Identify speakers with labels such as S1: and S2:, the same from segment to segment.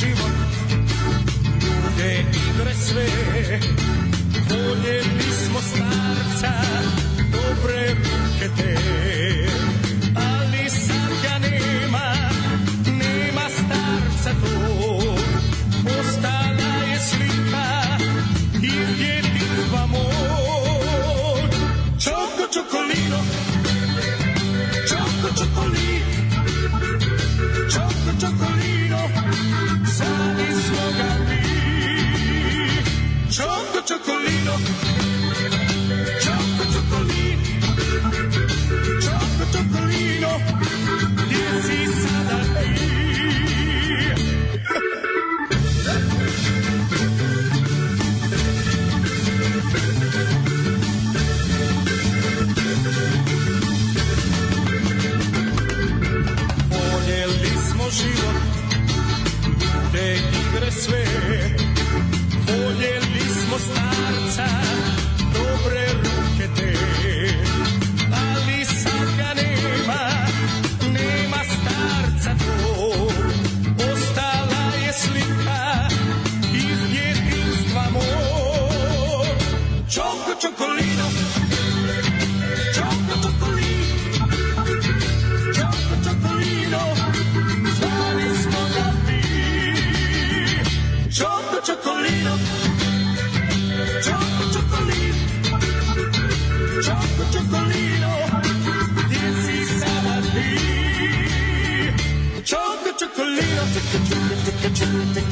S1: život, ljude, igre sve. Voljeli smo starca, dobre ruke te, ali sad ga nema, nema starca tog. Ostala je slika iz djetinjstva mog. Čoko čokolino, čoko čokolino, čoko čokolino, sami smo ga mi. Čoko čokolino, čoko čokolino, čoko čokolino, gdje si sada ti? Voljeli smo život, ljude, igre sve. Voljeli smo starca, dobre ruke te, ali sad ga nema, nema starca tog. Ostala je slika iz djetinjstva mog. Čoko čokolino, čoko čokolino, čoko čokolino, zvali smo ga mi. Čoko čokolino, čoko čokolino, čoko čokolino, gdje si sada ti? Čoko čokolino, čoko čokolino,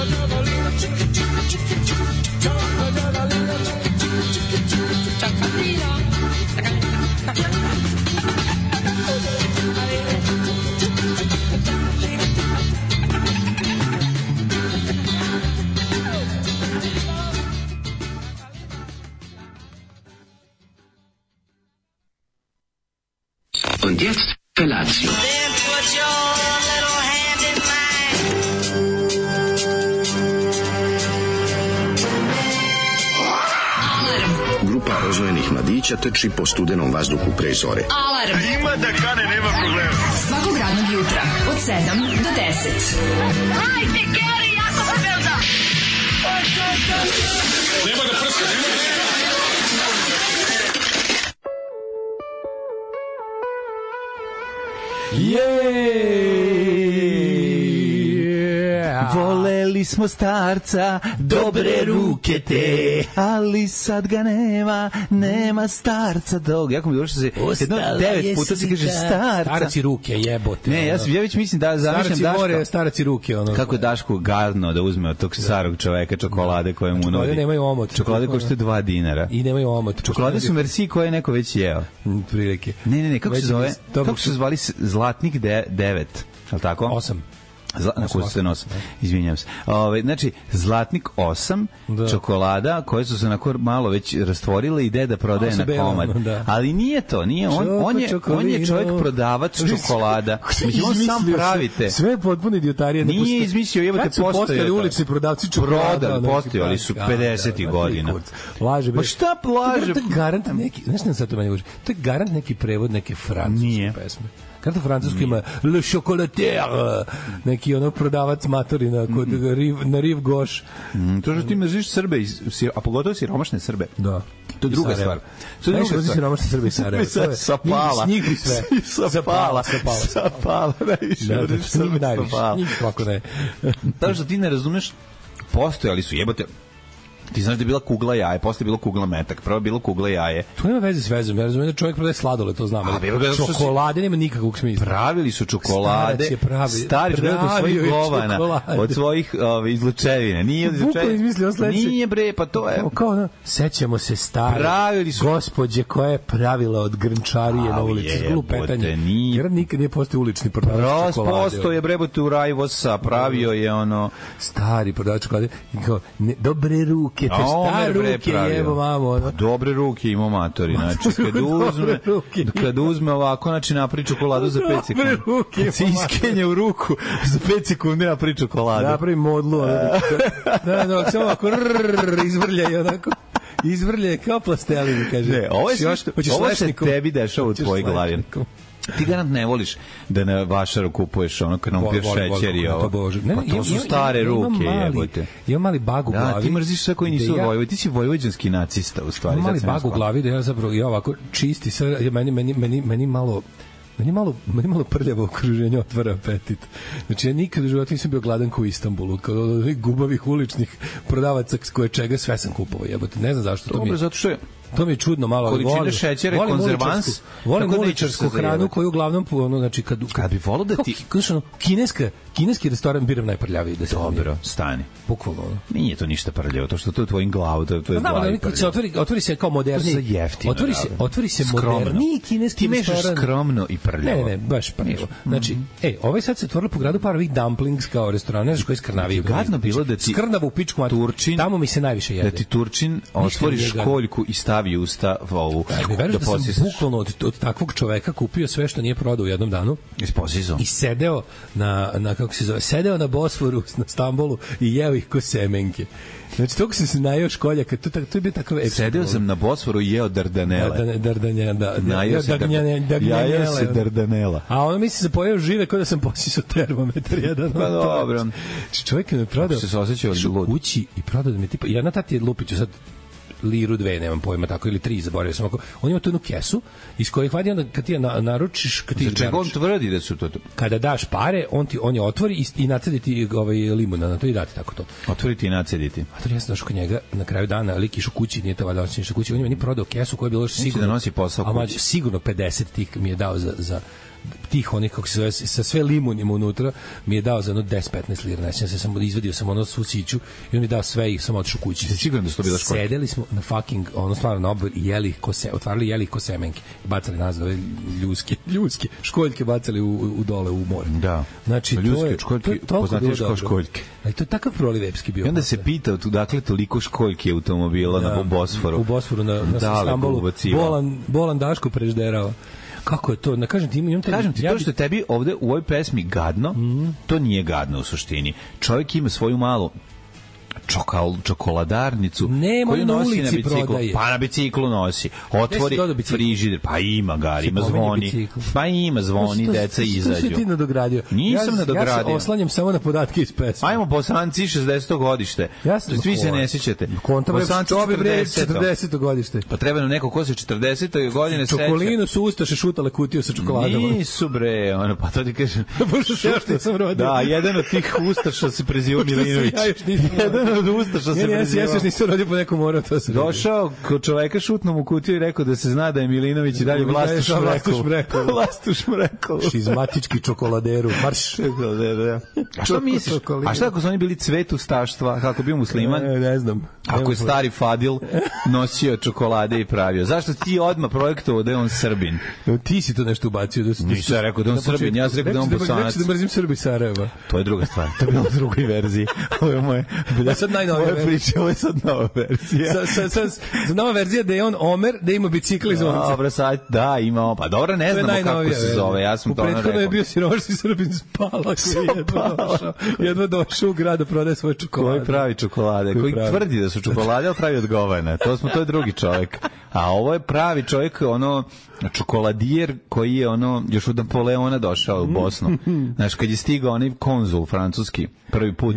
S2: Und jetzt Felatio.
S3: Then put your little hand in mine.
S2: Grupa rozvojenih mladića trči po studenom vazduhu pre zore.
S4: Alarm.
S5: Ima da kane, nema problema.
S4: Svakog radnog jutra od 7 do 10.
S3: Hajde, Geri, jako se velda.
S5: Nema da prska, nema da...
S6: Voleli smo starca, dobre ruke te, ali sad ga nema, nema starca tog. Jako mi dobro što se jedno 9 puta se kaže starca.
S7: Starac i ruke, jebote.
S6: Ne, ja već mislim da zamišljam Daška.
S7: Starac i ruke, ono.
S6: Kako je Daško gadno da uzme od tog starog čoveka čokolade koje mu nudi.
S7: Čokolade nemaju omot.
S6: Čokolade koštaju 2 dinara.
S7: I nemaju omot.
S6: Čokolade su Merci koje je neko već jeo.
S7: Prilike.
S6: Ne, kako se zove? Kako se zvali Zlatnik 9, je li tako?
S7: 8.
S6: Na kuću se nosim, izvinjam se. Znači, Zlatnik 8, čokolada koje su se onako malo već rastvorile i deda prodaje na komad. Ali nije to, nije. On je čovjek prodavac čokolada. Mislim, on sam pravite.
S7: Sve je potpuno idiotarije.
S6: Nije izmislio, evo te postoje.
S7: Postali ulični prodavci čokolada.
S6: Postojali su 50. godina.
S7: Laže.
S6: Ma šta laže?
S7: To je garant neki, znaš šta sad to meni uđe? To je garant neki prevod neke francuske pesme. Kada u Francusku ima Le Chocolateur, neki ono prodavac matorina kod na Rive Gauche.
S6: To što ti mrziš Srbe, a pogotovo siromašne Srbe.
S7: Da.
S6: To je druga stvar.
S7: To je druga stvar. Siromašne Srbe i Sarajeva.
S6: Sapala.
S7: Njih bi sve. Sapala. Njih kako ne.
S6: To što ti ne razumeš, postojali su, jebote. Ti znaš da je bila kugla jaje, posle je bila kugla metak, prvo je bila kugla jaje.
S7: To nema veze s vezom, ja razumijem da čovjek prodaje sladole, to znam. Čokolade nema nikakvog smisla.
S6: Pravili su čokolade, stari čovjek od svojih govana, od svojih izlučevine. Nije bre, pa to je...
S7: Kao sećamo se stare gospođe koja je pravila od grnčarije na ulici, glupetanje. Jer nikad nije postao ulični prodavač čokolade.
S6: Posto je brebote u Rajvosa, pravio je ono...
S7: Stari prodavač čokolade, dobre ruke, te stare ruke, evo mamo.
S6: Pa dobre ruke ima matori, znači kad uzme ovako, znači napravi čokoladu za 5 sekundi. Kad se iskenje u ruku, za 5 sekundi napravi čokoladu.
S7: Napravi modlu. Da, samo ovako izvrlja i onako. Izvrlja kao plastelin, kaže.
S6: Ne, ovo se tebi dešava u tvojoj glavi. Ti garant ne voliš da na vašaru kupuješ ono krompir, šećer i ovo. Pa to su stare ruke, jebote.
S7: Imam mali bag u glavi.
S6: Da, ti mrziš sve koji nisu Vojvodini. Ti si vojvođanski nacista, u stvari.
S7: Imam mali bag u glavi da ja zapravo ovako čisti sve, meni malo prljavo okruženje otvara apetit. Znači, ja nikad u životu nisam bio gladan kao u Istanbulu, kao od gubavih uličnih prodavaca koje čega sve sam kupovao, jebote. Ne znam zašto to mi je.
S6: Zato što je
S7: to mi je čudno malo.
S6: Količine šećera, konzervans.
S7: Volim uličarsku hranu koju uglavnom, ono, znači, kad
S6: bi volao da ti...
S7: Kineski restoran biram najprljaviji. Da
S6: dobro, stani.
S7: Bukvalno.
S6: Nije to ništa prljavo, to što to je tvojim glavu, to je tvoje glavi prljavo.
S7: Otvori se kao moderni... Otvori se moderni kineski restoran.
S6: Ti mešaš skromno i prljavo.
S7: Ne, baš prljavo. Znači, ovaj sad se otvorilo po gradu par ovih dumplings kao restoran, ne znaš koji skrnavi.
S6: Gadno bilo da ti...
S7: Skrnavu pičku, tamo mi se najviše jede.
S6: Da ti Turčin otvori školjku i stavi usta ovu.
S7: Da sam bukvalno od takvog čoveka kupio sve što nije prodao u jednom danu.
S6: Isposizom.
S7: I sedeo na kako se zove, sedeo na Bosforu, na Stambolu i jeo ih ko semenke. Znači, toliko sam se najeo školjaka, to je bio takav eksplozija.
S6: Sedeo sam na Bosforu i jeo dardanele.
S7: Najeo
S6: se dardanela.
S7: A ono misli se pojeo žive kao da sam posisao termometar jedan.
S6: Pa dobro.
S7: Čovjek me prodao.
S6: Se osjećao lud.
S7: Kući i prodao da mi tipa, jedna tati je Lupiću sad liru, 2, nemam pojma, tako, ili 3, zaboravio sam. On ima tu jednu kesu iz kojih vadi onda kad ti je naručiš...
S6: Za čega on tvrdi da su to?
S7: Kada daš pare, on je otvori i nacedi ti limuna na to i dati tako to.
S6: Otvoriti i nacediti.
S7: A to ja sam došao kod njega na kraju dana, lik išao kući, nije to valjda osim kući, on je meni prodao kesu koja je bilo sigurno...
S6: da nosi posao kući.
S7: Sigurno 50 tih mi je dao za tih onih, kako se zove, sa sve limunima unutra, mi je dao za jedno 10-15 lira. Znači, izvadio sam ono svu siću i on mi dao sve i sam otišao kući.
S6: Sigurno da su to bila školjka.
S7: Sedeli smo na fucking, ono stvarno na obor i jeli otvarali jeli ko semenke. Bacali nazad ove ljuske, školjke bacali u dole u more.
S6: Da.
S7: Znači,
S6: ljuske, školjke, poznatiješ kao školjke.
S7: Ali to je takav proliv epski bio.
S6: I onda se pitao tu, dakle, toliko školjke automobila na Bosforu.
S7: U Bosforu, na Stambolu. Bolan Daško prežderao. Kako je to? Ne kažem ti,
S6: to što je tebi ovde u ovoj pesmi gadno, to nije gadno u suštini. Čovjek ima svoju malu čokoladarnicu koju nosi na biciklu. Prodaje. Pa na biciklu nosi. Otvori frižider, pa ima gari, ima zvoni. Pa ima zvoni, deca izađu.
S7: Što si ti nadogradio?
S6: Nisam nadogradio.
S7: Ja se oslanjam samo na podatke iz pesme.
S6: Ajmo Bosanci 60. godište. Svi se ne sjećate.
S7: Bosanci 40. godište.
S6: Pa treba nam neko ko se 40. godine seća.
S7: Čokolinu su ustaše šutale kutiju sa čokoladama.
S6: Nisu bre, ono, pa to ti kažem.
S7: Što sam rodio.
S6: Da, jedan od tih ustaša se preziva Milinović. Jedan od ustaša se preziva.
S7: Ja se nisam rodio po nekom moru, to se
S6: došao kod čoveka, šutno mu kutiju i rekao da se zna da je Milinović i dalje Vlastuš Mrekov.
S7: Šizmatički čokoladeru. Marš.
S6: A što misliš? A šta ako su oni bili cvet ustaštva, kako bio musliman?
S7: Ne znam.
S6: Ako je stari Fadil nosio čokolade i pravio. Zašto ti odmah projektovao da je on Srbin?
S7: Ti si to nešto ubacio.
S6: Nisam ja rekao da on Srbin, ja sam rekao da on Bosanac.
S7: Rekao da mrzim Srbi Sarajeva.
S6: To je druga stvar. To je bilo u drugoj verziji. Ovo je moje...
S7: Sad najnovija
S6: verzija. Ovo je sad nova verzija.
S7: Nova verzija da je on Omer, da ima bicikl iz onca.
S6: Dobro, sad, da, ima. Pa dobro, ne znamo kako se zove. Ja sam to ono rekao. U prethodno
S7: je bio siromašni Srbin Spala, koji jedva došao u grad da prodaje svoje čokolade.
S6: Koji pravi čokolade, koji tvrdi da su čokolade, ali pravi od govana. To je drugi čovjek. A ovo je pravi čovjek, ono, čokoladijer koji je ono još od Napoleona došao u Bosnu. Znaš, kad je stigao onaj konzul francuski prvi put.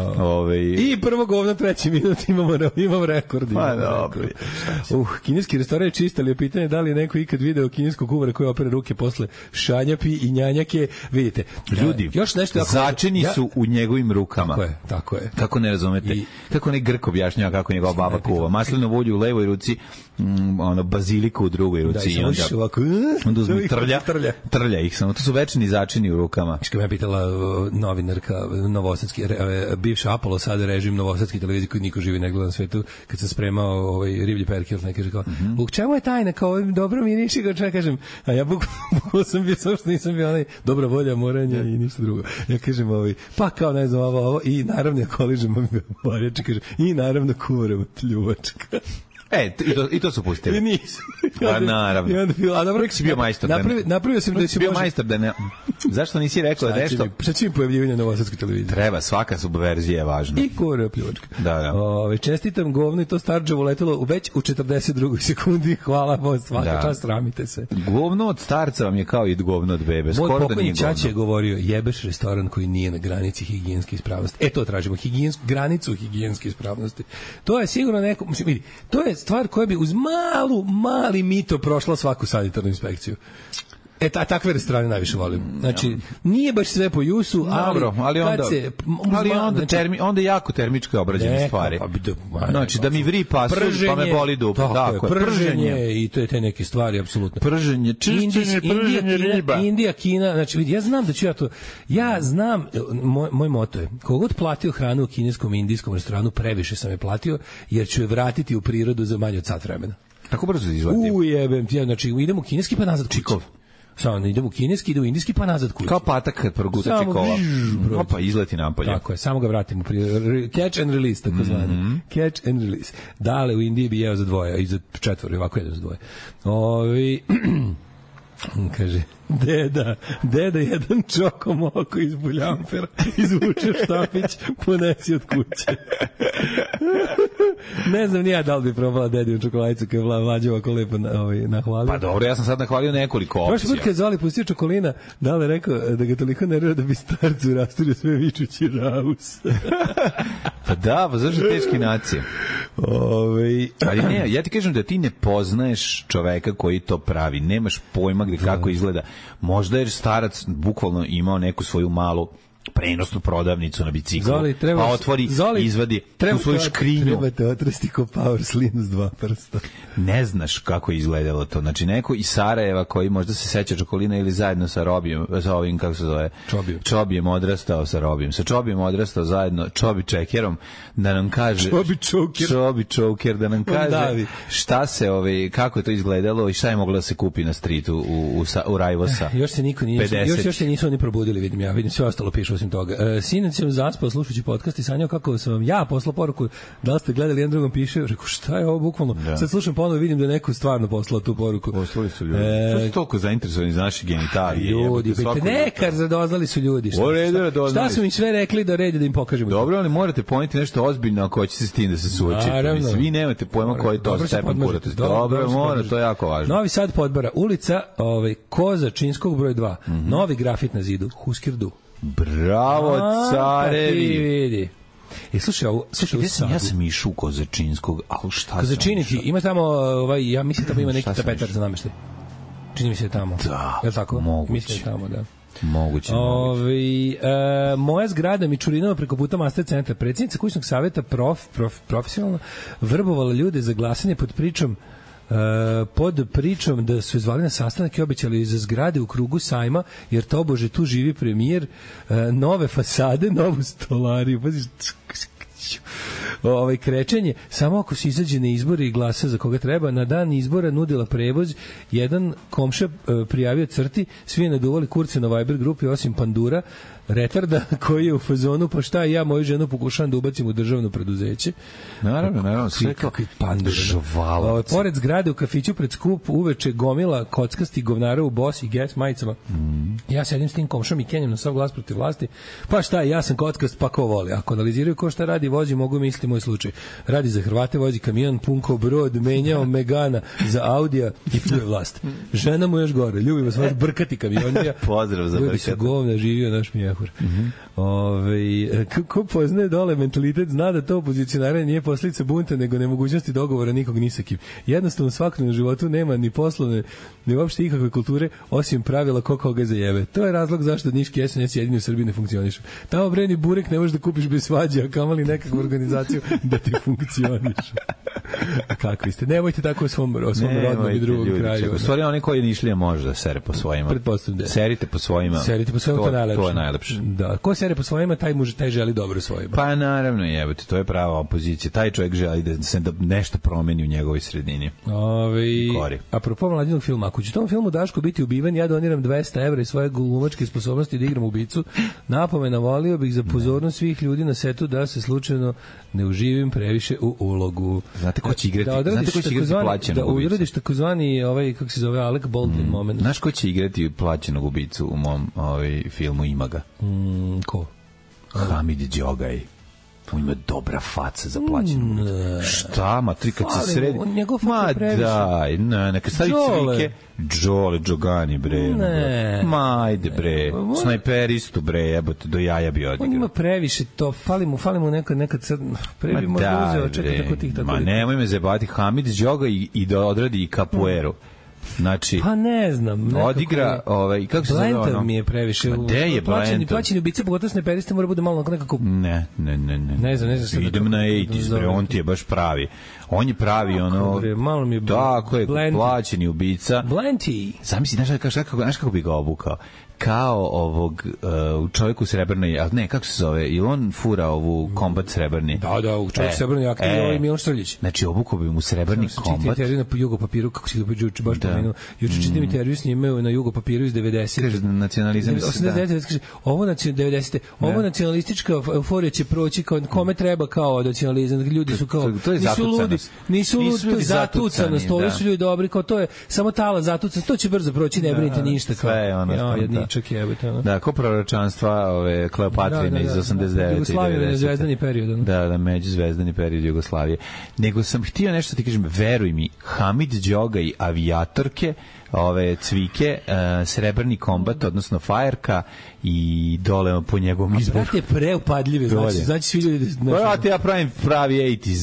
S7: I prvo govno, 3. minut imamo rekord.
S6: Pa dobro.
S7: Kineski restoran je čist, ali je pitanje da li je neko ikad video kineskog kuvara koji opere ruke posle šanjapi i njanjake. Vidite,
S6: ljudi, još nešto začini su u njegovim rukama.
S7: Tako je.
S6: Kako ne razumete? Kako ne Grk objašnjava kako njegova baba kuva. Maslinovu ulje u levoj ruci, ono baziliku u drugoj ruci i onda uzme trlja ih samo. To su večni začini u rukama.
S7: Što me je pitala novinarka novosadski, bivša Apollo, sada režim novosadski televiziji koji niko živi ne gleda na svetu, kad sam spremao riblji perkil, neki kaže kao, u čemu je tajna, kao dobro miriši, kao čega kažem, a ja bukvalno sam bio, samo što nisam bio onaj dobra volja, moranja i ništa drugo. Ja kažem, pa kao ne znam ovo, i naravno ja koližem, kaže, i naravno kuvareva pljuvačka.
S6: I to su pustili.
S7: I nisu.
S6: Pa naravno.
S7: A dobro,
S6: uvijek si bio majstor.
S7: Napravio sam da si
S6: bio majstor da ne... Zašto nisi rekao da nešto...
S7: Šta će mi pojavljivanje na Novosadskoj televiziji?
S6: Treba, svaka subverzija je važna.
S7: I kura pljučka.
S6: Da.
S7: Čestitam govno i to starđevo letelo već u 42. sekundi. Hvala vam, svaka čast, sramite se.
S6: Govno od starca vam je kao i govno od bebe.
S7: Moj pokojni ćaća je govorio, jebeš restoran koji nije na granici higijenske ispravnosti. To tražimo, granicu higijenske ispravnosti. To je sigurno neko, mislim, vidi, to je stvar koja bi uz mali mito prošla svaku sanitarnu inspekciju. Takve restorane najviše volim. Znači, nije baš sve po jusu,
S6: onda jako termički obrađene stvari. Znači, da mi vri pasu, pa me boli dub.
S7: Prženje i to je te neke stvari, apsolutno.
S6: Prženje, čišćenje, prženje riba.
S7: Indija, Kina, znači, vidi, ja znam da ću ja znam, moj moto je, kogod platio hranu u kineskom i indijskom restoranu, previše sam je platio, jer ću je vratiti u prirodu za manje od sat vremena.
S6: Tako brzo izvati.
S7: Ujebem ti, znači, idemo u kineski pa nazad kući. Samo idemo u kineski, idemo u indijski pa nazad kući.
S6: Kao patak kad proguta čikova. Opa, izleti napolje.
S7: Tako je, samo ga vratimo. Catch and release, tako zvane. Catch and release. Dale u Indiji bi jeo za dvoje, i za četvoro, ovako jedno za dvoje. Kaže, deda jedan čokomoko iz buljampera, izvuče štapić, ponesi od kuće. Ne znam ni ja da li bi probala dediju čokoladicu kada je mlađe ovako lepo nahvalio.
S6: Pa dobro, ja sam sad nahvalio nekoliko opcija.
S7: Prošli put kad je Zoli pustio Čokolina, da li je rekao da ga toliko nervira da bi starcu rasturio sve vičući raus.
S6: Pa da, pa zašto teški nacije? Ali ne, ja ti kažem da ti ne poznaješ čoveka koji to pravi, nemaš pojma gde kako izgleda. Možda je starac bukvalno imao neku svoju malu prenosnu prodavnicu na biciklu, pa otvori, izvadi u svoju škrinju.
S7: Trebate otresti ko Power Slim s 2 prsta.
S6: Ne znaš kako je izgledalo to. Znači, neko iz Sarajeva koji možda se seća Čokolina ili zajedno sa Robijem, sa ovim, kako se zove? Čobijem odrastao sa Robijem. Sa Čobijem odrastao zajedno, Čobi Čekerom, da nam kaže... Čobi Čoker, da nam kaže šta se, kako je to izgledalo i šta je moglo da se kupi na streetu u Rajvosa.
S7: Još se niko nije... Još se nisu oni probudili, vidim sve ostalo piše osim toga. Sinoć sam zaspao slušajući podcast i sanjao kako sam vam ja poslao poruku, da li ste gledali, jedan drugom piše, rekao šta je ovo bukvalno, sad slušam ponovo, vidim da je neko stvarno poslao tu poruku.
S6: Poslali su ljudi. Što su toliko zainteresovani za naše genitalije?
S7: Ljudi, nekar zadozvali su ljudi. Šta su im sve rekli da redi da im pokažemo?
S6: Dobro, ali morate poneti nešto ozbiljno ako hoćete s tim da se suočite. Vi nemate pojma koji to stepen kurate. Dobro, mora, to je jako važno.
S7: Novi Sad Podbara, ulica Kozačinskog broj 2. Novi grafit na zidu, Huskirdu.
S6: Bravo, carevi.
S7: Pa ti vidi. Slušaj,
S6: ja sam išao u Kozačinskog, ali šta sam
S7: Kozačiniti, ima tamo, ja mislim tamo ima neki tapetar za nameštaj. Čini mi se tamo.
S6: Da,
S7: je li tako?
S6: moguće.
S7: Mislim tamo, da.
S6: Moguće.
S7: Moja zgrada Mičurinova preko puta Master centra. Predsjednica kućnog savjeta profesionalno vrbovala ljude za glasanje pod pričom da su izvali na sastanak i obećali za zgrade u krugu sajma, jer tobože tu živi premijer, nove fasade, novu stolariju. Krečenje, samo ako se izađe na izbore i glasa za koga treba. Na dan izbora nudila prevoz, jedan komša prijavio crti, svi je naduvali kurce na Viber grupi osim Pandura, retarda koji je u fazonu, pa šta ja moju ženu pokušavam da ubacim u državno preduzeće.
S6: Naravno, sve kakvi Pandura.
S7: Pored zgrade u kafiću pred skup uveče gomila kockasti govnara u bos i gas majicama. Ja sedim s tim komšom i kenjam na sav glas protiv vlasti. Pa šta, ja sam kockast, pa ko voli. Ako analiziraju ko šta radi, vozi, mogu misliti moj slučaj. Radi za Hrvate, vozi kamion, punkao brod, menjao Megana za Audija i pljuje vlast. Žena mu još gore, ljubimo vas brkati kamionija.
S6: Pozdrav za brkati.
S7: Ljudi su govna, živio naš mjehur. Ko poznaje dole mentalitet zna da to opozicionaranje nije posljedica bunta, nego nemogućnosti dogovora nikog ni sa kim. Jednostavno svakodnevnom životu nema ni poslovne ni uopšte ikakve kulture osim pravila ko koga zajebe. To je razlog zašto niški SNS jedini u Srbiji ne funkcionišu. Tamo breni burek ne možeš da kupiš bez svađe, a kamali nekakvu organizaciju da ti funkcioniš. Kakvi ste? Nemojte tako o svom rodnom i drugom kraju.
S6: U stvari oni koji nišli može da sere po svojima.
S7: Pretpostavljam da.
S6: Serite po svojima. To je najlepše.
S7: Da, ko sere po svojima, taj želi dobro svojima.
S6: Pa naravno, jebote, to je prava opozicija. Taj čovjek želi da se nešto promeni u njegovoj sredini.
S7: Apropo mladinog filma, ako će u tom filmu Daško biti ubiven, ja doniram 200 evra i svoje glumačke sposobnosti da igram ubicu. Napomena, volio bih za pozornost svih ljudi na setu da se slučajno ne ne uživim previše u ulogu.
S6: Znate ko će igrati? Znate ko će igrati plaćenog ubicu?
S7: Da uradiš takozvani, kako se zove, Alec Baldwin moment.
S6: Znaš ko će igrati plaćenog ubicu u mom filmu Ima ga?
S7: Ko?
S6: Hamid Đogaj. On ima dobra faca za plaćenog ubicu. Šta, ma tri kad se sredi... Ma daj, neka stavi cvike. Đole, Đogani, bre. Ma, ajde, bre. Snajperistu, bre, jebote, do jaja bi odigrao.
S7: On ima previše to, fali mu nekad sad, pre bi možda uzeo, čekaj tako tih tako.
S6: Ma nemoj me zebati, Hamid Đoga i da odradi i kapueru. Znači,
S7: pa ne znam,
S6: odigra, kako se zove ono?
S7: Blender mi je previše.
S6: Gde je Blender?
S7: Plaćeni ubice, pogotovo snajperiste, mora bude malo nekako...
S6: Ne.
S7: Ne znam.
S6: Idem na 80's, bre, on ti je baš pravi. On je pravi,
S7: malo mi je...
S6: Tako je, plaćeni ubica.
S7: Blanty.
S6: Zamisli, znaš kako bi ga obukao? Kao ovog čovjek u srebrnoj, a ne, kako se zove, ili on fura ovu kombat srebrni?
S7: Da, u čovjek u srebrnoj jakni je ovaj Miloš Strljić.
S6: Znači, obukao bi mu srebrni kombat.
S7: Čitao intervju na jugo papiru, kako si ga baš pomenuo. Juče čitam intervju s njime na jugo papiru iz 90.
S6: Kaže, nacionalizam se,
S7: 89. Kaže, ovo nacionalistička euforija će proći, kome treba kao nacionalizam, ljudi su kao, nisu ludi, to je zatucanost, ovi su ljudi dobri, kao to je samo tala zatucanost, to će brzo proći, ne brinite ništa. Jedničak je,
S6: da, ko proročanstva Kleopatrine iz 89.
S7: Jugoslavije, međuzvezdani period.
S6: Da, međuzvezdani period Jugoslavije. Nego sam htio nešto ti kažem, veruj mi, Hamid Đoga i avijatorke, ove cvike, srebrni kombat, odnosno fajerka i dole po njegovom izboru.
S7: Brate, preupadljive, znači svi ljudi...
S6: Brate, ja pravim pravi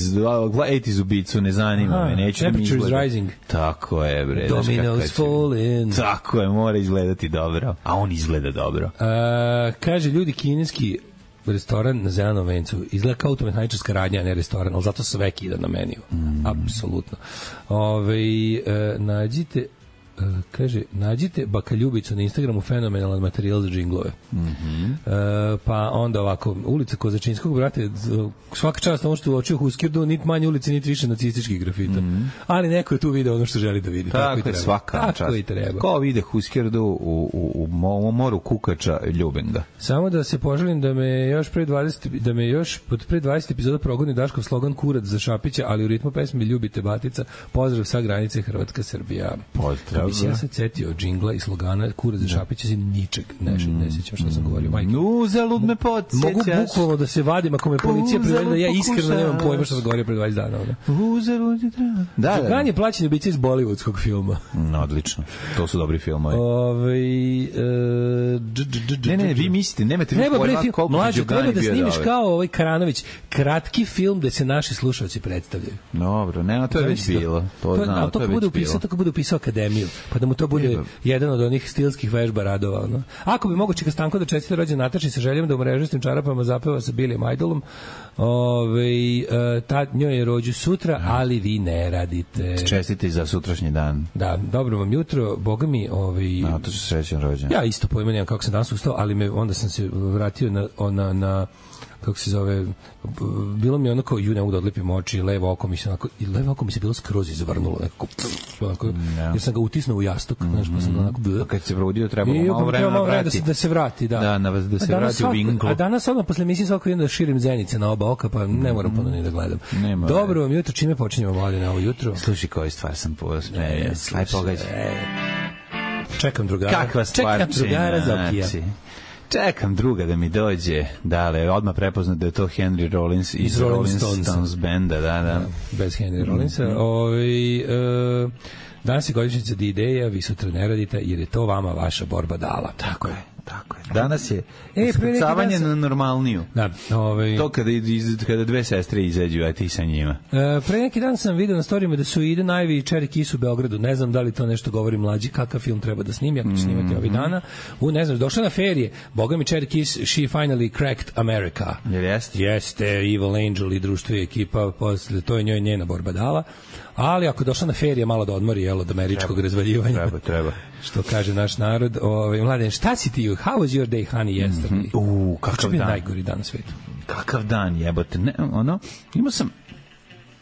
S6: 80's ubicu, ne zanima me, neću da mi izgleda.
S7: Rising.
S6: Tako je, bre.
S7: Dominoes falling.
S6: Tako je, mora izgledati dobro. A on izgleda dobro.
S7: Kaže, ljudi, kineski restoran na Zelenom vencu izgleda kao automehaničarska radnja, a ne restoran, ali zato sve kida na meniju. Apsolutno. Nađite Bakaljubicu na Instagramu, fenomenalan materijal za džinglove. Pa onda ovako, ulica Kozačinskog, brate, svaka čast ono što uočio Huskirdu, niti manje ulice, niti više nacističkih grafita. Ali neko je tu video ono što želi da vidi.
S6: Tako je, svaka čast. Ko vide Huskirdu u moru kukača, ljubim ga.
S7: Samo da se poželim da me još pod pre 20 epizoda progoni Daškov slogan Kurac za Šapića, ali u ritmu pesme Ljubite Batica, pozdrav sa granice Hrvatska Srbija.
S6: Pozdrav.
S7: Bi se ja sad setio džingla i slogana Kurac za Šapića, si ničeg ne sećam što sam govorio.
S6: Uzalud me podsjećaš.
S7: Mogu bukvalno da se vadim ako me policija privede, da ja iskreno nemam pojma što sam govorio pre 20 dana.
S6: Uzalud je treba.
S7: Đogan je plaćen ubica iz bollywoodskog filma.
S6: Odlično. To su dobri filmovi. Ne, vi mislite, nemate vi pojma koliko
S7: mlađe, treba da snimiš kao ovaj Karanović, kratki film gde se naši slušalci predstavljaju.
S6: Dobro, ne, to je već bilo. To znam, to je već bilo.
S7: To bude upisao akademiju, pa da mu to bude jedan od onih stilskih vežba radova. No? Ako bi mogo Čika Stanko da čestite rođen Nataši sa željom da u mrežastim čarapama zapeva sa Billyjem Idolom, njoj je rođu sutra, ali vi ne radite.
S6: Čestite za sutrašnji dan.
S7: Da, dobro vam jutro, boga mi...
S6: to će srećan rođen.
S7: Ja isto pojma nemam kako sam danas ustao, ali onda sam se vratio na kako se zove, bilo mi ono kao, ne mogu da odlepim oči, levo oko mi se bilo skroz izvrnulo, jer sam ga utisnuo u jastuk, znaš, pa sam onako...
S6: A kad se probudio, trebalo malo vremena
S7: da se vrati, da.
S6: Da se vrati u vinklu.
S7: A danas odmah, posle emisije, svako jedno da širim zenice na oba oka, pa ne moram puno ni da gledam. Dobro vam jutro, čime počinjemo Mladine ovo jutro?
S6: Slušaj, koju stvar sam posmeo. Aj, pogađaj.
S7: Čekam drugara.
S6: Kakva stvar?
S7: Čekam drugara za opija.
S6: Čekam druga da mi dođe. Dale, odmah prepoznat da je to Henry Rollins iz Rolling Stones benda, da.
S7: Bez Henry Rollinsa. Danas je godišnjica D-Day-a, vi sutra ne radite, jer je to vama vaša borba dala.
S6: Tako je. Danas je iskrcavanje na normalniju.
S7: Da,
S6: to kada dve sestre izađu, a ti sa njima.
S7: Pre neki dan sam video na storijima da su Ide Najvi i Cherry Kiss u Beogradu. Ne znam da li to nešto govori mlađi, kakav film treba da snimi, ako će snimati ovih dana. Ne znam, došla na ferije. Boga mi Cherry Kiss, she finally cracked America.
S6: Jer jeste?
S7: Jeste, Evil Angel i društvo i ekipa, posle to je njoj njena borba dala. Ali ako došla na ferije, malo da odmori, od američkog razvaljivanja.
S6: Treba.
S7: Što kaže naš narod. Mladen, šta si ti? How was your day, honey, yesterday?
S6: Kakav dan.
S7: Najgori dan na svetu.
S6: Kakav dan, jebote. Imao sam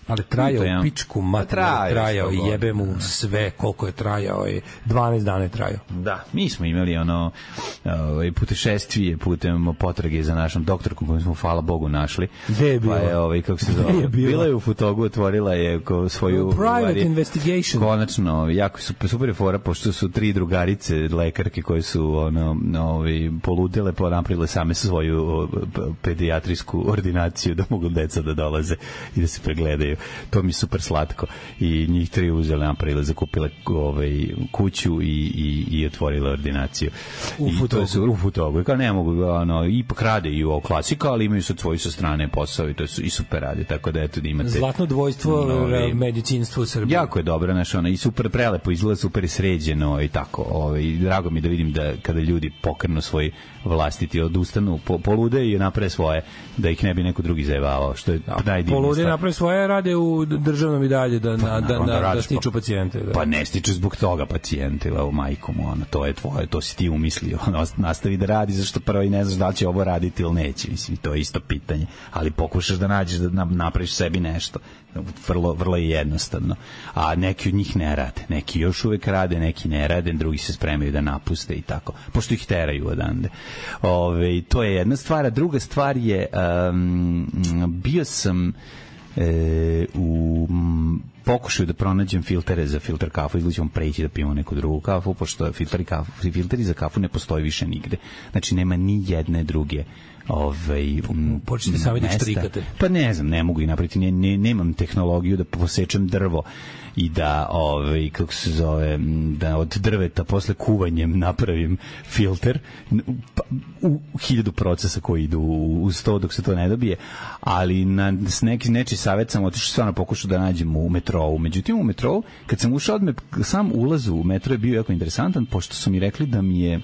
S7: Ali trajao pičku materiju, trajao i jebe mu sve koliko je trajao i 12 dana je trajao.
S6: Da, mi smo imali ono putešestvije putem potrage za našom doktorkom koju smo hvala Bogu našli.
S7: Gde je bilo?
S6: Pa je, kako se zove, bila je u Futogu, otvorila je svoju
S7: private investigation.
S6: Konačno, jako super je fora, pošto su 3 drugarice lekarke koje su poludele, napravile same svoju pedijatrijsku ordinaciju da mogu deca da dolaze i da se pregledaju. To mi je super slatko. I njih 3 uzele, napravile, zakupile kuću i otvorile ordinaciju. U Futogu. I kao ne mogu, ipak rade i u klasika, ali imaju sad svoju sa strane posao i to su i super rade. Tako da eto da imate
S7: zlatno dvojstvo medicinstvo u Srbiji.
S6: Jako je dobro, i super prelepo izgleda, super sređeno i tako. I drago mi da vidim da kada ljudi pokrenu svoj vlastiti, odustanu, polude i naprave svoje, da ih ne bi neko drugi zajebavao, što je najdivnije.
S7: Polude naprave svoje, rade u državnom i dalje da stiču pacijente. Da.
S6: Pa ne stiču zbog toga pacijente, evo majkom, to je tvoje, to si ti umislio, nastavi da radi, zašto prvo i ne znaš da li će ovo raditi ili neće, mislim, to je isto pitanje, ali pokušaš da nađeš, da napraviš sebi nešto. Vrlo je jednostavno. A neki od njih ne rade. Neki još uvek rade, neki ne rade, drugi se spremaju da napuste i tako. Pošto ih teraju odande. To je jedna stvar. A druga stvar je bio sam u pokušaju da pronađem filtere za filter kafu, ili ćemo preći da pijemo neku drugu kafu, pošto filteri za kafu ne postoji više nigde. Znači nema ni jedne druge
S7: počnite sami da štrikate.
S6: Pa ne znam, ne mogu i napraviti, nemam tehnologiju da posečem drvo i da kako se zove, da od drveta posle kuvanjem napravim filter u 1000 procesa koji idu uz to dok se to ne dobije, ali s nečiji savjet sam otišao, stvarno pokušao da nađem u metrou. Međutim u metrou, kad sam ušao, sam ulaz u metro je bio jako interesantan, pošto su mi rekli da mi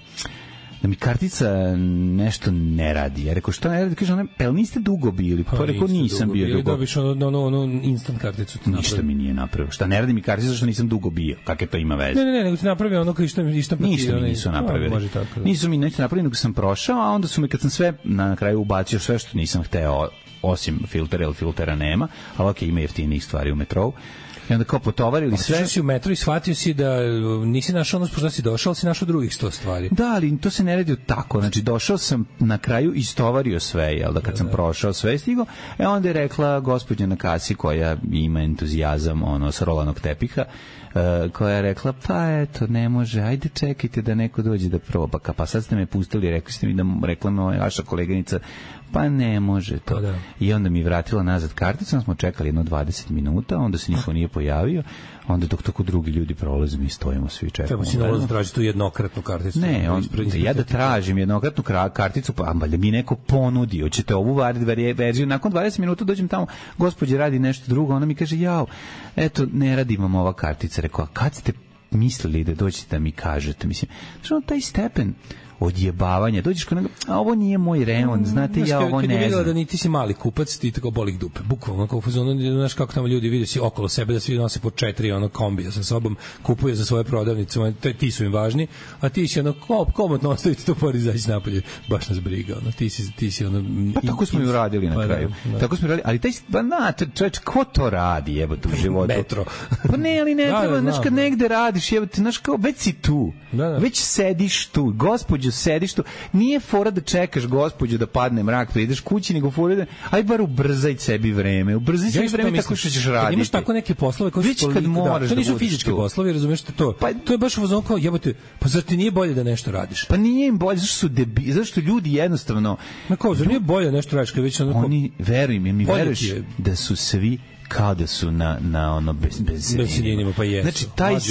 S6: kartica nešto ne radi. Ja rekao, šta ne radi? Kaže, pa niste dugo bili? Pa rekao, nisam bio dugo.
S7: Dobiš ono instant karticu.
S6: Ništa mi nije napravio. Šta ne radi mi kartica, zašto nisam dugo bio? Kakve to ima veze?
S7: Ne, nego ti napravio ono koji što
S6: ništa mi nisu napravili. Nisu mi nešto napravili, nego sam prošao, a onda su mi, kad sam sve na kraju ubacio sve što nisam hteo, osim filtera, jer filtera nema, ali ok, ima jeftinijih stvari u metrou. I onda kao potovarili sve.
S7: Otišao si u metro i shvatio si da nisi našao ono što si došao, ali si našao drugih 100 stvari.
S6: Da, ali to se ne radi tako. Znači, došao sam na kraju i istovario sve, jel da, kad sam prošao sve stigo, onda je rekla gospođa na kasi koja ima entuzijazam sa rolanog tepiha, koja je rekla, pa eto, ne može, ajde čekajte da neko dođe da proba. Pa sad ste me pustili, rekli ste mi da rekla me vaša koleginica, pa ne može to. Da. I onda mi vratila nazad karticu, smo čekali jedno 20 minuta, onda se niko nije pojavio, onda dok tako drugi ljudi prolaze, mi stojimo, svi čekamo.
S7: Treba si na tražiti tu jednokratnu karticu.
S6: Ne, ja da tražim jednokratnu karticu, pa valjda mi neko ponudi, hoćete ovu verziju, nakon 20 minuta dođem tamo, gospođa radi nešto drugo, ona mi kaže, jao, eto, ne radi vam ova kartica. Rekao, a kad ste mislili da dođete da mi kažete? Mislim, taj stepen odjebavanja, dođeš kod njega, a ovo nije moj reon, znate, ja ovo ne znam. Kad je vidjela
S7: da niti si mali kupac, ti tako boli dupe, bukvalno, kao znaš kako tamo ljudi vide si okolo sebe, da svi nose po 4 kombija sa sobom, kupuje za svoje prodavnice, ti su im važni, a ti si komotno ostaviti to pored izaći napolje, baš nas briga, ti si
S6: pa tako smo i uradili na kraju. Tako smo i uradili, ali čovječ, ko to radi, jebote, u životu?
S7: Metro.
S6: Pa ne, ali ne treba, znaš, kad negde radiš, jebote, znaš, kao, već si tu, već sediš tu, gospođo, sediš tu, nije fora da čekaš gospođu da padne mrak, pa ideš kući, nego fora da, aj bar ubrzaj sebi vreme, tako što ćeš raditi.
S7: Imaš tako neke poslove koji su toliko, to nisu fizički poslovi, razumeš to? To je baš uzon kao, jebote, pa zar ti nije bolje da nešto radiš?
S6: Pa nije im bolje, zašto ljudi jednostavno,
S7: zar nije bolje da nešto radiš, kad već
S6: oni, veruj mi veruješ da su svi kao da su na benzinima,
S7: pa jesu.
S6: Znači,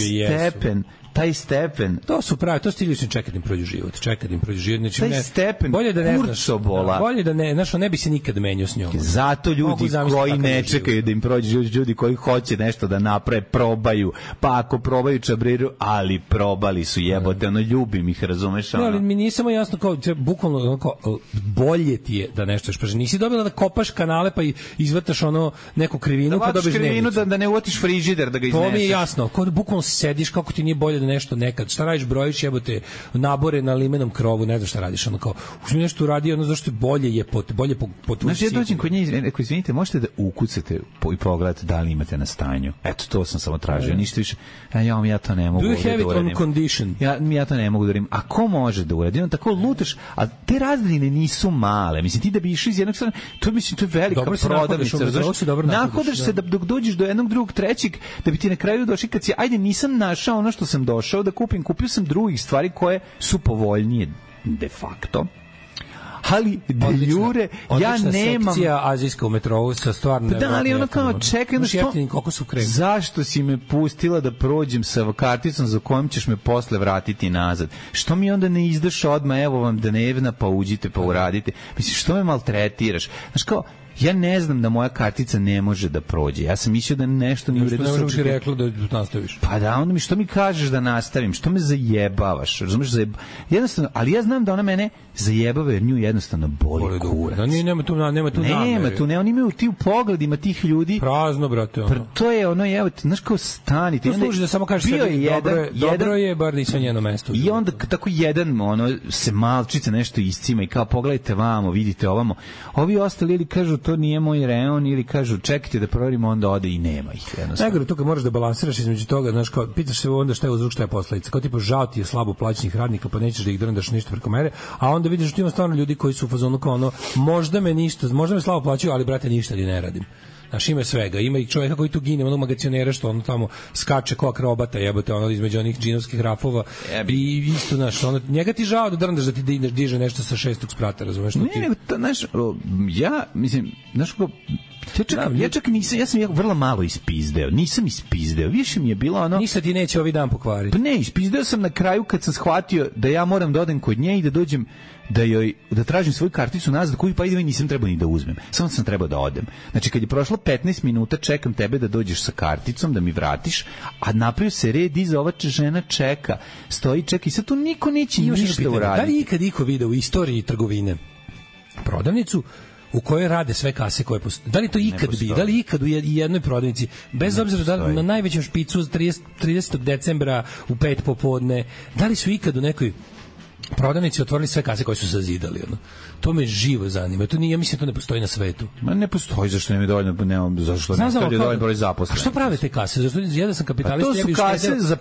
S6: taj stepen,
S7: to su pravi, to ste lično čekati im prođu život, znači
S6: taj stepen bolje da ne kurcobola,
S7: bolje da ne, znaš, ne bi se nikad menjao s njom.
S6: Zato ljudi koji ne čekaju da im prođe život, ljudi koji hoće nešto da naprave, probaju, pa ako probaju čabriru, ali probali su, jebote, ljubim ih, razumeš?
S7: Ne, ali mi nije samo jasno, kao, bukvalno, bolje ti je da nešto još, nisi dobila da kopaš kanale pa izvrtaš neku krivinu,
S6: pa dobiš krivinu, da ne uvatiš frižider da ga izneseš.
S7: To mi je jasno, kao bukvalno sediš, kako ti nije bolje ili nešto nekad. Šta radiš, brojiš jebote nabore na limenom krovu, ne znam šta radiš, ono kao uzmi nešto uradio, ono zašto bolje je bolje po
S6: znači ja dođem kod nje, rekao izvinite, možete da ukucate i pogledate da li imate na stanju. Eto, to sam samo tražio, ništa više. Ja to ne mogu da uradim.
S7: Do you have it on condition?
S6: Ja to ne mogu da uradim. A ko može da uradi? On tako lutaš, a te razdaljine nisu male. Mislim, ti da bi išli iz jednog strana, to je velika prodavnica. Nahodaš se dok dođeš do jednog, drugog, trećeg, da bi ti na kraju došli kad si, ajde, nisam našao ono što sam došao da kupio sam drugih stvari koje su povoljnije de facto. Ali de jure ja nemam
S7: sekcija azijska u metrou sa stvarno
S6: da, ali ono kao čekaj
S7: koliko su krem.
S6: Zašto si me pustila da prođem sa karticom za kojom ćeš me posle vratiti nazad? Što mi onda ne izdaš odmah, evo vam dnevna, pa uđite pa uradite? Mislim, što me maltretiraš? Znaš kao, ja ne znam da moja kartica ne može da prođe. Ja sam mislio da nešto nije u redu.
S7: Ne možeš rekla da nastaviš.
S6: Pa da, onda mi što mi kažeš da nastavim? Što me zajebavaš? Razumeš? Jednostavno, ali ja znam da ona mene zajebava jer nju jednostavno boli kurac.
S7: Da, nema tu namere.
S6: Oni imaju ti u pogledima tih ljudi.
S7: Prazno, brate.
S6: To je ono, evo, znaš kao stani.
S7: To služi da samo kažeš sebi, dobro je, bar nisam njeno mesto.
S6: I onda tako jedan, se malčice nešto iscima i kao pogledajte vamo, vidite ovamo. Ovi ostali ili kažu to nije moj reon ili kažu čekajte da proverimo, onda ode i nema ih.
S7: Najgore to kad moraš da balansiraš između toga, znaš, kao pitaš se onda šta je uzrok, šta je posledica. Kao tipa žao ti je slabo plaćenih radnika, pa nećeš da ih drndaš ništa preko mere, a onda vidiš da ima stvarno ljudi koji su u fazonu kao ono, možda me slabo plaćaju, ali brate ništa ti ne radim. Znaš, ima svega, ima i čovjeka koji tu gine, ono magacionera što ono tamo skače kao akrobata, jebote, ono između onih džinovskih rafova i isto, znaš, ono, njega ti žao da drndaš da ti diže nešto sa 6. sprata, razumeš?
S6: Nego, znaš, ja, mislim, znaš kako, ja čak nisam, ja sam vrlo malo ispizdeo, nisam ispizdeo, više mi je bilo ono...
S7: Ništa ti neće ovaj dan pokvariti.
S6: Pa ne, ispizdeo sam na kraju kad sam shvatio da ja moram da odem kod nje i da dođem da tražim svoju karticu nazad, koju pa idem i nisam trebao ni da uzmem. Samo sam trebao da odem. Znači, kad je prošlo 15 minuta, čekam tebe da dođeš sa karticom, da mi vratiš, a napravio se red iza, ova žena čeka, stoji, čeka i sad tu niko neće ništa uraditi.
S7: Da li ikad iko video u istoriji trgovine prodavnicu u kojoj rade sve kase koje postoje? Da li to ikad bi? Da li ikad u jednoj prodavnici, bez obzira da na najvećem špicu 30. decembra u 5 popodne, da li su ikad u nekoj prodavnici otvorili sve kase koje su zazidali, ono? To me živo zanima. To nije, ja mislim, to ne postoji na svetu.
S6: Ma ne postoji, zašto nema dovoljno, zašto ne stavlja dovoljno broj zaposlenih.
S7: A što prave te kase? Zašto ja da sam kapitalista,
S6: to su kase za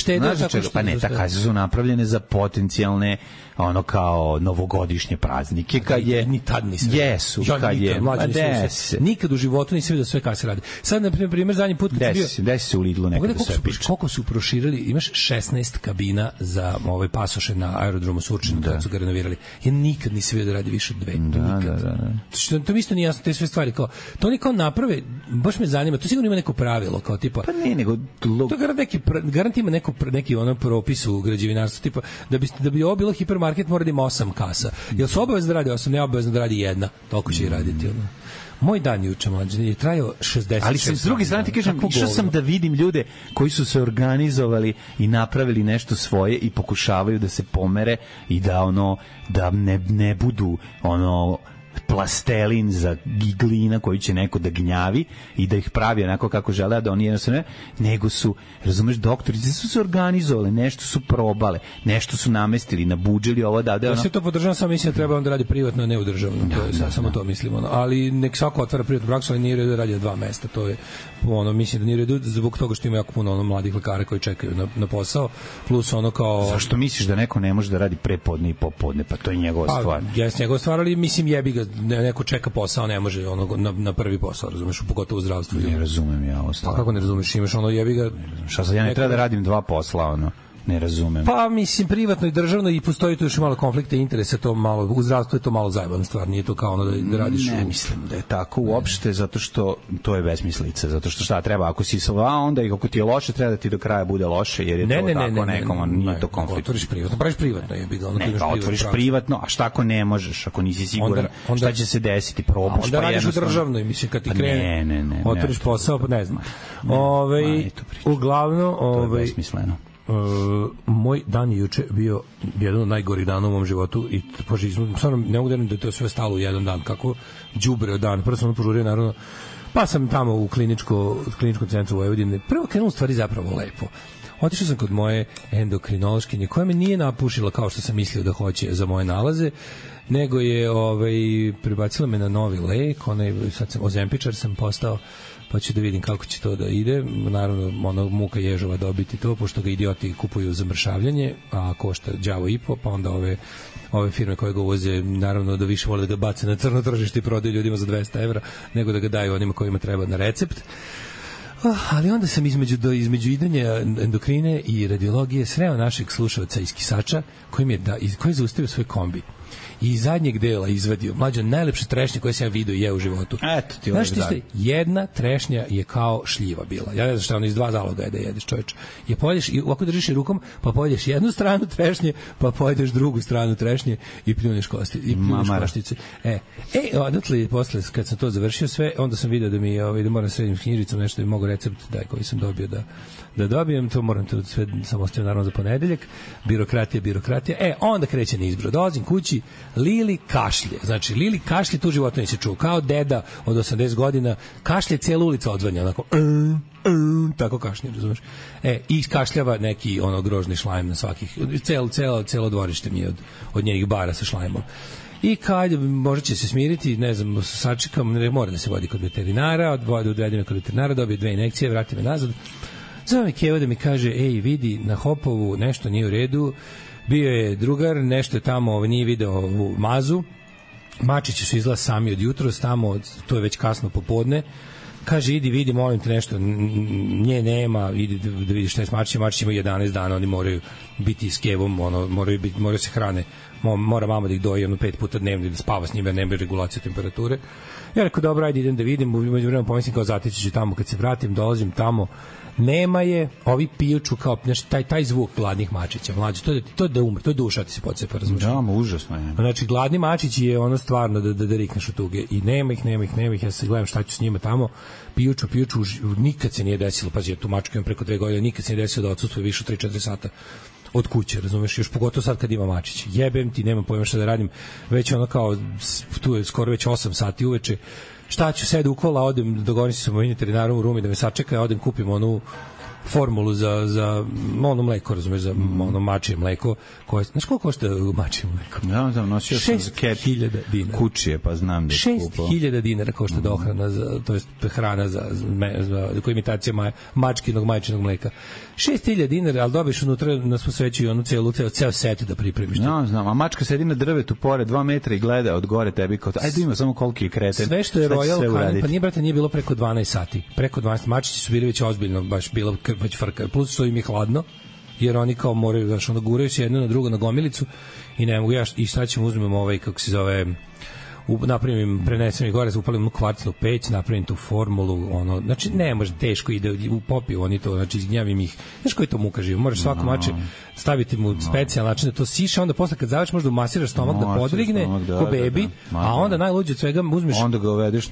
S6: pa ne, ta kase su napravljene za potencijalne ono kao novogodišnje praznike, kad je
S7: ni tad nisam.
S6: Jesu, kad je
S7: nikad u životu nisam vidio da sve kase rade. Sad na primer zadnji put kad bio
S6: desi se u Lidlu nekada sve piše.
S7: Koliko su proširili, imaš 16 kabina za ove pasoše na aerodromu Surčin, kad su ga renovirali. Ja nikad nisam vidio da radi više od 2.
S6: Da.
S7: Što to mi isto nije jasno, te sve stvari kao to oni kao naprave, baš me zanima, to sigurno ima neko pravilo kao tipa.
S6: Pa ne, nego
S7: to garant ima neki ono propis u građevinarstvu, tipa da bi ovo bilo hipermarket mora da ima 8 kasa. Jel su obavezno da radi 8, ne obavezno da radi jedna. Toliko će i raditi ono. Moj dan juče, mlađe, je trajao 60.
S6: Ali s druge strane ti kažem, išao sam da vidim ljude koji su se organizovali i napravili nešto svoje i pokušavaju da se pomere i da ono da ne budu ono plastelin za glina koji će neko da gnjavi i da ih pravi onako kako žele, a da oni jednostavno nego su, razumeš, doktorice su se organizovali, nešto su probale, nešto su namestili, nabudžili ovo da ono...
S7: Ja se to podržavam, samo mislim da treba onda radi privatno, a ne u državnom. Samo to mislim. Ono. Ali nek svako otvara privatnu praksu, ali nije redu da radi na 2 mesta. To je, ono, mislim da nije redu zbog toga što ima jako puno mladih lekara koji čekaju na posao, plus ono kao...
S6: Zašto misliš da neko ne može da radi prepodne i popodne? Pa to je njegova stvar.
S7: Jes, njegova stvar, ali mislim jebi ga, neko čeka posao, ne može ono na prvi posao, razumeš, pogotovo u zdravstvu.
S6: Ne razumem ja ovo stvar.
S7: A kako ne razumeš, imaš ono jebi ga...
S6: Šta sad, ja ne treba da radim 2 posla, ono. Ne razumem.
S7: Pa mislim privatno i državno i postoji tu još malo konflikta interesa, to malo u zdravstvu je to malo zajebana stvar, nije to kao ono da radiš.
S6: Ne mislim da je tako uopšte, zato što to je besmislica, zato što šta treba, ako si onda i ako ti je loše, treba da ti do kraja bude loše, jer je to tako nekom, nije to konflikt.
S7: Otvoriš privatno, praviš privatno, jebi ga,
S6: otvoriš privatno, a šta ako ne možeš, ako nisi siguran, šta će se desiti, probaš,
S7: onda radiš u državnoj, mislim kad ti krene, otvoriš posao, ne znam. Uglavnom,
S6: besmisleno.
S7: Moj dan je juče bio jedan od najgorih dana u mom životu i stvarno ne mogu da je to sve stalo u jedan dan, kako đubreo dan. Prvo sam požurio, naravno, pa sam tamo u kliničkom centru Vojvodine. Prvo krenulo stvari zapravo lepo. Otišao sam kod moje endokrinološkinje, koja me nije napušila kao što sam mislio da hoće za moje nalaze, nego je prebacila me na novi lek, sad sam ozempičar sam postao, pa ću da vidim kako će to da ide. Naravno, ono muka ježova dobiti to, pošto ga idioti kupuju za mršavljanje, a košta đavo i po, pa onda ove firme koje ga uvoze, naravno da više vole da ga bace na crno tržište i prodaju ljudima za 200 evra, nego da ga daju onima kojima treba na recept. Ali onda sam između idanja endokrine i radiologije sreo našeg slušalca iz Kisača koji je zaustavio svoj kombi i iz zadnjeg dela izvadio mlađe najlepše trešnje koje sam ja vidio i je u životu.
S6: Eto ti
S7: znaš ti ste, jedna trešnja je kao šljiva bila. Ja ne znam šta ono iz 2 zaloga je da jedeš, čoveče. Je pojedeš i ovako držiš je rukom, pa pojedeš jednu stranu trešnje, pa pojedeš drugu stranu trešnje i pljuneš kosti i pljuneš koštice. Odatle posle kad sam to završio sve, onda sam video da mi da moram srednjim knjižicom nešto da mi mogu recept daj koji sam dobio da dobijem, to moram to sve sam ostavio naravno za ponedeljak. Birokratija. Onda kreće nizbrod. Dolazim kući, Lili kašlje. Znači, Lili kašlje, tu životno se čuo. Kao deda od 80 godina, kašlje, cijela ulica odzvanja. Onako, tako kašlje, razumeš? I kašljava neki grožni šlajm na svakih, celo dvorište mi je od njenih bara sa šlajmom. I kad možda će se smiriti, ne znam, sačekam, ne mora da se vodi kod veterinara, odvede me kod veterinara, dobije 2 injekcije, vrati me nazad. Zove me Keva da mi kaže, vidi, na Hopovu nešto nije u redu, bio je drugar, nešto je tamo, nije video ovu mazu, mačići su izgleda sami od jutros, tamo, to je već kasno popodne, kaže, idi, vidi, molim te nešto, nje nema, idi da vidiš šta je s mačićima, mačići ima 11 dana, oni moraju biti s Kevom, moraju se hrane, mora mama da ih doji 5 puta dnevno, da spava s njima, nemaju regulaciju temperature. Ja rekao, dobro, ajde, idem da vidim, među vremena pomislim kao zateći ću tamo, kad se vratim, dolazim tamo, nema je, ovi pijuču kao taj zvuk gladnih mačića, mlađe, to je da umre, to je duša ti se podsepa, razumiješ?
S6: Da, užasno je.
S7: Znači, gladni mačići je ono stvarno da rikneš od tuge i nema ih, ja se gledam šta ću s njima tamo, pijuču, nikad se nije desilo, pazi, ja tu mačku imam preko 2 godine, nikad se nije desilo da odsustuje više od 3-4 sata od kuće, razumeš, još pogotovo sad kad ima mačić. Jebem ti, nemam pojma šta da radim, već ono kao, tu je skoro već 8 sati uveče, šta ću sedi u kola, odem, dogovorim se sa mojim veterinarom u Rumi da me sačeka, odem kupim onu formulu za ono mleko, razumeš, za ono mačije mleko, koje, znaš koliko košta mačije mleko?
S6: Ja znam, nosio sam za
S7: $6.000
S6: kučije, pa znam da je skupo.
S7: $6.000 košta dohrana, to jest hrana za koja imitacija mačkinog majčinog mleka. $6.000, ali dobiš unutra na svu sreću i onu ceo set da pripremiš.
S6: Znam, a mačka sedi na drvetu pored 2 metra i gleda od gore tebi kao, ajde ima samo koliki je kreten.
S7: Sve što je Royal Canin, pa nije, brate, nije bilo preko 12 sati. Preko 12, mačići su bili već ozbiljno, baš bilo već frka, plus što im je hladno, jer oni kao moraju, znaš, onda guraju se jedno na drugo na gomilicu i ne mogu i sad ćemo uzmemo kako se zove, napravim, prenesem i gore, upalim kvarcnu peć, napravim tu formulu, znači ne može, teško ide u popiju, oni to, znači izgnjavim ih, znaš koji to muka živi, moraš svako mače staviti mu specijalni način da to siše, onda posle kad završiš možda umasiraš stomak da podrigne, ko bebi, a onda najluđe od svega uzmeš,
S6: onda ga uvedeš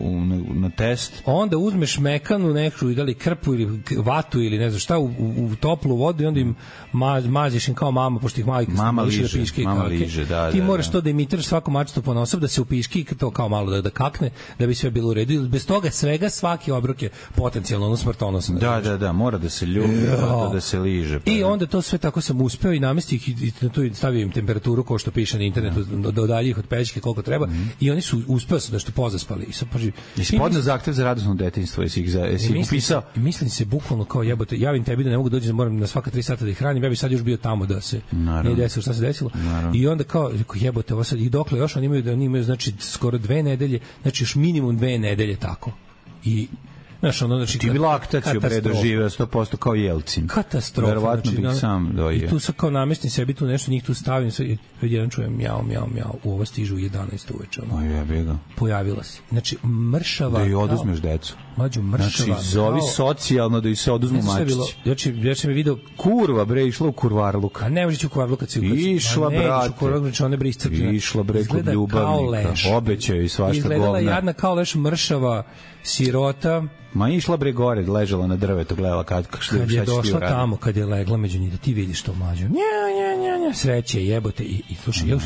S6: na test,
S7: onda uzmeš mekanu neku, da li krpu ili vatu ili ne znam šta, u toplu vodu i onda im maziš im kao mama, pošto ih
S6: mama liže,
S7: ti moraš to da imitiraš svako mačeto ponosob, da se upiški to kao malo da kakne, da bi sve bilo u redu. Bez toga svega svaki obrok je potencijalno smrtonosan.
S6: Da, mora da se ljubi, da se liže.
S7: I onda to sve tako sam uspeo i namestio ih i na to stavio im temperaturu kao što piše na internetu, dodalji ih od pećke koliko treba i oni su uspeo su nešto pozaspali. I sad paži,
S6: jesi podneo zahtev za radosno detinjstvo, jesi upisao?
S7: Mislim se bukvalno kao jebote, javim tebi da ne mogu doći, da moram na svaka 3 sata da ih hranim, ja bih sad još bio tamo da se ne desilo šta se desilo. I onda kao jebote, ovo sad i dokle još oni imaju znači skoro 2 nedelje, znači još minimum 2 nedelje tako. I znaš, znači
S6: ti bi laktaciju predoživeo 100% kao Jelcin.
S7: Katastrofa.
S6: Verovatno bih sam dojio.
S7: I tu sad kao namestim sebi tu nešto, njih tu stavim, sve, jedan čujem mjau, u ovo stižu 11 uveče. Pojavila se. Znači, mršava.
S6: Da i oduzmeš decu.
S7: Mađu, mršava.
S6: Znači, zovi socijalno da i se oduzmu mačići.
S7: Ja sam je video.
S6: Kurva, bre, išla u kurvarluk.
S7: A ne možeš u kurvarluk kad si ukac.
S6: Išla, brate.
S7: One bre iscrpljena.
S6: Išla, bre, kod ljubavnika. Obećaju i svašta govna.
S7: Izgledala jadna kao leš, mršava, sirota.
S6: Ma išla bre gore, ležala na drvetu, gledala kad
S7: je došla tamo, kad je legla među njih, da ti vidiš to mlađo. Nja, sreće, jebote. I slušaj, ja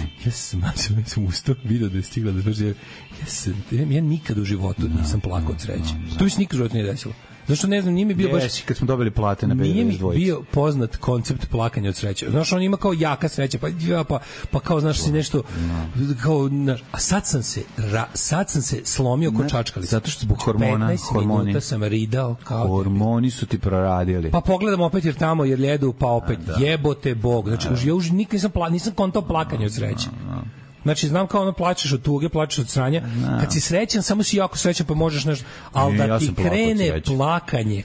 S7: sam ustao, vidio da je stigla da dođe. Ja nikad u životu nisam plakao od sreće. To mi se nikad u životu nije desilo. Zašto ne znam, nije mi bio baš...
S6: Jesi, kad smo dobili plate na B92.
S7: Nije mi bio poznat koncept plakanja od sreće. Znaš, on ima kao jaka sreća, pa kao, znaš, si nešto... Kao, a sad sam se slomio ko čačkalica.
S6: Zato što zbog hormona...
S7: 15 minuta sam ridao kao...
S6: Hormoni su ti proradili.
S7: Pa pogledam opet jer tamo, jer ljedu, pa opet jebote Bog. Znači, ja už nikad nisam kontao plakanje od sreće. Znači, znam kao ono plačeš od tuge, plačeš od sranja. Kad si srećan, samo si jako srećan, pa možeš nešto... Ali da ti krene plakanje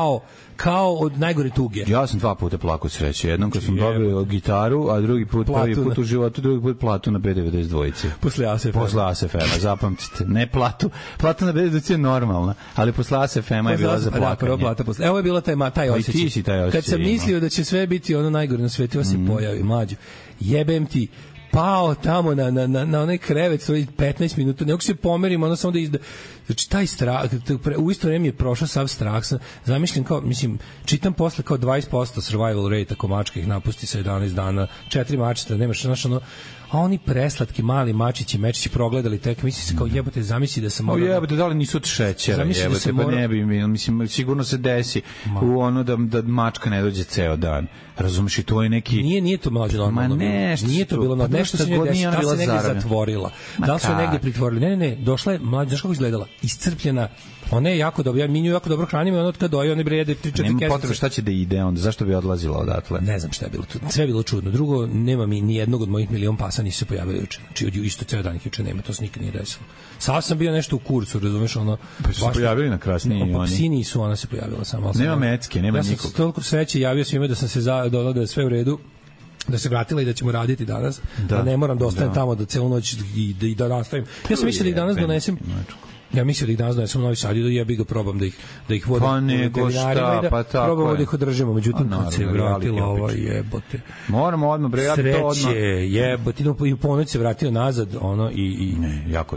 S7: kao od najgore tuge.
S6: Ja sam 2 puta plakao od sreće. Jednom kad sam dobio gitaru, a prvi put u životu, drugi put platu na B92.
S7: Posle
S6: ASFM-a, zapamtite. Ne platu. Plata na B92 je normalna, ali posle ASFM-a je bila za plakanje.
S7: Evo je bila taj osjećaj.
S6: Ti si taj osjećaj.
S7: Kad sam mislio da će sve biti ono najgore na svetu, se pojavi mlađo. Jebem ti, pao tamo na onaj krevet, stoji 15 minuta, neko se pomerim, ono samo da znači, taj strah, u isto vreme je prošao sav strah, zamišljam kao, mislim, čitam posle kao 20% survival rate, ako mačka ih napusti sa 11 dana, 4 mačeta, nemaš, znaš, ono, a oni preslatki mali mačići, mečići progledali tek, misli se kao jebote, zamisli da sam
S6: jebote, da li nisu od šećera, jebote, pa ne bi, mislim, sigurno se desi u ono da mačka ne dođe ceo dan. Razumeš, i to je neki...
S7: Nije to mlađe normalno. Nije to bilo normalno. Nešto se nije desilo, da se negdje zatvorila. Da li su negdje pritvorili? Ne, došla je mlađe, znaš kako izgledala? Iscrpljena. Ona je jako dobro, ja minju jako dobro hranim i ono od kada doje, oni brede 3-4 kesice.
S6: Nema potrebe šta će da ide onda, zašto bi odlazila odatle?
S7: Ne znam šta je bilo tu. Sve je bilo čudno. Drugo, nema mi ni jednog od mojih milion pasa nisu se pojavili juče. Znači, isto ceo dan ih juče nema, to se nikad nije desilo. Sad sam bio nešto u kurcu, razumeš, ono...
S6: Pa su se pojavili na krasniji oni.
S7: Pa psi nisu, ona se pojavila samo.
S6: Nema mecke, nema nikog.
S7: Ja sam toliko sreće javio svima da sam se da je sve u redu, da se vratila i da ćemo raditi danas, da ne moram da ostanem tamo da celu noć i da nastavim. Ja sam mislio da ih danas donesem. Ja mislim da ih danas donesem u Novi Sad i da jebi ga probam da ih vodim.
S6: Pa nego šta, pa tako.
S7: Probamo da ih održimo, međutim kad se vratila ova jebote.
S6: Moramo odmah bre, to odmah.
S7: Sreće, jebote, i u ponoć se vratio nazad, ono i
S6: ne, jako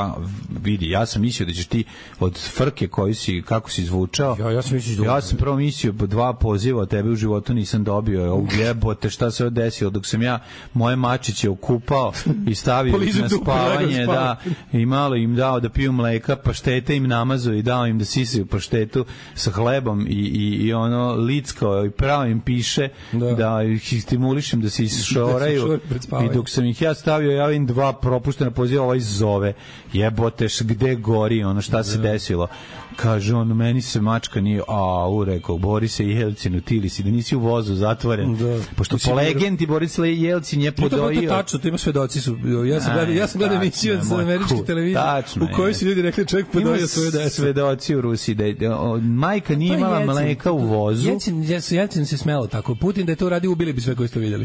S6: vidi, ja sam mislio da ćeš ti od frke koji si, kako si zvučao. Ja sam prvo mislio 2 poziva od tebe u životu nisam dobio. Jebote, šta se desilo dok sam ja moje mačiće okupao i stavio na spavanje, da, i malo im dao da piju mleko, paštete im namazao i dao im da sisaju paštetu sa hlebom i ono lickao i pravo im piše da ih stimulišem da se isšoraju i dok sam ih ja stavio, ja im 2 propuštena poziva, ovaj zove jeboteš, gde gori, ono šta se desilo. Kaže on, meni se mačka nije, rekao, Boris je Jelcin, utili si, da nisi u vozu zatvoren. Pošto po legendi Boris Jelcin je podojio.
S7: To tačno, to ima svedoci su. Ja sam gledao emisiju sa američke televizije u kojoj su ljudi rekli čovjek podojio svoju decu.
S6: Svedoci u Rusiji da majka nije imala mleka u vozu.
S7: Jelcin se smelo tako. Putin da je to radio, ubili bi sve koji ste videli.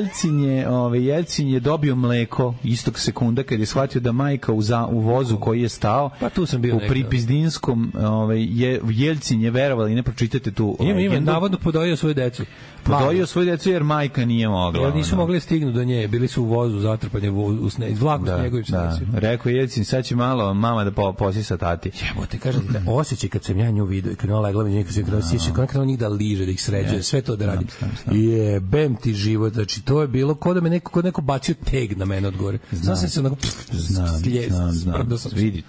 S6: Jelcin je dobio mleko istog sekunda kad je shvatio da majka u vozu koji je stao u Pripizdinskom Jelcin je verovala i ne pročitate tu
S7: ima navodno podojio svoju decu.
S6: Podojio svoju decu jer majka nije mogla.
S7: Jer nisu mogli stignu do nje, bili su u vozu zatrpani u vlaku s njegovim srećima.
S6: Rekao Jelcin, sad će malo mama da posisa tati.
S7: Jebote, kažete, osjećaj kad sam ja nju vidio, kad ona legla mi njega, kad krenuo njih da liže, da ih sređuje, sve to da radi. Jebem ti život, znači to je bilo kao da me neko bacio teg na mene od gore. Znam se onako...
S6: Znam. Vidi,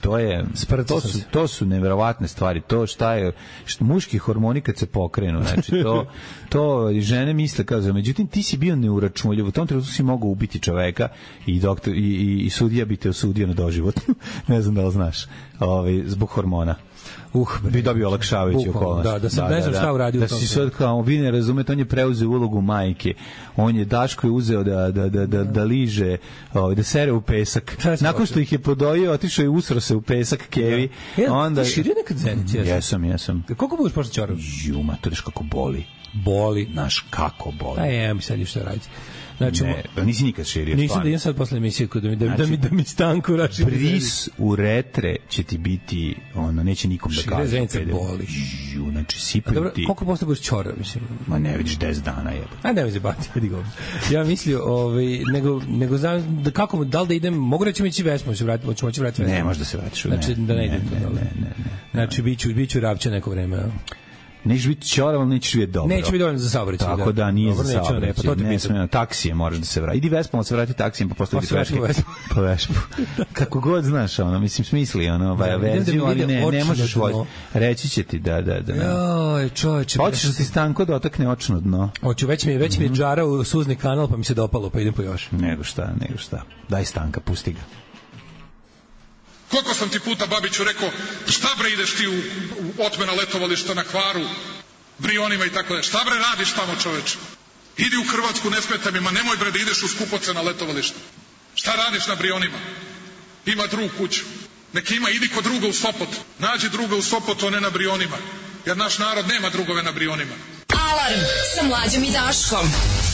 S6: to su neverovatne stvari, to šta je muški hormoni kad se pokrenu, znači to žene misle, kaže, međutim ti si bio neuračunljiv, u tom trenutku si mogao ubiti čoveka i doktor i sudija bi te osudio na doživotno. Ne znam da li znaš, zbog hormona. Bi dobio olakšavajući okolnost.
S7: Da sam ne znam šta uradio u tom.
S6: Da si sad kao, vi ne razumete, on je preuzeo ulogu majke. Daško je uzeo da liže, da sere u pesak. Nakon što ih je podojio, otišao i usro se u pesak kevi.
S7: Ti širio nekad Zenić?
S6: Jesam.
S7: Koliko budeš pošto čorav?
S6: Matoriš kako boli. Znaš kako boli.
S7: Ja mi sad još šta raditi. Znači,
S6: nisi nikad širio.
S7: Nisam da idem sad posle emisije da mi stanku rašim.
S6: Bris u retre će ti biti, neće nikom da kaže.
S7: Šire Zenica boli.
S6: Znači, sipaju ti.
S7: Koliko posle budeš čorav, mislim?
S6: Ma ne vidiš 10 dana jebate.
S7: Ajde, ne mi zebati, jedi go. Ja mislio, nego znam, kako, da li da idem, mogu reći mi ići Vesmu, ću moći vratiti Vesmu.
S6: Ne, možda se vratiš.
S7: Znači, da ne idem. Znači, bit ću Ravća neko vreme,
S6: Nećeš biti ćorav, ali nećeš biti dobro.
S7: Neće biti dovoljno za saobraćaj.
S6: Tako da nije za saobraćaj. Ne smije, taksije moraš da se vrati. Idi Vespom, se vrati taksijem, pa posle po Vespu. Kako god znaš, ono, mislim, smisli, ono, verziju, ali ne možeš voziti. Reći će ti da.
S7: Joj, čoveče.
S6: Hoćeš da ti Stanko dotakne očno dno?
S7: Hoću, već mi je džara u suzni kanal, pa mi se dopalo, pa idem po još.
S6: Nego šta. Daj Stanka, pusti ga.
S5: Koliko sam ti puta, Babiću, rekao, šta bre ideš ti u otmena letovališta na Hvaru, Brionima i tako da. Šta bre radiš tamo, čoveče? Idi u Hrvatsku, ne smeta mi, ma nemoj bre da ideš u skupocena letovališta. Šta radiš na Brionima? Ima drug kuću. Neki ima, idi kod druga u Sopot. Nađi druga u Sopotu, a ne na Brionima. Jer naš narod nema drugove na Brionima.
S4: Alarm sa Mlađom i Daškom.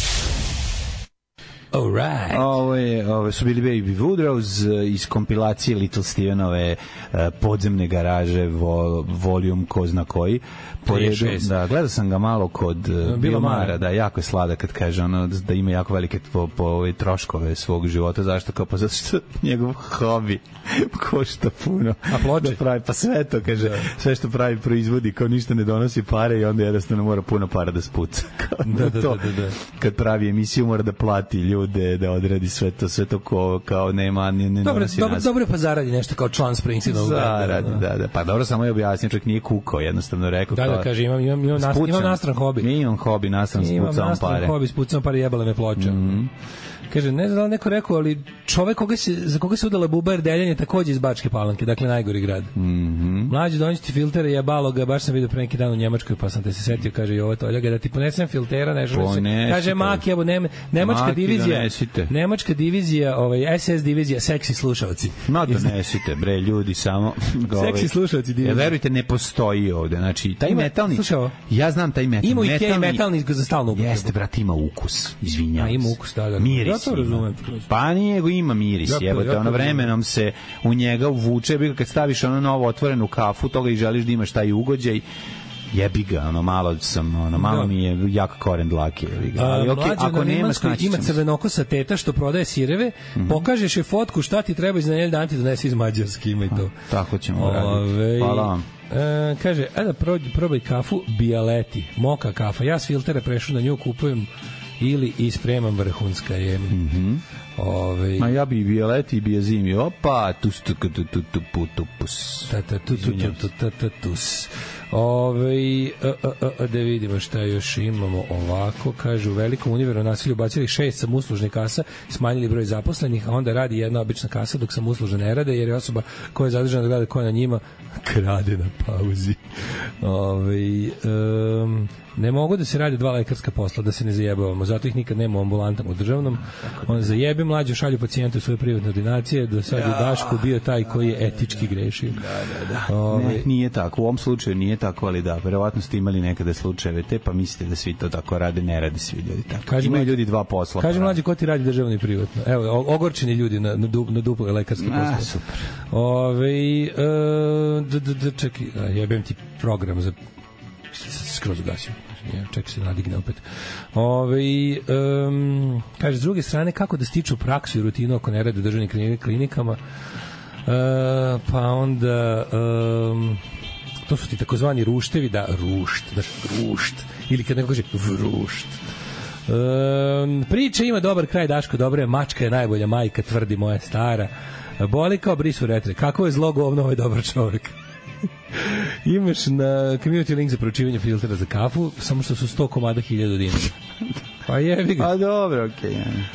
S7: Alright.
S6: Ovo su bili Baby Woodrows iz kompilacije Little Stevenove Podzemne garaže volijum ko zna koji. Da, gledao sam ga malo kod Bill Mara, da, jako je slada kad kaže ono, da ima jako velike troškove svog života. Zašto? Kao, pa zato što njegov hobi košta puno.
S7: A ploče?
S6: Da pravi, pa sve to, kaže, sve što pravi proizvodi, kao ništa ne donosi pare i onda jednostavno mora puno para da spuca. Da. Kad pravi emisiju mora da plati ljude, da odradi sve to kao nema, ne donosi nas.
S7: Dobro pa zaradi nešto kao član Springsteenovog.
S6: Zaradi, da. Pa dobro, samo je objasnio, čak nije kukao, jednostavno rekao.
S7: Da, kaže, imam nastran hobi.
S6: Imam hobi, nastran spucam pare.
S7: Imam nastran hobi, spucam pare, jebala me ploča. Kaže, ne znam da li neko rekao, ali čovek za koga se udala Buba Erdeljan je takođe iz Bačke Palanke, dakle najgori grad. Mlađi, donjiti filtere, jebalo ga, baš sam vidio pre neki dan u Njemačkoj, pa sam te se setio, kaže Jova Toljaga, da ti ponesem filtera, ne žele se. Kaže, Maki, evo, Nemačka divizija, SS divizija, seksi slušalci.
S6: No, donesite, bre, ljudi, samo.
S7: Seksi slušalci divizija.
S6: Verujte, ne postoji ovde, znači, taj metalni, ja znam taj metalni.
S7: Ima i metalni za stalno upotrebu.
S6: Jeste, brate, ima ukus, izvinjavam se.
S7: Ima ukus, da.
S6: Miris. Pa nije, ima miris, jebote, ono vremenom se u njega uvuče, kad staviš ono novo otvorenu kafu, toga i želiš da imaš taj ugođaj, jebi ga, malo mi je jak koren dlake, jebi ga. Ali okej, ako nema, znači
S7: ima crvenokosa teta što prodaje sireve, pokažeš je fotku šta ti treba za nedelju dan ti donesi iz Mađarske, ima i to.
S6: Tako ćemo raditi. Hvala vam.
S7: Kaže, da probaj kafu Bialetti, moka kafa, ja s filtera prešao na nju, kupujem ili ispremam, vrhunska je.
S6: Ma ja bi Bialetti i Biazimi. Opa,
S7: da vidimo šta još imamo ovako. Kaže, u velikom univeru nasilju bacili 6 samouslužnih kasa, smanjili broj zaposlenih, a onda radi jedna obična kasa dok samouslužne ne rade, jer je osoba koja je zadržana da gleda koja na njima krade na pauzi. Ne mogu da se radi 2 lekarska posla, da se ne zajebavamo, zato ih nikad nema u ambulantama u državnom. On zajebe mlađu, šalju pacijente u svoje privatne ordinacije, do sad je Daško bio taj koji je etički grešio.
S6: Ne, nije tako, u ovom slučaju nije tako, ali da, verovatno ste imali nekada slučajeve te, pa mislite da svi to tako rade, ne radi svi ljudi tako. Imaju ljudi 2 posla.
S7: Kaže mlađi, ko ti radi državno i privatno? Evo, ogorčeni ljudi na duple lekarske posle.
S6: Super.
S7: Čekaj, jebem ti program za skroz ugasio. Čekaj se nadigne opet. Kaže, s druge strane, kako da stiču praksu i rutinu ako ne rade u državnim klinikama? Pa onda to su ti takozvani ruštevi, rušt, ili kad neko kaže vrušt. Priča ima dobar kraj, Daško, dobro je, mačka je najbolja majka, tvrdi moja stara. Boli kao brisu retre. Kako je zlo govno, ovaj dobar čovjek. Imaš na community link za pročivanje filtera za kafu, samo što su 100 komada 1000 dinara. Pa jebi ga.
S6: A dobro, okej.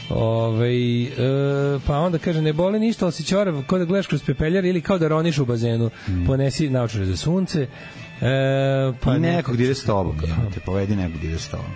S7: Pa onda kaže, ne boli ništa, ali si ćorav kao da gledaš kroz pepeljar ili kao da roniš u bazenu. Ponesi naočare za sunce.
S6: Pa nekog ide s tobom, te povedi nekog ide s tobom.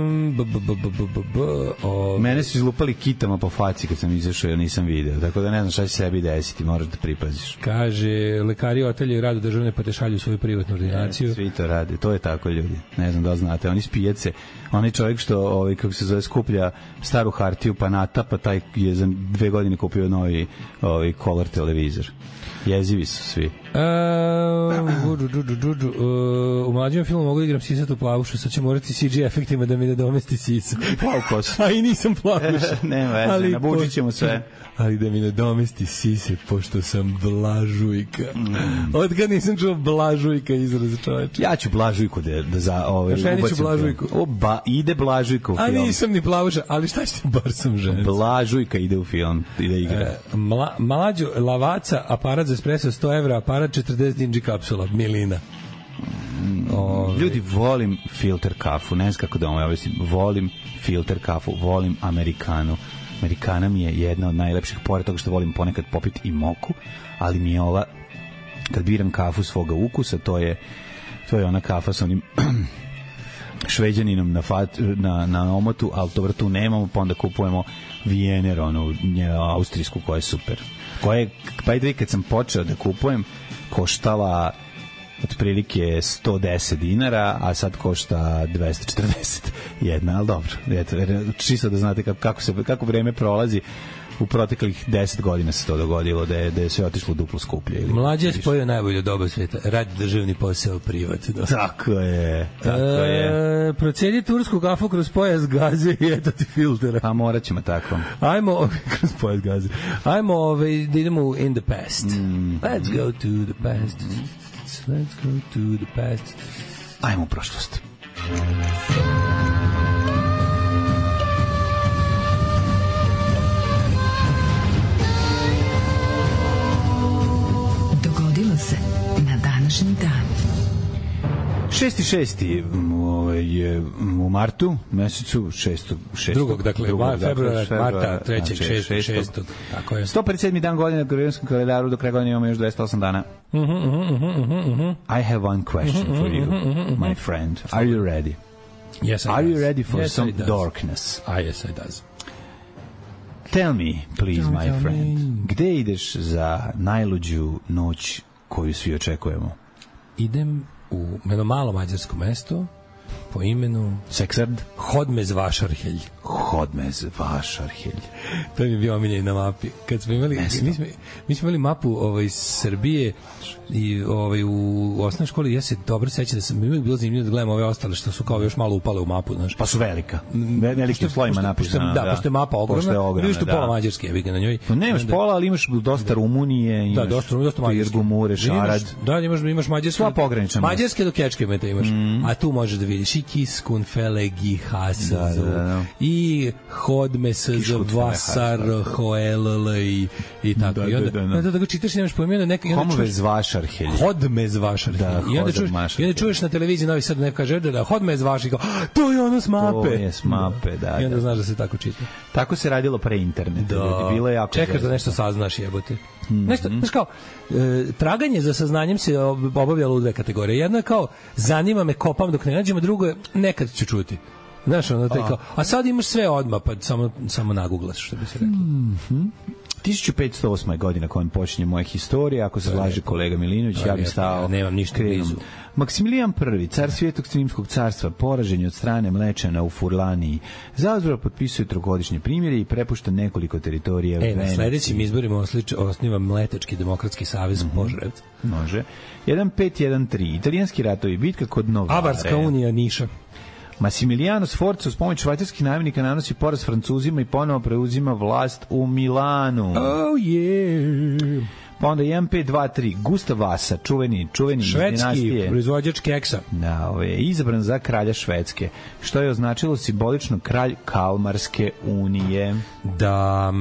S6: Mene su izlupali kitama po faci kad sam izašao, ja nisam video, tako da ne znam šta će sebi desiti, moraš da pripaziš.
S7: Kaže, lekari oteljaju radu državne pa te šalju svoju privatnu ordinaciju.
S6: Svi to rade, to je tako, ljudi. Ne znam da li znate, oni spijace, onaj čovjek što, kako se zove, skuplja staru hartiju pa natapa, taj je za 2 godine kupio novi color televizor. Jezivi su svi.
S7: u mlađem filmu mogu da igram sisatu plavušu, sad ću morati CG efektima da mi ne domesti sisa.
S6: Plaukos.
S7: A i nisam plavuša.
S6: Nema veze, nabučit ćemo sve.
S7: Ali da mi ne domesti sise, pošto sam blažujka. Od kad nisam čuo blažujka izraz, čoveče.
S6: Ja ću blažujku da za
S7: ubacim. Ću blažujku.
S6: Ide blažujka u film.
S7: A nisam ni plavuša, ali šta ćete, bar sam žena.
S6: Blažujka ide u film, ide igra.
S7: Mlađo, lavaca, aparat za espresso 100 evra, aparat 40 dinđi kapsula, milina.
S6: Ljudi, volim filter kafu, ne znam kako da vam objasnim, volim filter kafu, volim amerikanu. Amerikana mi je jedna od najlepših, pored toga što volim ponekad popiti i moku, ali mi je ova, kad biram kafu svoga ukusa, to je ona kafa sa onim šveđaninom na omotu, ali dobro tu nemamo, pa onda kupujemo Viener, onu austrijsku, koja je super. Koja je, pa i kad sam počeo da kupujem, koštala otprilike 110 dinara, a sad košta 241, ali dobro. Čisto da znate kako vreme prolazi. U proteklih 10 godina se to dogodilo, da je sve otišlo duplo skuplje.
S7: Mlađe je spojio najbolje doba sveta. Radi državni posao privatno.
S6: Tako je.
S7: Procedi tursku kafu kroz pojas gaze i eto ti filtera.
S6: Pa morat ćemo tako.
S7: Ajmo, kroz pojas gaze. Ajmo da idemo in the past. Let's go to the past. Let's go to the past.
S6: Ajmo u prošlost.
S4: Dogodilo se na današnji dan.
S6: 6.6. U martu, mesecu 6.
S7: Drugog, dakle, februara, marta, 3. 6. Tako je.
S6: 157. dan godine na Gregorijanskom kalendaru, do kraja godine imamo još 208 dana. I have one question for you, my friend. Are you ready?
S7: Yes,
S6: Are you ready for some darkness?
S7: Yes, I does.
S6: Tell me, please, my friend, gde ideš za najluđu noć koju svi očekujemo?
S7: Idem u jedno malo mađarsko mesto po imenu
S6: Seksard.
S7: Hodmez Vašarhelj.
S6: Hodmez Vašarhelj.
S7: To mi je bio omiljen na mapi. Kad smo imali, mi smo imali mapu Srbije i u osnovnoj školi, ja se dobro sećam da sam uvijek bilo zanimljivo da gledam ove ostale što su kao još malo upale u mapu, znaš.
S6: Pa su velika. Velikim slojima napisana.
S7: Da, pošto je mapa ogromna, imaš tu pola Mađarske, jebi ga na njoj.
S6: Pa nemaš pola, ali imaš dosta Rumunije, imaš
S7: dosta Mađarske.
S6: Mure, Šarad.
S7: Da, imaš Mađarske.
S6: Sva pogranična.
S7: Mađarske do Kečkemeta imaš. A tu možeš da vidiš i Kiskun, Felegi, Hasazu, i Hodmes, Vasar, Hoell i tako. I onda da ga čitaš, nemaš pojma,
S6: Hodmez Vašarhelj.
S7: Hodmez Vašarhelj. I onda čuješ na televiziji Novi Sad neko kaže da Hodmez Vašarhelj, to je ono s mape.
S6: To je s mape, da.
S7: I onda znaš da se tako čita.
S6: Tako se radilo pre interneta. Bilo je jako.
S7: Čekaš da nešto saznaš, jebote. Nešto, znaš kao, traganje za saznanjem se obavljalo u dve kategorije. Jedno je kao, zanima me, kopam dok ne nađemo, drugo je, nekad ću čuti. Znaš, ono te kao, a sad imaš sve odmah, pa samo naguglaš, što bi se rekli.
S6: 1508. godina kojom počinje moja historija, ako se slaže kolega Milinović, ja bih stao.
S7: Nemam ništa blizu.
S6: Maksimilijan I, car Svetog Rimskog carstva, poražen je od strane Mlečana u Furlaniji. Zauzvrat potpisuje trogodišnje primjere i prepušta nekoliko teritorija Venecije.
S7: Na sledećim izborima osniva Mletački demokratski savez Požarevca.
S6: Može. 1513. Italijanski ratovi, bitka kod Novare.
S7: Avarska unija Niša.
S6: Massimiliano Sforza uz pomoć švajcarskih najemnika nanosi poraz Francuzima i ponovo preuzima vlast u Milanu.
S7: Oh yeah.
S6: Pa onda 1523. Gustav Vasa, čuveni
S7: švedski proizvođač keksa.
S6: Da, je izabran za kralja Švedske, što je označilo simbolično kralj Kalmarske unije.
S7: Da,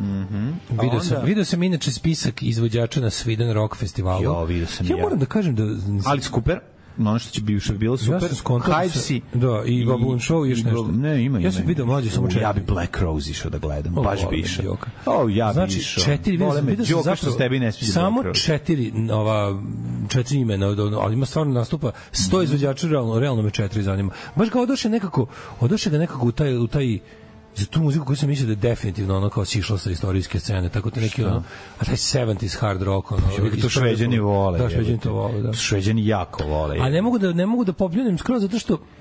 S7: vidio sam inače spisak izvođača na Sweden Rock festivalu. Ja moram da kažem da...
S6: Alice Cooper, ono što će bilo super.
S7: Hivesi. Da, i Baboon Show i još nešto.
S6: Ne, ima.
S7: Ja sam vidio mlađe samo 4.
S6: Ja bi Black Rose išao da gledam, baš bi išao. Ja bi išao.
S7: Znači, 4 vidio sam zašto tebi ne sviđa samo Black Rose. 4 imena, ali ima stvarno nastupa 100 izvođača, realno me 4 zanima. Baš ga odoše ga nekako u taj za tu muziku koju sam mislio da je definitivno ono kao sišla sa istorijske scene, tako te neki ono, a taj 70s hard rock, ono,
S6: to Šveđani vole.
S7: Da, Šveđani to vole, da.
S6: Šveđani jako vole.
S7: A ne mogu da popljunem skroz zato što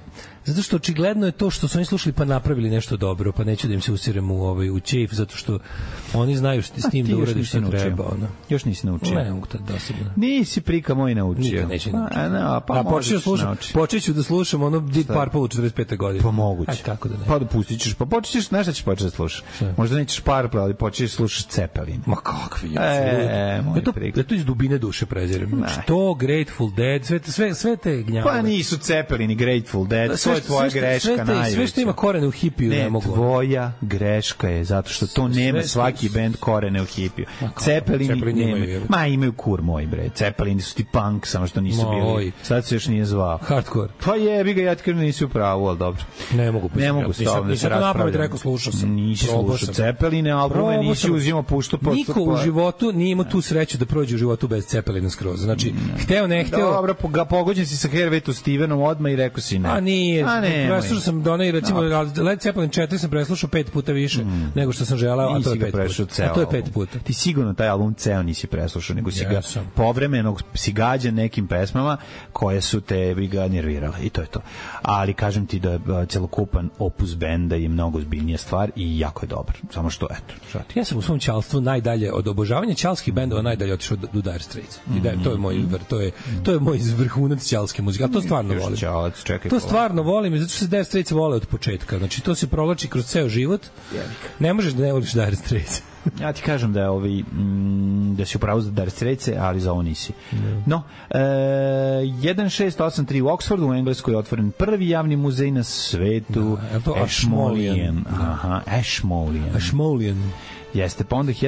S7: Zato što očigledno je to što su oni slušali pa napravili nešto dobro, pa neću da im se usirem u ćef, zato što oni znaju s tim da urade što treba. Ono.
S6: Još nisi naučio.
S7: Ne mogu tad dosadno.
S6: Nisi prika moj naučio.
S7: Nikad neće
S6: naučiti.
S7: Počeću da slušam ono Deep Purple u 45. godini.
S6: Pa moguće.
S7: Kako da ne?
S6: Pa dopustit ćeš. Pa počećeš, znaš šta ćeš početi da slušaš? Možda nećeš Purple, ali počećeš slušati Zeppelin.
S7: Ma kakvi je. Ja to iz dubine duše prezirem. To, Grateful Dead, sve te gnjave.
S6: Pa nisu Zeppelin i Grateful Dead. To je tvoja greška najveća.
S7: Sve što ima korene u hipiju ne mogu.
S6: Tvoja greška je zato što to nema svaki bend korene u hipiju. Zeppelin nema. Ma imaju kur moj bre. Zeppelin su ti punk, samo što nisu bili. Sad se još nije zvao.
S7: Hardcore.
S6: Pa jebi ga, ja ti kažem nisi u pravu, al dobro.
S7: Ne mogu
S6: s tobom da se raspravljam.
S7: Rekao, slušao sam.
S6: Nisi slušao Zeppeline, albume nisi uzimao pušto.
S7: Niko u životu nije imao tu sreću da prođe u životu bez Zeppelina skroz. Znači, hteo, ne hteo.
S6: Dobro, pogođen si sa Hervetu Stevenom odmah i rekao si ne.
S7: A nije. Preslušao sam da onaj, recimo, Led Zeppelin 4 sam preslušao 5 puta više nego što sam želeo, a to je 5 puta. A to je 5 puta.
S6: Ti sigurno taj album ceo nisi preslušao, nego si ga povremeno si gađan nekim pesmama koje su te bi ga nervirale i to je to. Ali kažem ti da celokupan opus benda je mnogo ozbiljnija stvar i jako je dobar. Samo što, eto, žati.
S7: Ja sam u svom ćalstvu najdalje, od obožavanja ćalskih bendova najdalje otišao do Dire Straits. I da, to je moj vrhunac ćalske muzike. A to stvarno volim. To stvarno volim, zato što se Dire Straits vole od početka. Znači, to se provlači kroz ceo život. Ne možeš da ne voliš Dire Straits.
S6: Ja ti kažem da je da si upravo za Dire Straits, ali za ovo nisi. No, 1683 u Oxfordu u Engleskoj je otvoren prvi javni muzej na svetu. Ashmolean. Aha, Ashmolean. Jeste, pa onda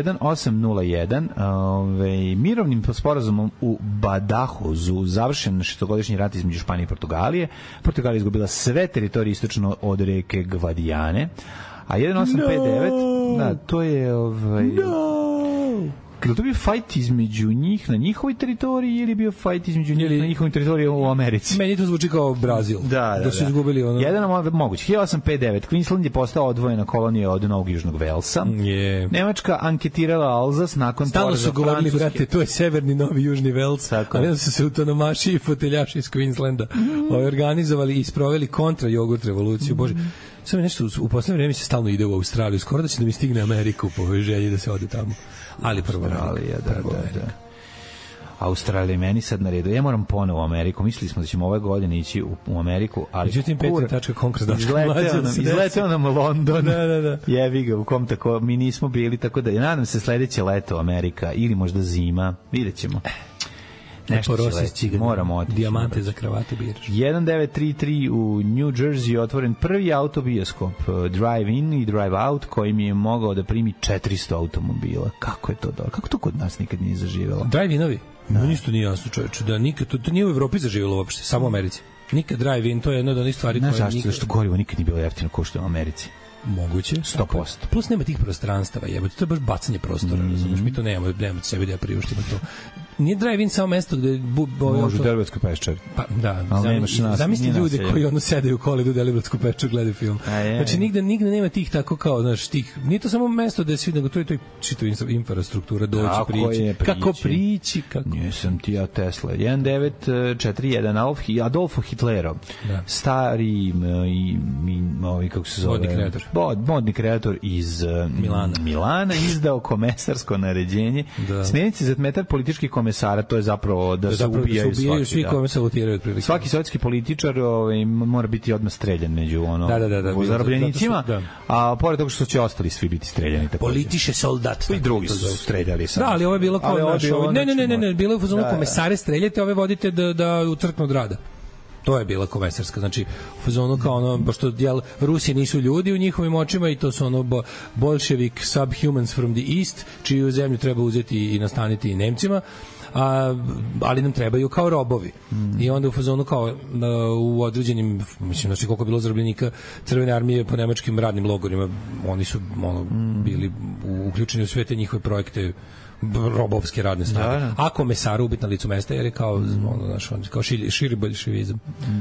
S6: 1801 mirovnim sporazumom u Badajozu završen šestogodišnji rat između Španije i Portugalije. Portugalija izgubila sve teritorije istočno od reke Gvadijane. A 1859, da, to je Ili to bio fajt između njih na njihovoj teritoriji ili bio fajt između njih na njihovoj teritoriji u Americi?
S7: Meni to zvuči kao Brazil. Da su izgubili ono.
S6: Jedan moguće. 1859. Queensland je postao odvojena kolonija od Novog Južnog Velsa. Nemačka anketirala Alzas nakon
S7: poraza Francuske. Stalno su govorili, brate, to je severni Novi Južni Vels. A ne da su se utonomaši i foteljaši iz Queenslanda organizovali i sproveli kontra jogurt revoluciju. Bože, samo nešto u poslednje vreme se stalno ide u Australiju. Skoro da će da mi stigne Ameriku po ovoj želji da se ode tamo. Ali prvo Australija, da.
S6: Australija meni sad na redu. Ja moram ponovo u Ameriku. Mislili smo da ćemo ove godine ići u Ameriku, ali
S7: međutim
S6: izleteo nam London. Da. Jevi ga, u kom tako mi nismo bili, tako da nadam se sledeće leto Amerika ili možda zima. Videćemo. Nešto moramo otići.
S7: Dijamante za kravate biraš.
S6: 1933 u New Jersey otvoren prvi autobioskop Drive-in i Drive-out koji mi je mogao da primi 400 automobila. Kako je to dobro? Kako to kod nas nikad nije zaživjelo?
S7: Drive-inovi? Ništa nije jasno, čovječe. Da nikad, to nije u Evropi zaživjelo uopšte, samo u Americi. Nikad Drive-in, to je jedna od onih stvari koje
S6: nikad... Znaš zašto gorivo nikad nije bilo jeftino kao što je u Americi?
S7: Moguće.
S6: 100%.
S7: Plus nema tih prostranstava, jebote, to je baš bacanje prostora, razumiješ, mi to nemamo sebi da priuštimo to. Nije drive-in samo mesto gde...
S6: Može u Deliblatskoj peščari.
S7: Pa, da, zamisli ljude koji ono sedaju u koli u Delibratsku peščaru, gledaju film. Znači, nigde nema tih tako kao, znaš, tih... Nije to samo mesto gde svi, nego to je čito infrastruktura, doći, prići. Kako prići?
S6: Nisam ti ja Tesla. 1941 Adolfo Hitlerov. Stari, kako se zove... Modni kreator iz Milana izdao komesarsko naređenje. Smjernice za metar političkih komesara, to je zapravo da se ubijaju svaki.
S7: Svi kome sabotiraju otprilike.
S6: Svaki sovjetski političar mora biti odmah streljan među zarobljenicima, a pored toga što će ostali svi biti streljani.
S7: Politiše soldat.
S6: I drugi su streljali.
S7: Da, ali ovo je bilo kao naš... Ne, bilo je u fazonu komesare streljate, ove vodite da utrknu od rada. To je bila komesarska, znači u fazonu kao ono, pošto Rusi nisu ljudi u njihovim očima i to su ono Bolshevik subhumans from the east, čiju zemlju treba uzeti i nastaniti i Nemcima, ali nam trebaju kao robovi. I onda u fazonu kao u određenim, mislim, znači koliko je bilo zarobljenika Crvene armije po nemačkim radnim logorima, oni su bili uključeni u sve te njihove projekte robovske radne snage. A komesara ubit na licu mesta jer je kao kao širi boljševizam.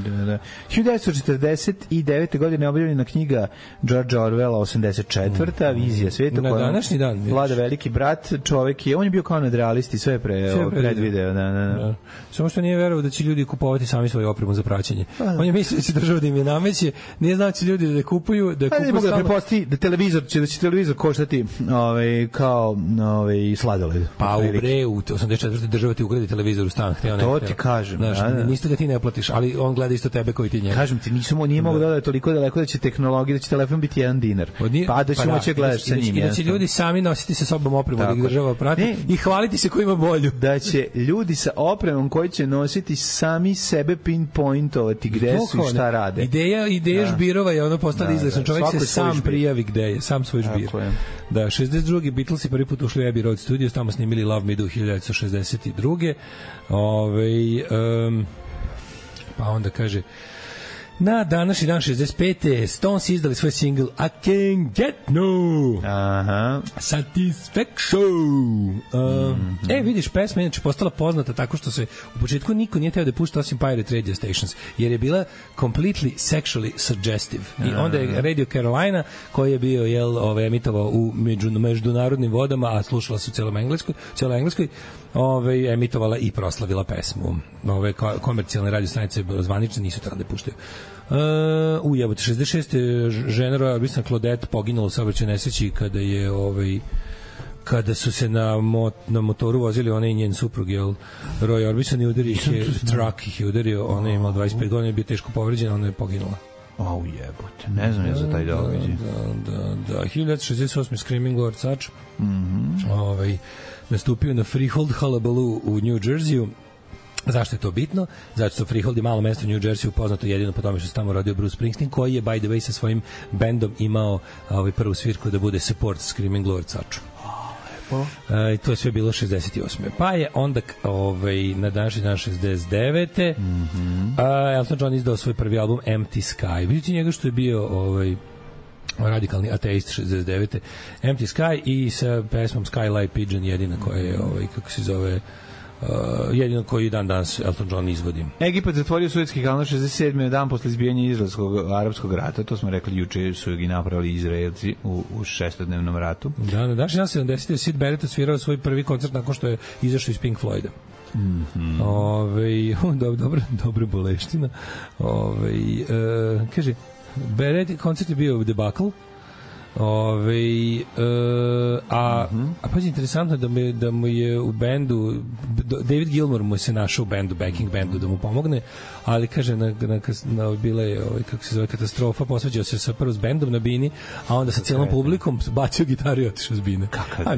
S6: 1949. godine objavljena knjiga Georgea Orwella 84. Vizija sveta
S7: na današnji dan
S6: vlada veliki brat, čovek je, on je bio kao nadrealist i sve predvideo. Da.
S7: Samo što nije verovao da će ljudi kupovati sami svoju opremu za praćenje. On je mislio da će država da im je nameće, nije znao da će ljudi da kupuju, da kupuju
S6: da preposti da će televizor koštati kao sladoled.
S7: Pa u 84. država ti ugradi televizor u stan.
S6: To ti kažem.
S7: Niste ga ti ne platiš, ali on gleda isto tebe koji ti njega.
S6: Kažem ti, nije mogu da toliko daleko da će tehnologija, da će telefon biti $1, pa da će moći gledaš sa njim.
S7: I da će ljudi sami nositi sa sobom opremu da ih država prati i hvaliti se ko ima bolju.
S6: Da će ljudi sa opremom koji će nositi sami sebe pinpointovati gde su i šta rade.
S7: Ideja žbirova je ono postala izlešan. Čovjek se sam prijavi gde je, sam svoj žbir. Da, 62. Beatlesi prvi put ušli u Abbey Road Studios, tamo snimili Love Me Do 1962. Pa onda kaže na današnji dan 65. Stones izdali svoj single I Can't Get No Satisfaction. Vidiš, pesma inače postala poznata tako što se u početku niko nije teo da pušta osim Pirate Radio Stations, jer je bila completely sexually suggestive. I onda je Radio Carolina, koji je bio emitovao u međunarodnim vodama, a slušala se u cijeloj engleskoj, emitovala i proslavila pesmu. Komercijalne radio stanice zvanične nisu trebali da puštaju. U 66. žena Roy Orbison Claudette poginula u saobraćajnoj nesreći kada su se na motoru vozili ona i njen suprug, Roy Orbison je udario truck ih je udario, ona je imala 25 godina, je bio teško povređena, ona je poginula.
S6: Jebote, ne znam ja za taj događaj.
S7: Da, 1968. Screaming Lord Sutch nastupio na Freehold Hullabaloo u New Jerseyu. Zašto je to bitno? Zato što Freehold je malo mesto u New Jerseyu poznato jedino po tome što se tamo rodio Bruce Springsteen, koji je, by the way, sa svojim bendom imao prvu svirku da bude support Screaming Lord Sutchu. I to je sve bilo 68. Pa je onda na današnji dan 69. Elton John izdao svoj prvi album Empty Sky. Vidite njega što je bio radikalni ateist 69. Empty Sky i sa pesmom Skylight Pigeon jedina koja je kako se zove jedino koji dan danas Elton John izvodi.
S6: Egipat zatvorio Suetski kanal 67. dan posle izbijanja izraelskog arapskog rata, to smo rekli juče, su ga napravili Izraelci u šestodnevnom ratu.
S7: Da, na današnji dan 70. Sid Barrett osvirao svoj prvi koncert nakon što je izašao iz Pink Floyda. Dobra boleština. Kaže, Barrett koncert je bio u debakl. A pazi, interesantno da mu je u bendu David Gilmour mu se našao u bendu, backing bandu da mu pomogne, ali kaže bila je kako se zove katastrofa, posvađao se sa prvo s bendom na bini, a onda sa cijelom publikom bacio gitaru i otišao s bine.
S6: Kakav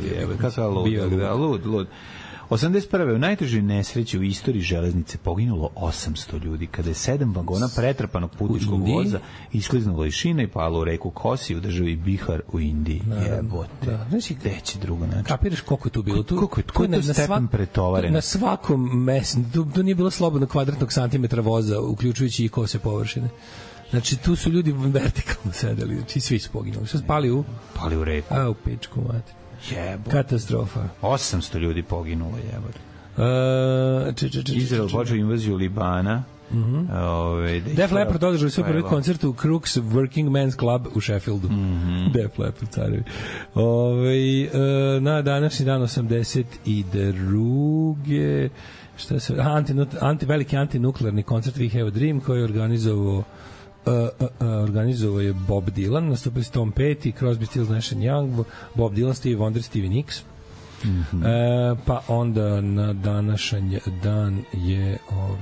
S6: lud. 81. u najtežoj nesreći u istoriji železnice poginulo 800 ljudi kada je 7 vagona pretrpanog putničkog voza iskliznulo iz šina i palo u reku Kosi u državi Bihar u Indiji. Jebote.
S7: Znači,
S6: gde će drugo naći?
S7: Kapiraš koliko je tu bilo?
S6: Ko je to stepen pretovaren?
S7: Na svakom mestu, tu nije bilo slobodno kvadratnog santimetra voza, uključujući i kose površine. Znači, tu su ljudi vertikalno sedeli, znači svi su poginuli. Što su pali u
S6: reku?
S7: U pičku mati.
S6: Jebote.
S7: Katastrofa.
S6: 800 ljudi poginulo, jebote. Izrael počeo invaziju Libana.
S7: Def Leppard održao svoj prvi koncert u Crooks Working Men's Club u Sheffieldu. Def Leppard, carevi. Na današnji dan 82. Šta se... veliki antinuklearni koncert We Have a Dream koji je organizovao je Bob Dylan, nastupili su Tom Petty, Crosby, Stills, Nash & Young, Bob Dylan, Stevie Wonder, Stevie Nicks. Pa onda na današnji dan je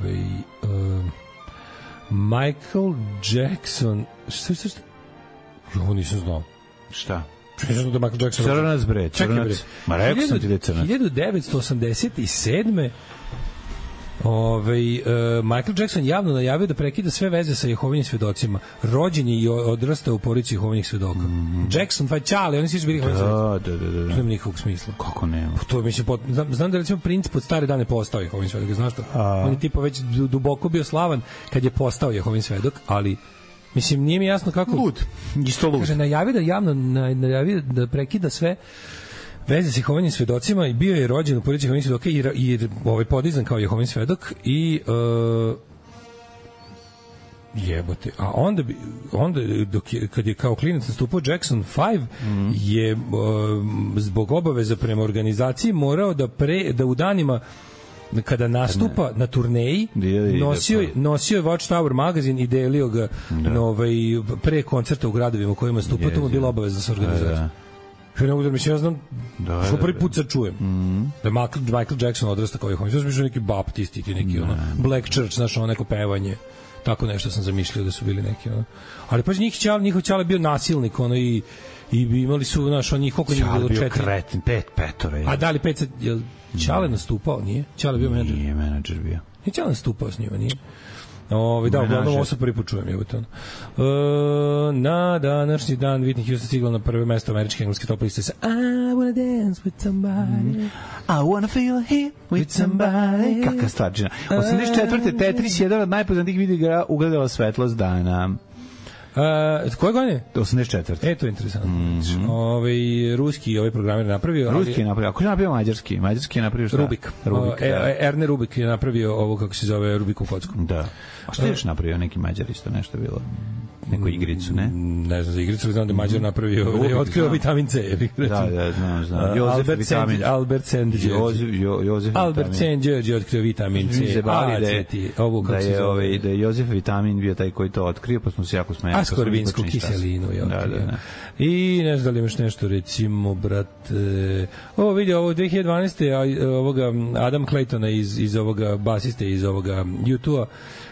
S7: Michael Jackson. Šta? Ovo nisam znao.
S6: Šta?
S7: Mislim da Michael Jackson...
S6: Crnac, bre. Ma rekao sam ti da je crnac.
S7: 1987. Michael Jackson javno najavio da prekida sve veze sa Jehovinim svedocima. Rođen je i odrastao u porodici Jehovinih svedoka. Jackson, Čale, oni svi su bili Jehovinih svedoka.
S6: Da.
S7: To nema nikakvog smisla.
S6: Kako nema?
S7: To mislim, znam da recimo Prince pod stare dane postao Jehovin svedok, znaš što? On je tipa već duboko bio slavan kad je postao Jehovin svedok, ali mislim, nije mi jasno kako...
S6: Lud. Isto lud.
S7: Kaže, najavio da prekida sve veze sa Jehovovim svedocima i bio je rođen u porodici Jehovovih svedoka i podizan kao Jehovin svedok i jebote. A onda kad je kao klinac nastupao Jackson 5 je zbog obaveza prema organizaciji morao da u danima kada na turneji nosio je Watchtower magazin i delio ga pre koncerta u gradovima u kojima stupa, to mu je bilo obavezno sa organizacijom. Ja znam što prvi put sad čujem da Michael Jackson odrasta kao Jehovin svedok, neki baptisti, neki Black Church, znaš, ono neko pevanje, tako nešto sam zamišljao da su bili neki ali pa njihov ćale bio nasilnik i imali su, znaš, koliko njih bilo, 4
S6: kretin, petoro je.
S7: A da li 5, je Ćale nastupao, nije? Ćale bio menadžer?
S6: Nije menadžer bio.
S7: Nije Ćale nastupao s njima, nije? Da, uglavnom ovo sam prvi put čujem, na današnji dan Whitney Houston stigla na prvo mesto američke engleske top liste sa I wanna dance with somebody,
S6: I wanna feel here with somebody. Kakva stvarčina. 84. Tetris je jedan od najpoznatijih videoigara ugledala svetlost dana.
S7: Koje godine?
S6: 84.
S7: To je interesantno. Ruski programer napravio.
S6: Ruski je napravio. Ako je napravio mađarski? Mađarski je napravio šta?
S7: Rubik. Erne Rubik je napravio ovo, kako se zove, Rubikovu kocku.
S6: Da. A što je još napravio neki Mađar isto nešto bilo? Neku igricu, ne? Ne znam za igricu, znam da je Mađar napravio, je otkrio vitamin C. Da, znam.
S7: Albert Sandđe. Albert Sandđe je otkrio vitamin C.
S6: Da je Jozef Vitamin bio taj koji to otkrio, pa smo se jako smijali.
S7: Askorbinsku kiselinu je otkrio. I ne znam da li imaš nešto, recimo, brat... vidi, ovo 2012. ovoga Adam Claytona iz ovoga basiste, iz ovoga YouTube-a,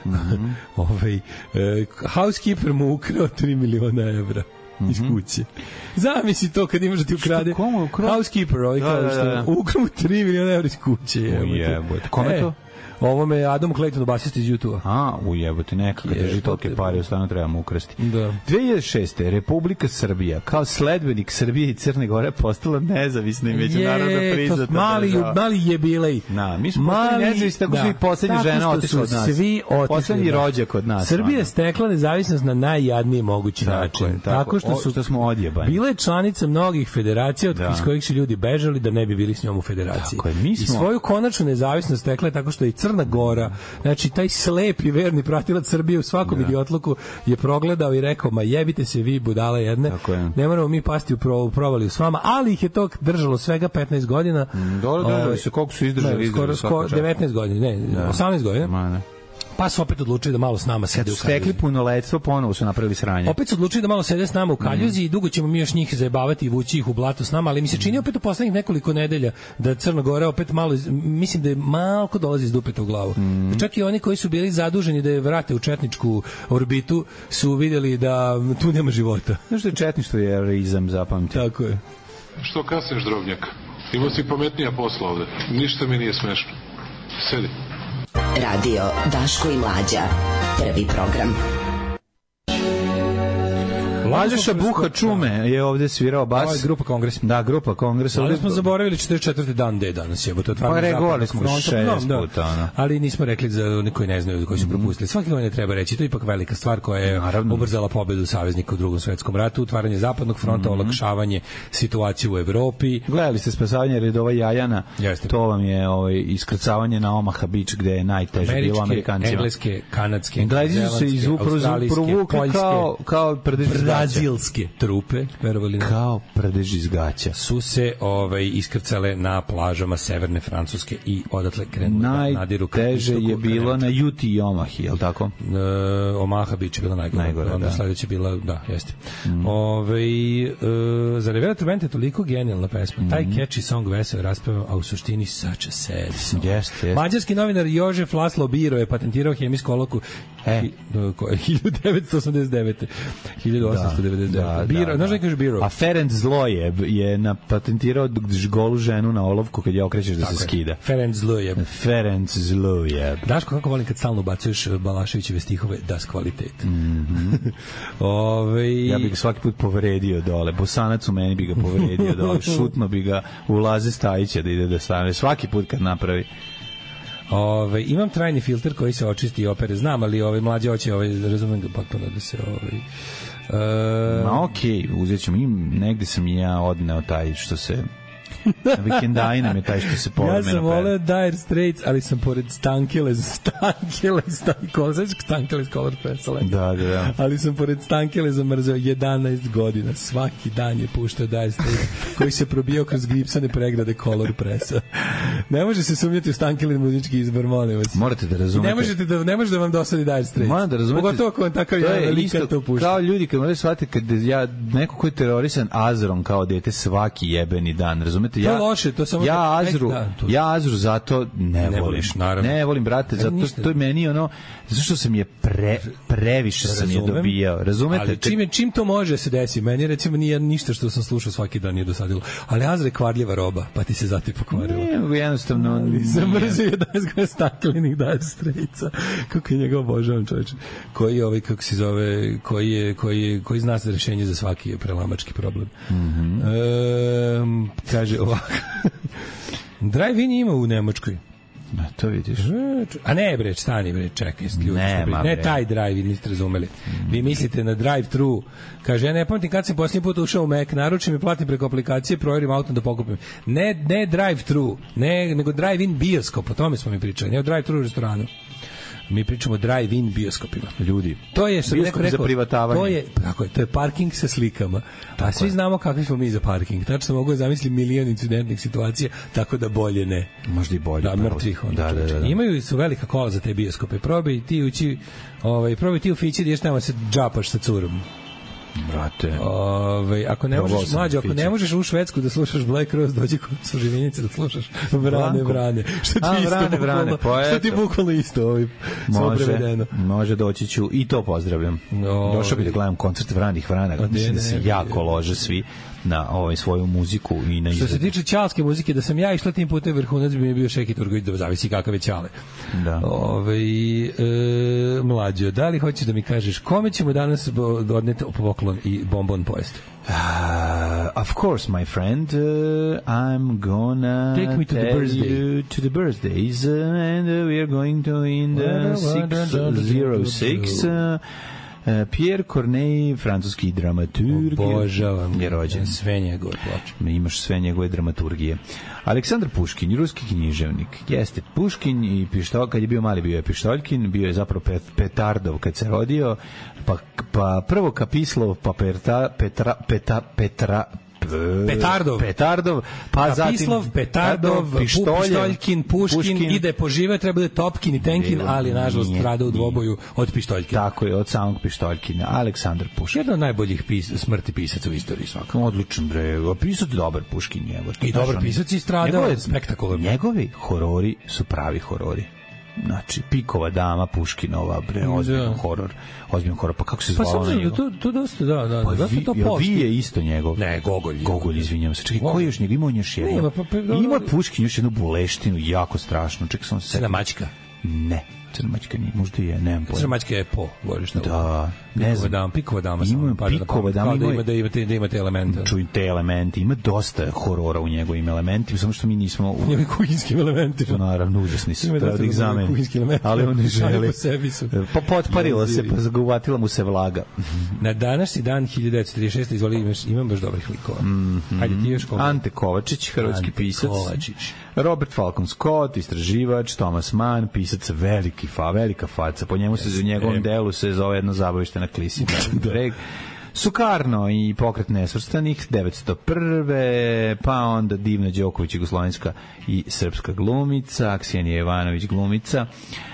S7: housekeeper mu ukrao 3 miliona evra iz kuće. Zamisli to kad imaš da ti ukrade housekeeper, ukrao mu 3 miliona evra iz kuće.
S6: Kome to?
S7: Ovo me Adam Clayton, basist iz YouTube-a.
S6: Ujebote, neka kad drži tolike pare, u stanu treba mu ukrasti.
S7: Da.
S6: 2006. Republika Srbija, kao sledbenik Srbije i Crne Gore, postala nezavisna i međunarodno priznata država.
S7: Mali jubilej.
S6: Mi smo postali nezavisni, tako su i poslednje žene otišle od nas. Poslednji rođak od nas.
S7: Srbija je stekla nezavisnost na najjadniji mogući način. Tako što
S6: smo odjebani.
S7: Bila je članica mnogih federacija iz kojih su ljudi bežali da ne bi bili s njom u federaciji. I svoju konačnu nezavisnost stekla je tako što je Crna Gora, znači taj slep i verni pratilac Srbije u svakom idiotluku je progledao i rekao, ma jebite se vi budala jedne, ne moramo mi pasti u provaliju s vama, ali ih je to držalo svega 15 godina.
S6: Držali se, koliko su izdržali?
S7: Skoro 19 godina, 18 godina. Pa su opet odlučili da malo s nama sede u kaljuzi.
S6: Stekli punoletstvo, ponovo su napravili sranje.
S7: Opet su odlučili da malo sede s nama u kaljuzi i dugo ćemo mi još njih zajebavati i vući ih u blato s nama, ali mi se čini opet u poslednjih nekoliko nedelja da Crna Gora opet malo, mislim da je malko dolazi iz dupeta u glavu. Čak i oni koji su bili zaduženi da je vrate u četničku orbitu su vidjeli da tu nema života.
S6: Znaš da je četništvo je rizam, zapamti.
S7: Tako je.
S8: Što kasniš, drobnjak? Imao si pametnija posla ovde. Ništa mi nije smešno. Sedi.
S4: Radio Daško i Mlađa. Prvi program.
S6: Mlađoša Buha Čume je ovde svirao bas.
S7: Ovo je Grupa Kongres.
S6: Da, Grupa Kongres.
S7: Ali smo zaboravili 44. dan D danas je, bo to je
S6: otvaranje zapadnog fronta. 6 puta.
S7: Ali nismo rekli za koji ne znaju, koji su propustili. Svaki godine treba reći, to je ipak velika stvar koja je ubrzala pobedu saveznika u Drugom svetskom ratu, otvaranje zapadnog fronta, olakšavanje situacije u Evropi.
S6: Gledali ste spasavanje redova Jajana, to vam je iskrcavanje na Omaha Beach, gde je najteže bilo Amerikancima.
S7: Engleske, kanadske,
S6: Englezi su se provukli kao
S7: brazilske trupe, verovali ne,
S6: kao prdež iz gaća,
S7: su se iskrcale na plažama severne Francuske i odatle krenuli da nadiru.
S6: Najteže je bilo na Juti i Omahi, je li tako?
S7: Omaha Beach je bila najgora. Onda sledeća bila, da, jeste. Za Rivera Turbente je toliko genijalna pesma. Taj catchy song veseo raspevan, a u suštini such a sad song.
S6: Jeste.
S7: Mađarski novinar Jožef Laslo Biro je patentirao hemijsku olovku 1989. 1899. Biro, znaš da kažeš Biro?
S6: A Ferenc Zlojeb je patentirao golu ženu na olovku kad je okrećeš da se skida.
S7: Ferenc Zlojeb. Daško, kako volim kad stalno ubacuješ Balaševićeve stihove das kvalitet.
S6: Ja bih ga svaki put povredio dole. Bosanac u meni bi ga povredio dole. Šutno bi ga u Laze Stajića da ide da stane. Svaki put kad napravi.
S7: Imam trajni filter koji se očisti i opere. Znam, ali mlađe hoće, razumem ga potpuno da se
S6: okej, uzet ćemo. Negde sam i ja odneo taj što se Vikendajna je taj što se povremeno
S7: Ja sam voleo Dire Straits, ali sam pored Stankele Color Pressa.
S6: Da.
S7: Ali sam pored Stankele zamrzao 11 godina. Svaki dan je puštao Dire Straits, koji se probijao kroz gipsane pregrade Color Pressa. Ne može se sumnjati u Stankelin muzički izbor, molim vas.
S6: Morate da razumete.
S7: Ne može da vam dosadi Dire Straits.
S6: Moram da razumete.
S7: Pogotovo ako vam takav je isto to pušta.
S6: Kao ljudi kad moraju shvatiti kad ja neko ko je terorisan Azrom kao dete svaki jebeni dan, razumete?
S7: To je loše, to samo
S6: ja Azru zato ne voliš, naravno. Ne volim, brate, zato to je meni ono, zato što sam je previše sam je dobijao, razumete?
S7: Ali čim to može se desi, meni recimo nije ništa što sam slušao svaki dan nije dosadilo, ali Azra je kvarljiva roba, pa ti se zato i pokvarilo.
S6: Ne, jednostavno
S7: zamrzio 11 godina staklenih Dire Straitsa. Kako je njega obožavam, čovječe. Koji kako se zove, koji zna se rešenje za svaki prelamački problem. Kaže ovako. Drive-in ima u Nemačkoj.
S6: To vidiš.
S7: A ne bre, stani bre, čekaj, ljudi. Ne taj drive-in, niste razumeli. Vi mislite na drive-thru. Kaže, ja ne pamtim kad sam posljednji put ušao u Mac, naručim i platim preko aplikacije, proverim autom da pokupim. Ne drive-thru, nego drive-in bioskop, o tome smo mi pričali, ne o drive-thru u restoranu. Mi pričamo o drive-in bioskopima.
S6: Ljudi,
S7: to je što
S6: neko rekao, za privatavanje.
S7: To je parking sa slikama. A svi znamo kakvi smo mi za parking. Tačno mogu zamisliti milion incidentnih situacija, tako da bolje ne.
S6: Možda i bolje.
S7: Da, mrtvih onda. Da. Imaju su velika kola za te bioskope. Probaj ti u Fići, ideš tamo se džapaš sa curom.
S6: Brate.
S7: Ako ne možeš mlađe, ako ne možeš u Švedsku da slušaš Black Rose, dođi kod Suživinice da slušaš Vrane. Što ti isto
S6: vrane.
S7: Što ti bukvalno isto
S6: može doći ću i to pozdravljam. Došao bih da gledam koncert Vranih Vrana. Mislim da se jako lože svi na svoju muziku i na izgled.
S7: Što se tiče ćalske muzike, da sam ja išla tim putem vrhunac bi mi bio Šeki Turgović, da zavisi kakav je ćale.
S6: Da.
S7: Mlađo, da li hoćeš da mi kažeš kome ćemo danas odneti poklon i bombon pojesti?
S6: Of course, my friend, I'm gonna
S7: take me to
S6: the birthdays, and we are going to in the 606. Pierre Corneille, francuski dramaturg, je rođen.
S7: Sve njegove ploče.
S6: Imaš sve njegove dramaturgije. Aleksandar Puškin, ruski književnik. Jeste Puškin i kad je bio mali bio je Pištoljkin, bio je zapravo Petardov kad se rodio, pa prvo Kapislov, pa Petardov, pa zatim
S7: Kapislov, Petardov, Pištoljkin, Puškin, ide po žive, treba da je Topkin i Tenkin, ali nažalost strada u dvoboju od Pištoljkina.
S6: Tako je, od samog Pištoljkina. Aleksandar Puškin.
S7: Jedan od najboljih smrti pisaca u istoriji svakako.
S6: Odličan bre, pisac dobar Puškin je.
S7: I dobar pisac i strada, spektakularno.
S6: Njegovi horori su pravi horori. Znači, Pikova dama, Puškinova, bre, ozbiljan horor, pa kako se zvalo na njegov?
S7: To dosta, da, dosta to posti.
S6: Vi je isto njegov.
S7: Ne,
S6: Gogolj, izvinjam se. Čekaj, koji još njegov? Imao još jednu. Imao Puškin još jednu buleštinu, jako strašno. Čekaj, sam se...
S7: Crna mačka?
S6: Ne. Crna mačka nije, možda je, nemam pojma.
S7: Crna mačka je govoriš na ovo.
S6: Da, ne znam.
S7: Pikova dama.
S6: Pikova dama.
S7: Da ima te elemente.
S6: Čuj, te elemente. Ima dosta horora u njegovim elementima, samo što mi nismo...
S7: U njegovim kuhinskim elementima.
S6: Naravno, užasni su. Treba da ih zameni. Ali on ne želi. Pa potparila se, pa zaguvatila mu se vlaga.
S7: Na današnji dan 1936. izvoli, imam baš dobrih likova. Hajde ti još koga.
S6: Ante Kovačić, hrvatski pisac. Robert Falcon Scott, istraživač. Thomas Mann, pisac, velika faca. Po njemu se u njegovom delu se zove jedno zabavište na klisi. Sukarno i Pokret nesvrstanih 901. Pa onda Divna Đoković, jugoslovenska i srpska glumica, Ksenija Ivanović glumica,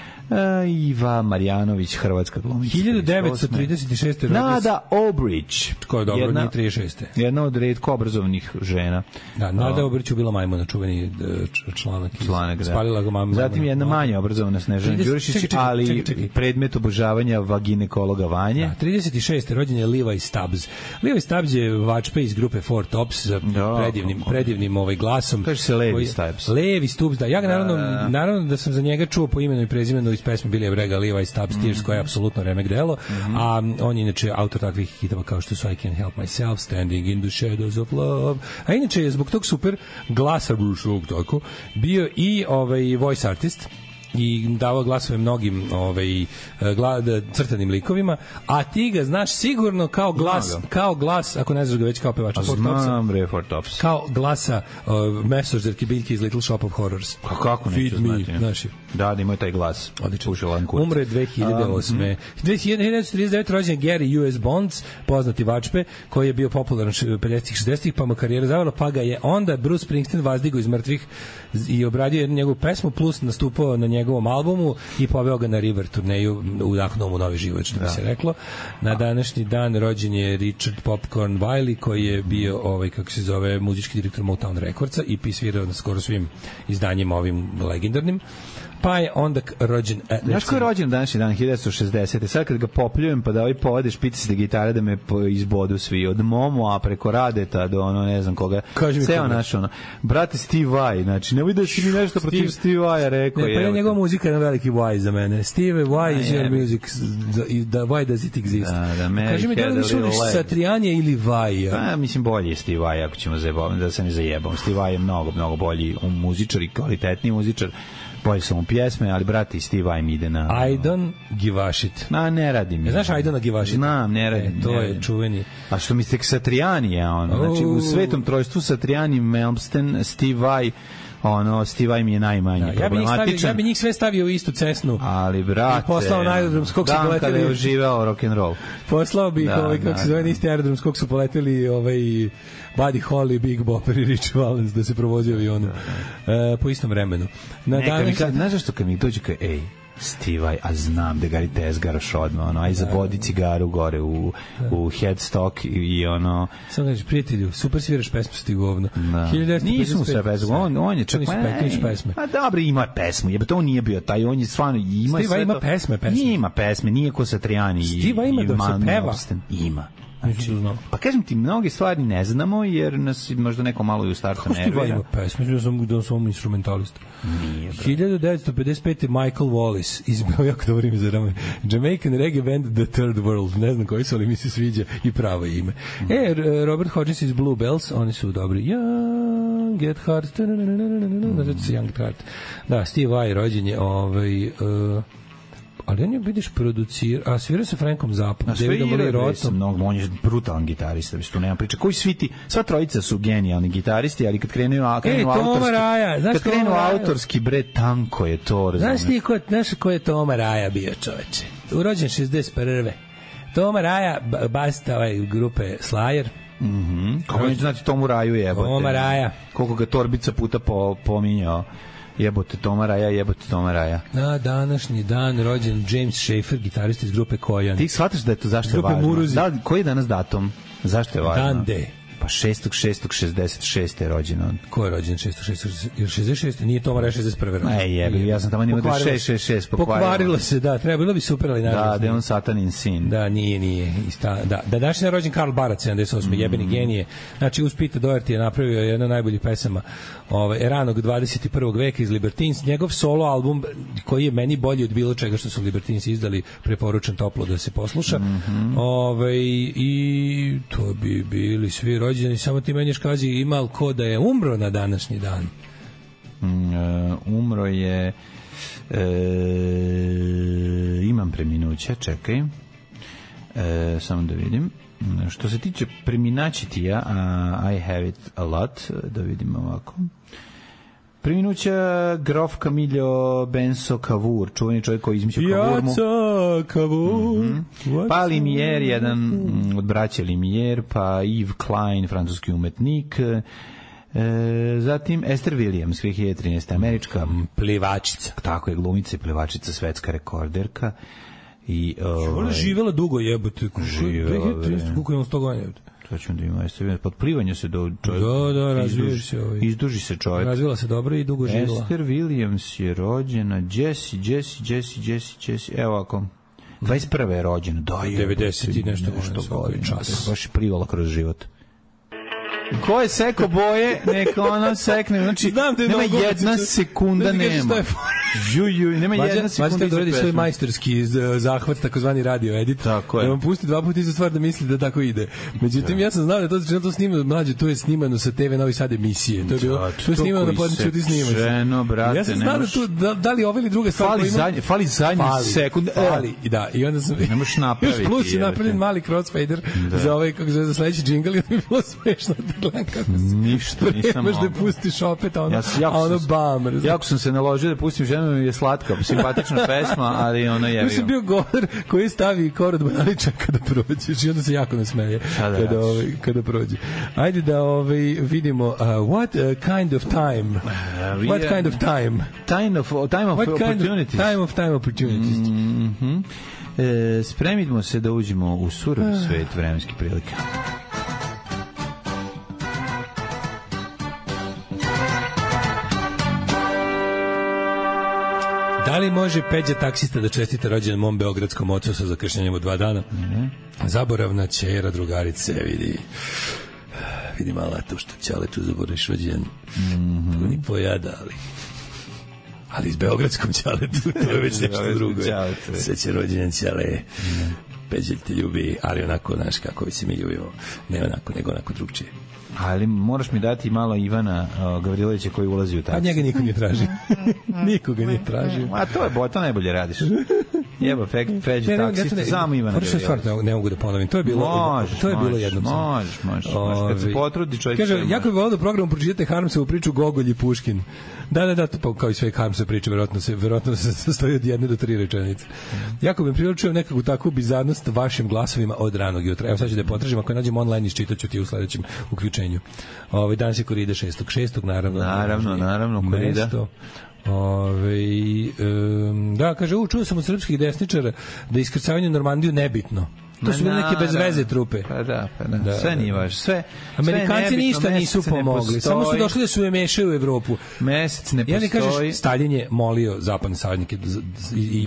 S6: Iva Marjanović, hrvatska glumica.
S7: 1936.
S6: Nada Obridge.
S7: Ko je dobro, nije 36.
S6: Jedna od retko obrazovnih žena.
S7: Da, Nada Obridge bila majmuna, čuveni članak. Spalila ga majmuna.
S6: Zatim jedna manje obrazovna Snežana Đurišić, ali predmet obožavanja vaginekologa Vanje.
S7: 36. rođen je Levi Stubbs. Levi Stubbs je vačpe iz grupe Four Tops sa predivnim glasom.
S6: Kaže se Levi Stubbs.
S7: Levi Stubbs, da. Ja ga naravno da sam za njega čuo po imenu i prezimenu iz pesme Billy Bragga, Levi Stubbs Tears, koja je apsolutno remek delo, a on je inače autor takvih hitova kao što su I Can't Help Myself, Standing in the Shadows of Love, a inače je zbog tog super glasa tako bio i voice artist i davao glasove mnogim crtanim likovima, a ti ga znaš sigurno kao glas, ako ne znaš ga već kao pevača Four Topsa.
S6: Znam bre Four Tops.
S7: Kao glasa Messorgerke biljke iz Little Shop of Horrors.
S6: Kako neću znati? Da, imao je taj glas.
S7: Umre 2008. 1939. rođen Gary U.S. Bonds, poznati vačpe, koji je bio popularan 50-ih, 60-ih, pa mu karijera zavela, pa ga je onda Bruce Springsteen vazdigao iz mrtvih i obradio jednu njegovu pesmu, plus nastupao na njegovom albumu i poveo ga na River turneju, udahnuo mu novi život, što bi se reklo. Na današnji dan rođen je Richard Popcorn Wiley, koji je bio kako se zove, muzički direktor Motown Recordsa i svirao na skoro svim izdanjima ovim legendarnim. Pa je onda rođen...
S6: Znaš ko je rođen današnji dan, 1960. Sad kad ga popljujem pa da ovaj povede špice gitare da me izbodu svi. Od Momoa preko Radeta do ne znam koga. Ceo naš brate Steve Vai, znači ne vidi da si mi nešto protiv Steve Vai-a rekao.
S7: Ne, pa je njegova muzika na veliki Vai za mene. Steve Vai is your music. Why does it exist? Kaži mi da li više voliš Satrianje ili Vai?
S6: Pa mislim bolji je Steve Vai, ako ćemo da se ne zajebam. Steve Vai je mnogo bolji muzičar i kvalitetniji muzičar. Bolje su mu pjesme, ali brate i Steve Vai mi ide na...
S7: Aidon Givašit.
S6: Ne radim.
S7: Znaš Aidona Givašita?
S6: Znam, ne radim.
S7: To je čuveni.
S6: A što mislite, Satrijani je znači u svetom trojstvu Satrijani, Melmsten, Steve Vai, Steve Vai mi je najmanje problematičan.
S7: Ja bi njih sve stavio u istu cesnu.
S6: Ali brate,
S7: i poslao na aerodrom s kog su poleteli.
S6: Dan kada je uživao rock'n'roll.
S7: Poslao bih kako se zove na isti aerodrom s kog su poleteli Buddy Holly, Big Bopper i Rich Valens da se provozio avionom po istom vremenu.
S6: Znaš zašto kad mi dođe Steve Vai, a znam da gari tezgaraš odmah, aj zavodi cigaru gore u headstock i
S7: Samo kažeš, prijatelju, super sviraš pesmu s ti govno.
S6: Nisu mu sve pesmu, on je čak... A dobro, ima pesmu, jebe, to on nije bio taj, on je stvarno...
S7: Steve Vai ima pesme.
S6: Ima pesme, nije ko Satrijani.
S7: Steve Vai ima da se peva.
S6: Ima. Pa kažem ti, mnoge stvari ne znamo, jer nas možda neko malo i u startu ne
S7: veruje. Kako Steve Vai ima pesme? Da sam instrumentalista.
S6: Nije,
S7: 1955. Michael Wallace izbao jako dobro ime za rame. Jamaican reggae band The Third World. Ne znam koji su, ali mi se sviđa i pravo ime. Robert Hodgins iz Blue Bells, oni su dobri. Young at Heart. Znači se Young at Heart. Da, Steve Vai rođen je ali on je, vidiš, producir, svira sa Frankom Zappom, Davidom Lee Rothom.
S6: On je brutalan gitarista, tu nema priča. Koji svi ti, sva trojica su genijalni gitaristi, ali kad krenu autorski, bre, tanko je to, razumiješ.
S7: Znaš ko je Toma Raja bio, čoveče? Urođen 61. Toma Raja, basista grupe Slayer.
S6: Kako neću znati Tomu Raju jebote?
S7: Toma Raja.
S6: Koliko ga Torbica puta pominjao. Jebote Toma Raja.
S7: Na današnji dan rođen James Schaefer, gitarista iz grupe Kojan.
S6: Ti shvataš da je to zašto je važno? Koji je danas datum? Zašto je važno?
S7: Dan D.
S6: Pa 6.6.66. je rođen on.
S7: Ko je rođen 6.6.66? Nije Toma Raja 61. rođen.
S6: Ja sam tamo imao da 6.6.6.
S7: Pokvarilo se, da, bilo bi super, ali naravno.
S6: Da je on satanin sin.
S7: Da, nije. Da, današnji je rođen Karl Barat, 78. Jebeni genije. Znači, uz Pete Doherty je napravio jedna od najboljih pesama ranog 21. veka iz Libertines. Njegov solo album, koji je meni bolji od bilo čega što su Libertines izdali, preporučam toplo da se posluša. I to bi bili svi rođeni, samo ti menjaš kazi ima li ko da je umro na današnji dan?
S6: Umro je imam preminuća, čekaj samo da vidim. Što se tiče preminačitija, I have it a lot, da vidimo ovako. Preminuća grof Camillo Benso Cavour, čuveni čovjek koji izmišljao Cavourmu.
S7: Jaca Cavour.
S6: Pa Limier, jedan od braća Limier, pa Yves Klein, francuski umetnik. Zatim Esther Williams, 2013. američka
S7: plivačica.
S6: Tako je, glumica i plivačica, svetska rekorderka.
S7: Ona živela dugo, jebote. 2013. Koliko je on 100 godina, jebote?
S6: To ćemo da imamo Esther, podplivanje se do čovjek.
S7: Da,
S6: izduži se čovjek.
S7: Razvila se dobro i dugo živela.
S6: Esther Williams je rođena, Jessie, evo ovako. 21. je rođena, da je.
S7: 90 i nešto godina.
S6: Baš je plivala kroz život. Ko je seko boje, neka ono sekne. Znači, nema jedna sekunda nema. Nema jedna sekunda
S7: da radi svoj majstorski zahvat, takozvani radio edit.
S6: Tako je.
S7: Da vam pusti 2 puta istu stvar da misli da tako ide. Međutim, ja sam znao da to snimano, mlađe, to je snimano sa TV Novi Sad emisije. To je bilo, to je snimano na podniču ti snimaš.
S6: Ženo, brate,
S7: ja sam znao da li ove ili druge stvari
S6: fali zadnji sekund.
S7: Da, i onda sam
S6: ne možeš napraviti.
S7: Još plus je napravljen mali crossfader za ovaj, kako zove, za sledeći džingl, i mi bilo smešno da gledam kako
S6: ništa nisam
S7: mogao. Da pustiš opet, a ono bam.
S6: Jako sam se naložio da pustim Ženu mi je slatka, simpatična pesma, ali ono je.
S7: Ja sam bio govor koji stavi korod banaličan kada prođeš i onda se jako nasmeje kada prođe. Ajde da vidimo what kind of time. What kind of time?
S6: Time of opportunities.
S7: Time opportunities.
S6: Spremimo se da uđemo u surov svet vremenskih prilika.
S7: Da li može Peđa taksista da čestita rođendan mom beogradskom ocu sa zakašnjenjem od 2 dana? Zaboravna ćera drugarice, vidi mala to što ćale tu zaboraviš rođendan. To ni pojada, ali s beogradskom ćaletu, to je već nešto drugo. Sve će rođendan ćale. Peđelj te ljubi, ali onako, znaš, kako se mi ljubimo. Ne onako, nego onako drugčije.
S6: Ali moraš mi dati malo Ivana Gavrilovića koji ulazi u taksi.
S7: A njega niko nije traži. Nikoga nije traži.
S6: A to najbolje radiš. Jeba, Peđi taksista, samo Ivana Gavrilovića.
S7: Stvar, ne mogu da ponovim. To je bilo jednom.
S6: Možeš. Kad se potrudi čovjek...
S7: Kaže, jako bi volao da u programu pročitate Harmsovu priču Gogolj i Puškin. Da, kao i sve Harmsove priče, verovatno se sastoji od 1 do 3 rečenice. Jako bi priručio nekakvu takvu bizarnost vašim glasovima od ranog jutra. Evo sad ću da je potražim, ako nađem online isčitaću ti u sledećem uključenju. Danas je korida 6.
S6: Naravno, korida.
S7: Da, kaže, čuo sam od srpskih desničara da iskrcavanje u Normandiju nebitno. To su neke bez veze trupe.
S6: Pa da. Sve nije važno. Sve
S7: Amerikanci ništa nisu pomogli. Samo su došli da su je mešaju u Evropu.
S6: Mesec ne postoji.
S7: Ja ne kažeš, Stalin je molio zapadne saveznike i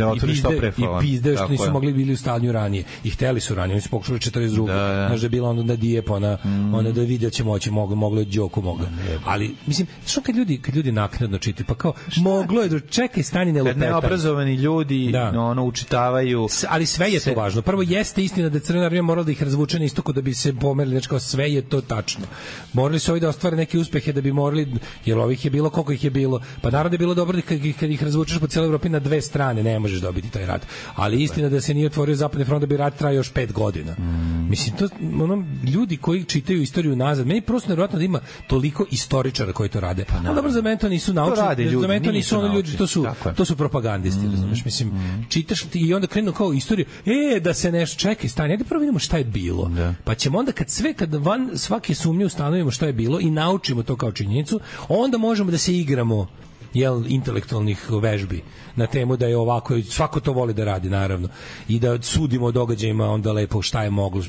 S7: pizdeo što nisu mogli bili u stanju ranije. I hteli su ranije. Oni su pokušali 42. Znaš da je bila onda Dijep, ona da vidi da će moći, moglo je Đoku mogla. Ali, mislim, što kad ljudi naknadno čitaju, pa kao, moglo je, čekaj, stani ne lupetaj.
S6: Kad neobrazovani ljudi učitavaju.
S7: Ali sve je to važno. Prvo jeste istina da Crvena armija morala da ih razvuče na istoku da bi se pomerili, znači kao sve je to tačno. Morali su ovi da ostvare neke uspehe da bi morali, jer ovih je bilo, koliko ih je bilo, pa naravno je bilo dobro kad ih razvučeš po cijeloj Evropi na 2 strane, ne možeš dobiti taj rat. Ali istina da se nije otvorio zapadni front da bi rat trajao još 5 godina. Mislim, to, ljudi koji čitaju istoriju nazad, meni prosto nevjerojatno da ima toliko istoričara koji to rade. Pa dobro, za mene to nisu naučnici, za mene to nisu ono ljudi, to su propagandisti, razumeš? Mislim, čitaš i onda krenu kao istoriju, da se nešto čeka, stani, ajde prvo vidimo šta je bilo. Pa ćemo onda kad van svake sumnje ustanovimo šta je bilo i naučimo to kao činjenicu, onda možemo da se igramo intelektualnih vežbi na temu da je ovako, svako to voli da radi naravno, i da sudimo o događajima onda lepo šta je moglo,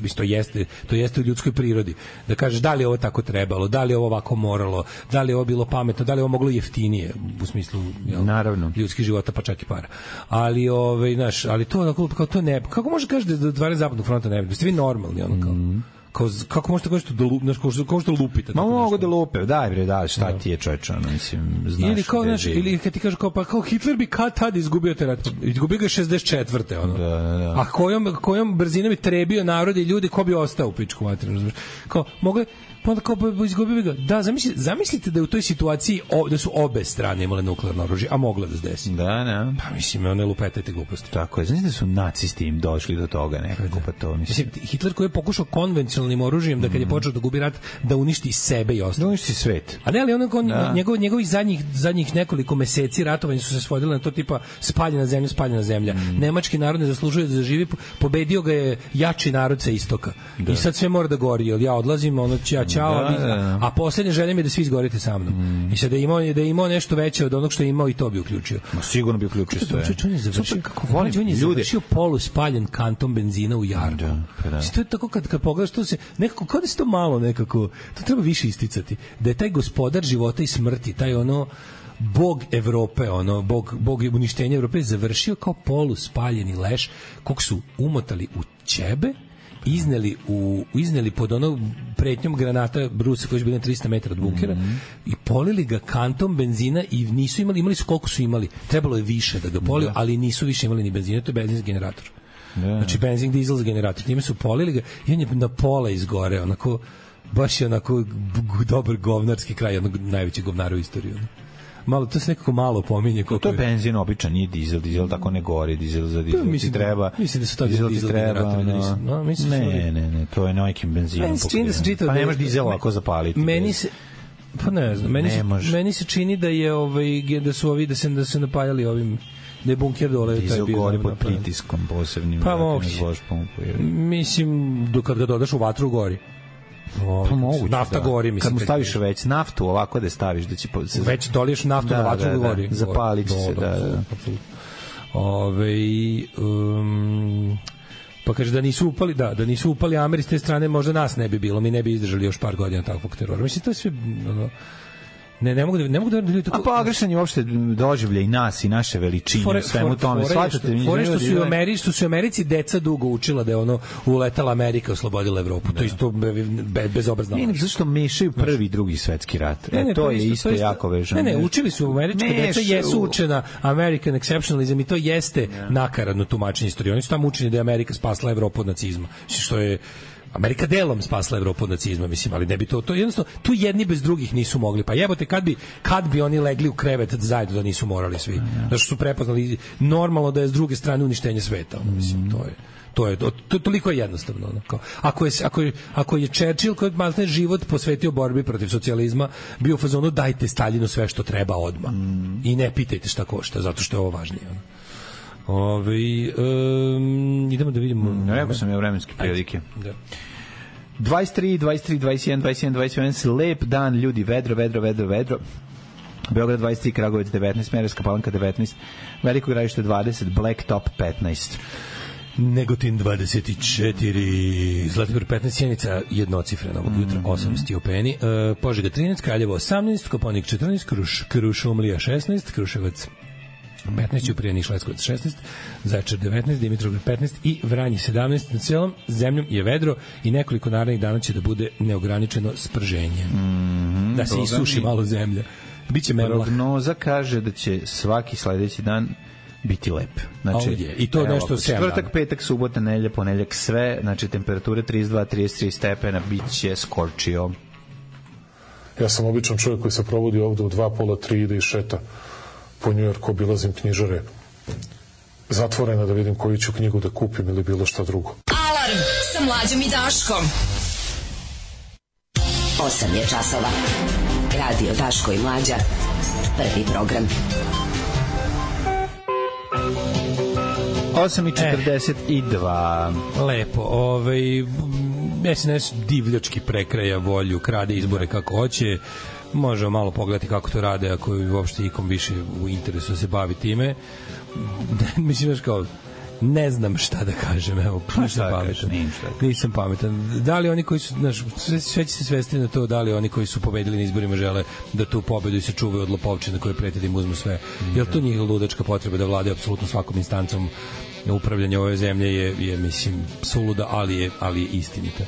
S7: to jeste u ljudskoj prirodi, da kažeš da li je ovo tako trebalo, da li je ovo ovako moralo, da li je ovo bilo pametno, da li je ovo moglo jeftinije u smislu
S6: naravno
S7: ljudskih života pa čak i para, ali ali to kao to ne, kako može kažete da otvaranje zapadnog fronta ne bi, ste vi normalni kao kako možete kažete kako što lupite?
S6: Ma mogu da lupe, daj bre, šta ti je čoveče, mislim, znaš.
S7: Ili kao ili kad ti kaže kao Hitler bi kad izgubio taj rat, izgubio ga 64.
S6: Da.
S7: A kojom brzinom bi trebio narod i ljudi, ko bi ostao u pičku materinu, razumeš? Kao mogli pa onda kao izgubio ga. Da, zamislite da je u toj situaciji da su obe strane imale nuklearno oružje, a mogla da se desi.
S6: Da.
S7: Pa mislim, one lupetajte gluposti.
S6: Tako je, znači da su nacisti im došli do toga nekako, pa to mislim.
S7: Hitler koji je pokušao konvencionalnim oružjem da kad je počeo da gubi rat, da uništi sebe i ostalo.
S6: Da uništi svet.
S7: A ne, ali njegovih zadnjih nekoliko meseci ratovanja su se svodile na to tipa spaljena zemlja. Nemački narod ne zaslužuje da zaživi, pobedio ga je jači narod sa istoka. I sad sve mora da gori, jer ja odlazim, a poslednje želje mi je da svi izgorite sa mnom. I sad da je imao nešto veće od onog što je imao i to bi uključio.
S6: Sigurno bi uključio sve.
S7: On je završio poluspaljen kantom benzina u Jardu. To je tako kad pogledaš, to se nekako, kao da se to malo nekako, to treba više isticati. Da je taj gospodar života i smrti, taj bog Evrope, bog uništenja Evrope završio kao poluspaljeni leš kog su umotali u ćebe izneli pod onom pretnjom granata Brusa koji je bio na 300 metara od bunkera i polili ga kantom benzina i nisu imali su koliko su imali. Trebalo je više da ga poliju, ali nisu više imali ni benzina, to je benzinski generator. Znači benzin, dizel za generator. Time su polili ga i on je na pola izgore, onako baš je onako dobar govnarski kraj, jednog najvećeg govnara u istoriji. Malo, to se nekako malo pominje.
S6: To je benzin običan, nije dizel tako ne gori, dizel za dizel ti treba.
S7: Mislim da su to dizel generatori.
S6: Ne, to je nekim benzinom. Pa nemaš dizel ako zapaliti.
S7: Meni se pa ne znam, meni se čini da je da su ovi da se napaljali ovim da je bunker dole
S6: taj bio gori pod pritiskom posebnim.
S7: Pa mislim, kad ga dodaš u vatru gori.
S6: Pa moguće,
S7: nafta gori, mislim.
S6: Kad mu staviš već naftu, ovako da staviš da će
S7: već doliješ naftu na vatru gori.
S6: Zapalit će se, da.
S7: Pa kaže da nisu upali Ameri s te strane, možda nas ne bi bilo, mi ne bi izdržali još par godina takvog terora. Mislim, to je sve ne mogu da
S6: a pa agrešan je uopšte doživljaj nas i naše veličine svemu tome, shvatate mi
S7: što su Americi deca dugo učila da je ono uletala Amerika i oslobodila Evropu, to isto bezobrazno.
S6: Ne, zašto mešaju prvi i drugi svetski rat, to je isto jako vezano.
S7: Ne, učili su američka deca, jesu učena American exceptionalism i to jeste nakaradno tumačenje istorije, oni su tamo učeni da je Amerika spasla Evropu od nacizma, što je Amerika delom spasla Evropu od nacizma, mislim, ali ne bi to jednostavno, tu jedni bez drugih nisu mogli. Pa jebote, kad bi oni legli u krevet zajedno da nisu morali svi. Da su prepoznali normalno da je s druge strane uništenje sveta, mislim, to toliko je jednostavno. Ako je Churchill koji je život posvetio borbi protiv socijalizma, bio u fazonu dajte Staljinu sve što treba odmah. I ne pitajte šta košta, zato što je ovo važnije. Idemo da vidimo.
S6: Rekao sam ja vremenske prilike. 23, 21, 21, lep dan, ljudi, vedro. Beograd 23, Kragujevac 19, Smederevska Palanka 19, Veliko Gradište 20, Blacktop 15.
S7: Negotin 24, Zlatibor 15, Sjenica jednocifrena ovog jutra, 8 stepeni, Požega 13, Kraljevo 18, Koponik 14, Krušumlija 16, Kruševac 15, Ćuprija, Niš, Leskovac 16, Zaječar 19, Dimitrovgrad 15 i Vranje 17. Na celom zemljom je vedro i nekoliko narednih dana će da bude neograničeno sprženje. Da se isuši malo zemlja. Biće merlah.
S6: Prognoza kaže da će svaki sledeći dan biti lep. Znači,
S7: i to nešto 7 dana.
S6: Četvrtak, petak, subota, nedelja, ponedeljak, sve, znači temperature 32, 33 stepena, bit će skorčio.
S8: Ja sam običan čovjek koji se provodi ovde u 2, pola, 3 ide i šeta po Njujorku, obilazim knjižare zatvorena da vidim koju ću knjigu da kupim ili bilo šta drugo.
S4: Alarm sa Mlađom i Daškom. 8 je časova. Radio Daško i Mlađa. Prvi program.
S6: 8:42.
S7: Lepo. SNS divljački prekraja volju, krade izbore kako hoće. Možemo malo pogledati kako to rade, ako je uopšte ikom više u interesu se bavi time. Mislim, još kao, ne znam šta da kažem, evo, nisam pametan. Da li oni koji su, sve će se svesti na to, da li oni koji su pobedili na izborima žele da tu pobedu i se čuvaju od lopovčina koje prete da im uzmu sve. Jel to njih ludačka potreba da vlade apsolutno svakom instancom upravljanja ove zemlje je mislim, suluda, ali je istinita.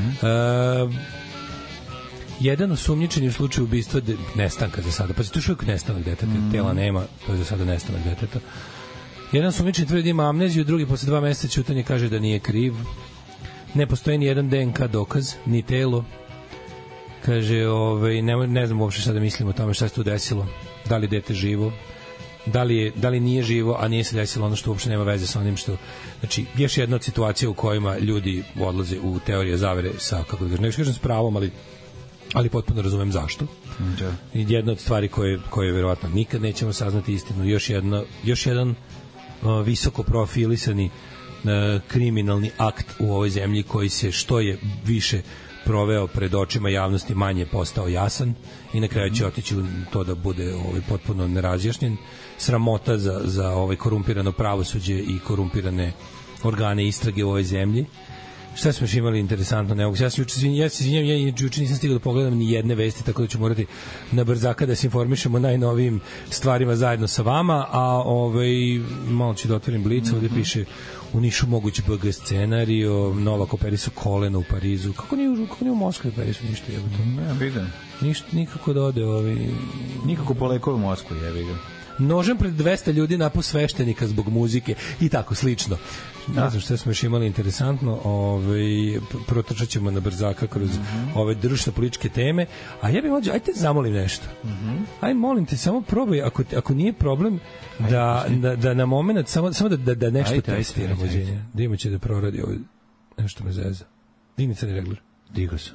S7: Jedan osumnjičen je u slučaju ubistva nestanka za sada. Pa se to još uvijek nestanak deteta, tela nema, to je za sada nestanak deteta. Jedan osumnjičen tvrdi ima amneziju, drugi posle 2 meseca ćutanja kaže da nije kriv. Ne postoji ni jedan DNK dokaz, ni telo. Kaže, ne znam uopšte šta da mislim o tome šta se tu desilo. Da li dete živo? Da li nije živo, a nije se desilo ono što uopšte nema veze sa onim što... Znači, još jedna od situacija u kojima ljudi odlaze u teorije zavere sa, kako da kažem s pravom, ali potpuno razumem zašto. Jedna od stvari koje verovatno nikad nećemo saznati istinu. Još jedan visoko profilisani kriminalni akt u ovoj zemlji koji se što je više proveo pred očima javnosti, manje postao jasan i na kraju će otići u to da bude potpuno nerazjašnjen. Sramota za korumpirano pravosuđe i korumpirane organe istrage u ovoj zemlji. Šta smo još imali interesantno? Ne mogu. Ja se izvinjam, ja juče nisam stigao da pogledam ni jedne vesti, tako da ću morati na brzaka da se informišemo najnovijim stvarima zajedno sa vama, a malo ću da otvorim Blic, ovde piše u Nišu mogući BG scenario, Novak operisu kolena u Parizu. Kako nije u Moskvi operisu ništa jebote?
S6: Ne, vidim.
S7: Nikako da ode
S6: nikako po lekove u Moskvu, vidim.
S7: Nožem pred 200 ljudi napao sveštenika zbog muzike i tako slično. Ne znam šta smo još imali interesantno, protrčat ćemo na brzaka kroz ove društveno političke teme, a ja bih mlađe, ajte zamolim nešto. Aj molim te, samo probaj, ako nije problem, da na moment, samo da nešto testiramo. Dima će da proradi ovo, nešto me zeza. Digni crni regler.
S6: Digo sam.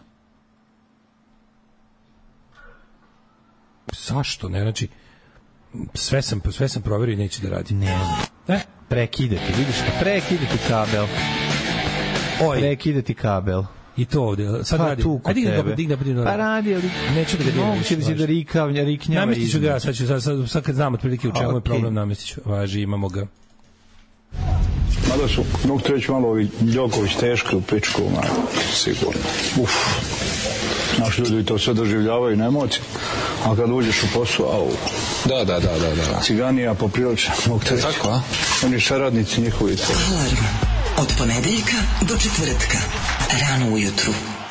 S7: Zašto? Ne, znači, sve sam proverio i neće da radi.
S6: Ne znam. Prekidati, vidiš, prekidati kabel. Prekidati kabel.
S7: I to ovde, sad radi. Ajde digna.
S6: Pa radi, ali
S7: neću da ga dijem.
S6: Moguće da će da riknjava.
S7: Namestit ću ga, sad kad znam otprilike u čemu je problem, namestit ću. Važi, imamo ga.
S9: Mada su, mogu te reći malo ovi Đoković teški u pičku, sigurno. Naši ljudi to sve doživljavaju na emociji, a kad uđeš u posao,
S10: Da.
S9: Ciganija poprilično, mogu te reći.
S10: Tako, a?
S9: Oni saradnici njihovi to.
S11: Alarm od ponedeljka do četvrtka, rano ujutru.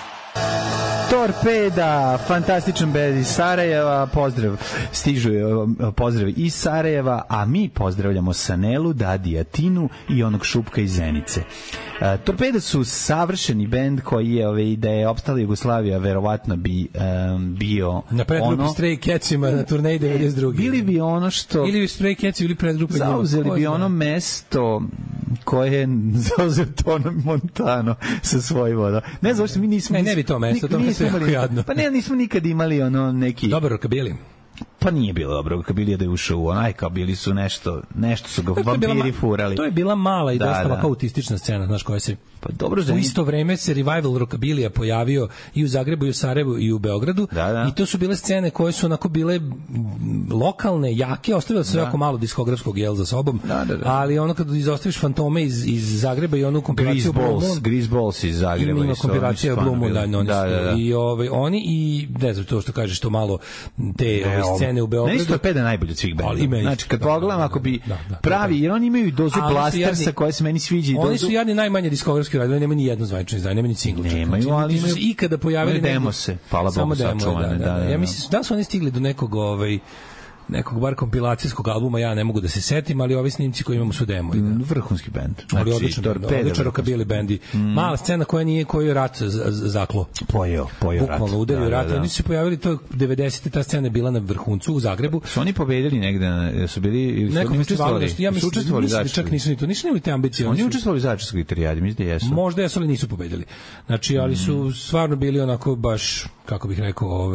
S6: Torpeda, fantastičan band iz Sarajeva, stižu pozdrav iz Sarajeva, a mi pozdravljamo Sanelu, Dadija, Tinu i onog Šupka iz Zenice. Torpeda su savršeni bend koji je, da je opstala Jugoslavija, verovatno bi bio
S7: na predgrupi Stray Catsima na turneji 92.
S6: Bili bi ono što...
S7: Ili Stray Cats ili predgrupa njima.
S6: Zauzeli bi ono mesto koje je zauzeo Tono Montano sa svojim vodom. Ne znam što mi nismo...
S7: Ne bi to mesto, to je jako jadno.
S6: Pa ne, nismo nikad imali ono neki...
S7: Dobar rockabilly.
S6: Pa nije bilo dobro kad bili da je ušao u onaj, kao bili su nešto su ga vampiri furali.
S7: To je bila mala i dosta lako autistična scena, znaš, koja se u isto vreme se revival rockabilija pojavio i u Zagrebu i u Sarajevu i u Beogradu i to su bile scene koje su onako bile lokalne, jake, ostavile se jako malo diskografskog za sobom, ali ono kad izostaviš Fantome iz Zagreba i onu kompilaciju
S6: Greaseballs iz Zagreba
S7: ima kompilacija Blue Moon i oni i ne znam to što kažeš, to malo te scene u Beogradu.
S6: Ne, Torpeda najbolje od svih benda. Znači, kad pogledam, ako bi pravi, jer oni imaju dozu blastersa koja se meni sviđa.
S7: Oni su jedni najmanje diskografski radili, nema ni jedno zvanično izdanje, nema ni singl.
S6: Nemaju, ali
S7: su se ikada pojavili
S6: demo se, hvala Bogu, sačuvane.
S7: Ja mislim, da su oni stigli do nekog bar kompilacijskog albuma, ja ne mogu da se setim, ali ovi snimci koji imamo su demo.
S6: Vrhunski bend.
S7: Znači, odličan rockabilly bendi. Mala scena koju je rat zaklo.
S6: Pojeo rat.
S7: Bukvalno udario rat. Oni su se pojavili, to 90. ta scena je bila na vrhuncu u Zagrebu.
S6: Su oni pobedili negde, su bili...
S7: Nekom učestvovali. Ja mislim da čak nisu ni to. Nisu imali te ambicije.
S6: Oni učestvovali u Zaječarskoj gitarijadi, mislim da jesu.
S7: Možda jesu, ali nisu pobedili. Znači, ali su stvarno bili onako baš, kako bih rekao,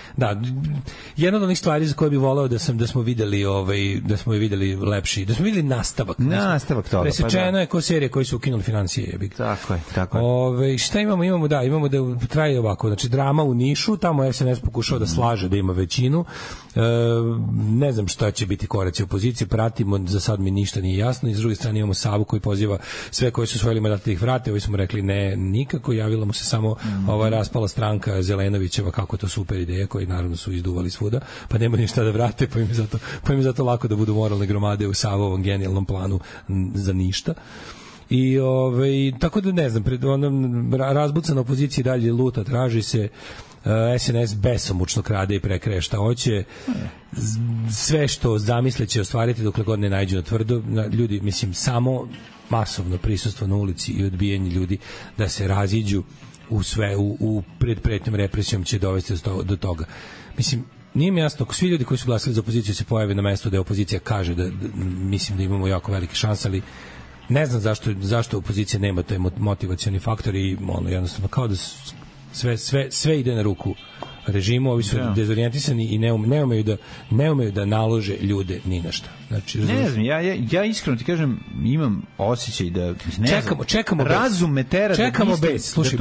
S7: jedna od onih stvari za koje bih voleo da smo videli lepši, da smo videli nastavak
S6: toga.
S7: Presečeno je ko serije koji su ukinuli financije.
S6: Tako je.
S7: Šta imamo? Imamo da traje ovako, znači drama u Nišu, tamo SNS pokušao da slaže da ima većinu. Ne znam šta će biti koraci opozicije, pratimo, za sad mi ništa nije jasno, i s druge strane imamo Savu koji poziva sve koji su svojili mandate da ih vrate, ovi smo rekli ne, nikako, javila mu se samo ova raspala stranka Zelenovićeva, kako to super ideja, koji naravno su izduvali svuda, pa nema ništa da vrate, pa im je zato lako da budu moralne gromade u Savovom genijalnom planu za ništa. I tako da ne znam, pred onom razbucana opozicija dalje luta, traži se, SNS besomučno krade i prekreje šta hoće, sve što zamisle će ostvariti dokle god ne nađu na tvrdo. Ljudi, mislim, samo masovno prisustvo na ulici i odbijanje ljudi da se raziđu u predpretnjom represijom će dovesti do toga. Mislim, nije mi jasno, ako svi ljudi koji su glasili za opoziciju se pojave na mesto da opozicija kaže da mislim da imamo jako velike šanse, ali ne znam zašto opozicija nema taj motivacioni faktor i jednostavno kao da sve ide na ruku režimu, ovi su dezorijentisani i ne umeju da nalože ljude ni na šta. Znači,
S6: ne znam, ja iskreno ti kažem, imam osjećaj da
S7: čekamo
S6: razum me tera,
S7: čekamo bez. Slušaj,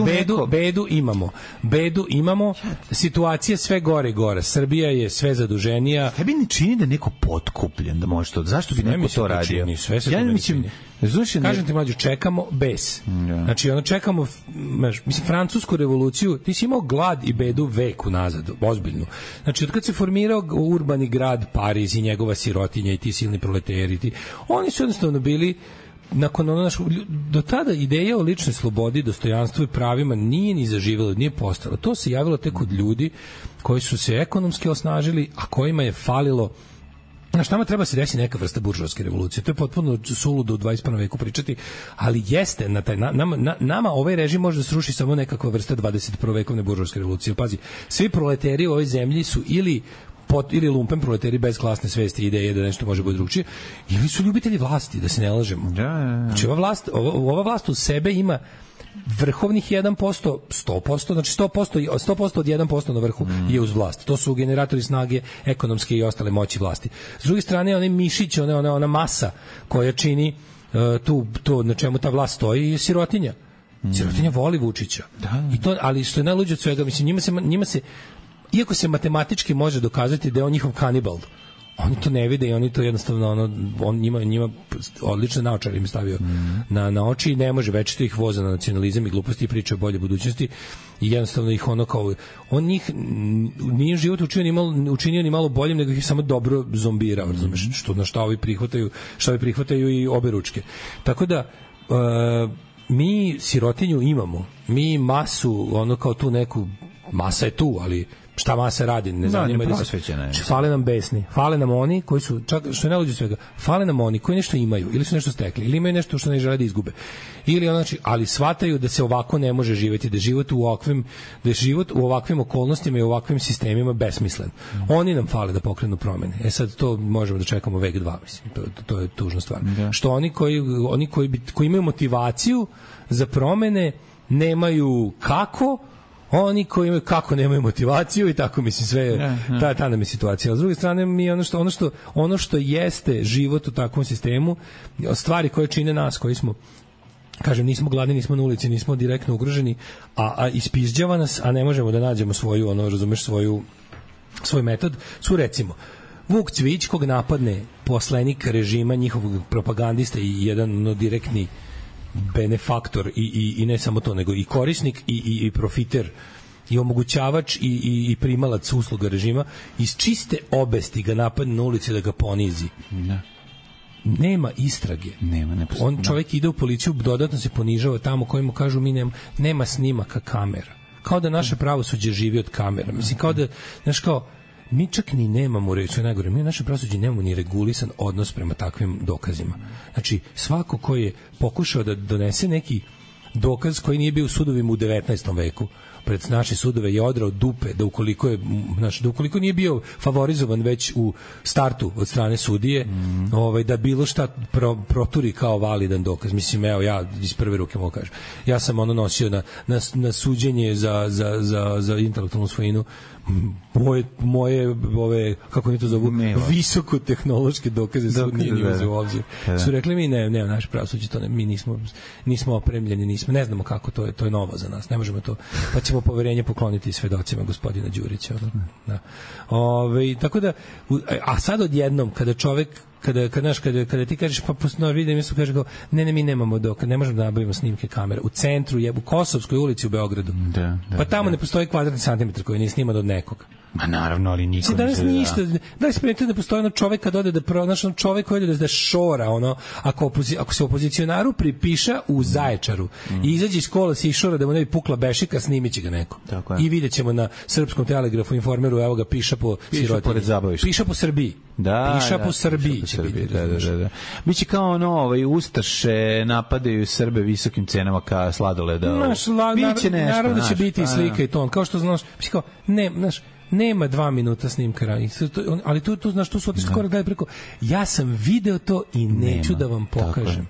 S7: bedu imamo, situacija sve gore i gore. Srbija je sve zaduženija.
S6: Tebi ne čini da neko potkupljen da može to? Zašto bi neko to radio?
S7: Ja mislim, Kažem ti, mlađo, čekamo bes. Znači, čekamo, mislim, francusku revoluciju, ti si imao glad i bedu veku nazad, ozbiljnu. Znači, od kad se formirao urbani grad Pariz i njegova sirotinja i ti silni proleteri, oni su jednostavno bili nakon do tada ideja o ličnoj slobodi, dostojanstvu i pravima nije ni zaživjela, nije postala. To se javilo tek od ljudi koji su se ekonomski osnažili, a kojima je falilo. Znaš, nama treba se desiti neka vrsta buržoaske revolucije. To je potpuno suludo u 21. veku pričati, ali jeste, nama ovaj režim može da sruši samo nekakva vrsta 21. vekovne buržoaske revolucije. Pazi, svi proleteri u ovoj zemlji su ili lumpen proleteri bez klasne svesti i ideje da nešto može biti drugčije, ili su ljubitelji vlasti, da se ne lažemo. Znači, ova vlast u sebe ima vrhovnih 1%, 100%, znači 100% od 1% na vrhu je uz vlast. To su generatori snage ekonomske i ostale moći vlasti. S druge strane, onaj mišić, ona masa koja čini to na čemu ta vlast stoji je sirotinja. Sirotinja voli Vučića. I to, ali što je najluđe od svega, mislim, njima se iako se matematički može dokazati da je on njihov kanibal, oni to ne vide i oni to jednostavno on njima odlične naočare im stavio na oči i ne može, već ih voza na nacionalizam i gluposti i priča o bolje budućnosti i jednostavno ih on njih nije život učinio ni malo boljim, nego ih samo dobro zombirao, razumeš, šta ovi prihvataju i obe ručke. Tako da mi sirotinju imamo, mi masu, kao tu neku, masa je tu, ali šta masa radi, ne zanima da se fale nam besni, fale nam oni koji su, čak što je najluđe svega, fale nam oni koji nešto imaju ili su nešto stekli ili imaju nešto što ne žele da izgube, ili znači, ali shvataju da se ovako ne može živeti, da je život u ovakvim okolnostima i u ovakvim sistemima besmislen. Oni nam fale da pokrenu promene. Sad to možemo da čekamo vek 2, mislim, to je tužna stvar. Što oni koji imaju motivaciju za promene nemaju kako, oni koji imaju kako nemaju motivaciju i tako, mislim, sve ta nam je situacija. A s druge strane, mi ono što jeste život u takvom sistemu, stvari koje čine nas, koji smo, kažem, nismo gladni, nismo na ulici, nismo direktno ugroženi, a ispizđava nas, a ne možemo da nađemo svoju, razumeš, svoj metod, su recimo Vuk Cvić, kog napadne poslanik režima, njihov propagandista i jedan direktni benefaktor i ne samo to, nego i korisnik i profiter i omogućavač i primalac usluga režima, iz čiste obesti ga napadne na ulici da ga ponizi. Nema istrage. On čovjek ide u policiju, dodatno se ponižava tamo kojima kažu nema snimaka kamera. Kao da naše pravosuđe živi od kamera. Mislim, kao da, znaš, kao mi čak ni nemamo, reći najgore, mi u našem pravosuđu nemamo ni regulisan odnos prema takvim dokazima. Znači, svako ko je pokušao da donese neki dokaz koji nije bio u sudovima u 19. veku, pred naše sudove je odrao dupe, da ukoliko nije bio favorizovan već u startu od strane sudije, da bilo šta proturi kao validan dokaz. Mislim, evo, ja iz prve ruke mogu kažem. Ja sam nosio na suđenje za intelektualnu svojinu moje kako oni to zovu, visokotehnološke dokaze su nije ni uzeo u obzir. Su rekli mi, ne, naš pravosuđe, mi nismo opremljeni, ne znamo kako, to je novo za nas, ne možemo to, pa ćemo poverenje pokloniti svedocima gospodina Đurića. Tako da, a sad odjednom, kada čovek kada ti kažeš vidim su kaže ne mi nemamo dokaz, ne možemo da nabavimo snimke kamera u centru, u Kosovskoj ulici u Beogradu. Pa tamo ne postoji kvadratni santimetar koji nije sniman od nekog.
S6: Ma naravno, ali niko ne zna.
S7: Ništa. Da li se primetio da postoji čovek kad ode čovek koji ode da šora, ako se opozicionaru pripiša u Zaječaru i izađe iz kola se išora da mu ne bi pukla bešika, snimiće ga neko. I vidjet ćemo na Srpskom telegrafu, Informeru, evo ga, piša po sirotinji. Piša po Srbiji. Piša po Srbiji.
S6: Da. Biće kao ustaše napadaju Srbe visokim cenama ka sladoleda. Biće nešto.
S7: Naravno da će biti i slika i ton. Kao što znaš, nema 2 minuta snimka, ali tu znaš, tu su otišli korak dalje preko. Ja sam video to i neću da vam pokažem.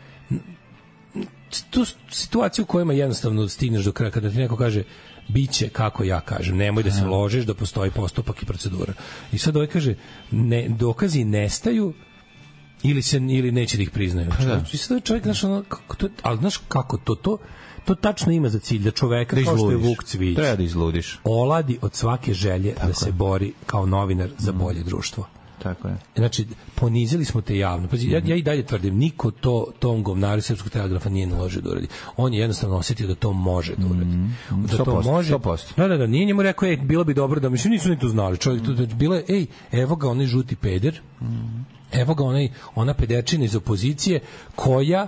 S7: Tu situaciju u kojima jednostavno stigneš do kraja, kada ti neko kaže biće kako ja kažem, nemoj da se ložiš da postoji postupak i procedura. I sad ovaj kaže, dokazi nestaju ili neće da ih priznaju. I sad čovjek, ali znaš kako to tačno ima za cilj da čoveka kao što je Vuk Cvić
S6: treba da izludiš,
S7: oladi od svake želje da se bori kao novinar za bolje društvo.
S6: tako je.
S7: Znači, ponizili smo te javno. Ja i dalje tvrdim, niko tom govnaru Srpskog telegrafa nije naložio da uradi. On je jednostavno osetio da to može da uradi. Da
S6: 100%,
S7: to može.
S6: 100%.
S7: Da, nije njemu rekao, bilo bi dobro da, mislim, nisu ni to znali. Čovjek, bilo je, evo ga onaj žuti peder, evo ga ona pederčina iz opozicije koja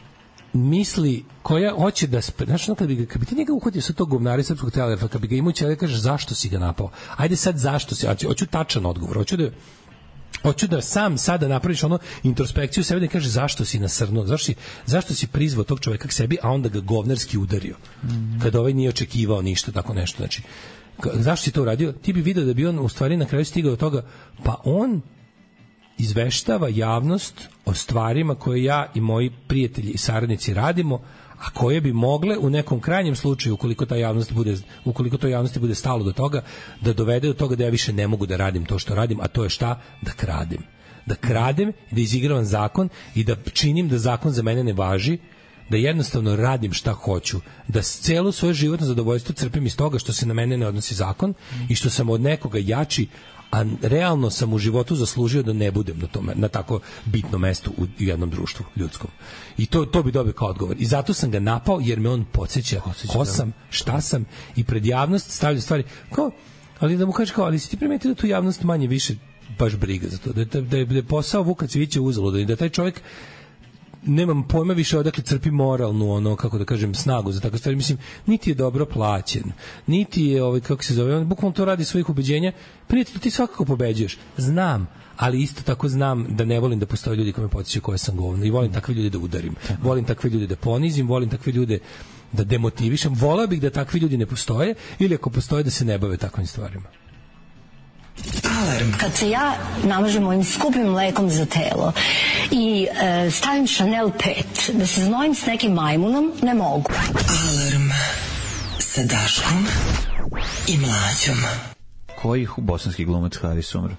S7: hoće da znaš, kad bi ti njega uhvatio sa tog govnara Srpskog telegrafa, kad bi ga imao ćele, kažeš zašto si ga napao, ajde sad zašto si, hoću tačan odgovor, hoću da sam sada napraviš ono introspekciju sebe, da kaže zašto si nasrnuo, zašto si prizvao tog čoveka k sebi, a onda ga govnarski udario kada ovaj nije očekivao ništa, tako nešto. Znači, zašto si to uradio? Ti bi video da bi on u stvari na kraju stigao do toga, pa on izveštava javnost o stvarima koje ja i moji prijatelji i saradnici radimo, a koje bi mogle u nekom krajnjem slučaju, ukoliko to javnosti bude stalo do toga, da dovede do toga da ja više ne mogu da radim to što radim, a to je šta? Da kradem. Da kradem, da izigravam zakon i da činim da zakon za mene ne važi, da jednostavno radim šta hoću, da celo svoje životno zadovoljstvo crpim iz toga što se na mene ne odnosi zakon i što sam od nekoga jači, a realno sam u životu zaslužio da ne budem na tako bitnom mestu u jednom društvu ljudskom. I to bi dobio kao odgovor. I zato sam ga napao, jer me on podsjeća ko sam, šta sam, i pred javnost stavlja stvari. Ali da mu kažeš ali si ti primetio da tu javnost manje više baš briga za to, da je posao Vuka Cvijića uzalud, i da taj čovjek, nemam pojma više odakle crpi moralnu, kako da kažem, snagu za takve stvari. Mislim, niti je dobro plaćen, niti je, kako se zove, on bukvalno to radi svojih ubeđenja. Prijatelj, ti svakako pobeđuješ. Znam, ali isto tako znam da ne volim da postoje ljudi koji me podsjećaju koje sam govno, i volim takve ljude da udarim. Volim takve ljude da ponizim, volim takve ljude da demotivišem. Voleo bih da takvi ljudi ne postoje, ili ako postoje da se ne bave takvim stvarima.
S10: Alarm. Kad se ja namažem mojim skupim mlekom za telo i stavim Chanel 5, da se znojim s nekim majmunom, ne mogu.
S11: Alarm sa Daškom i Mlađom.
S6: Koji bosanski glumac Haris umro?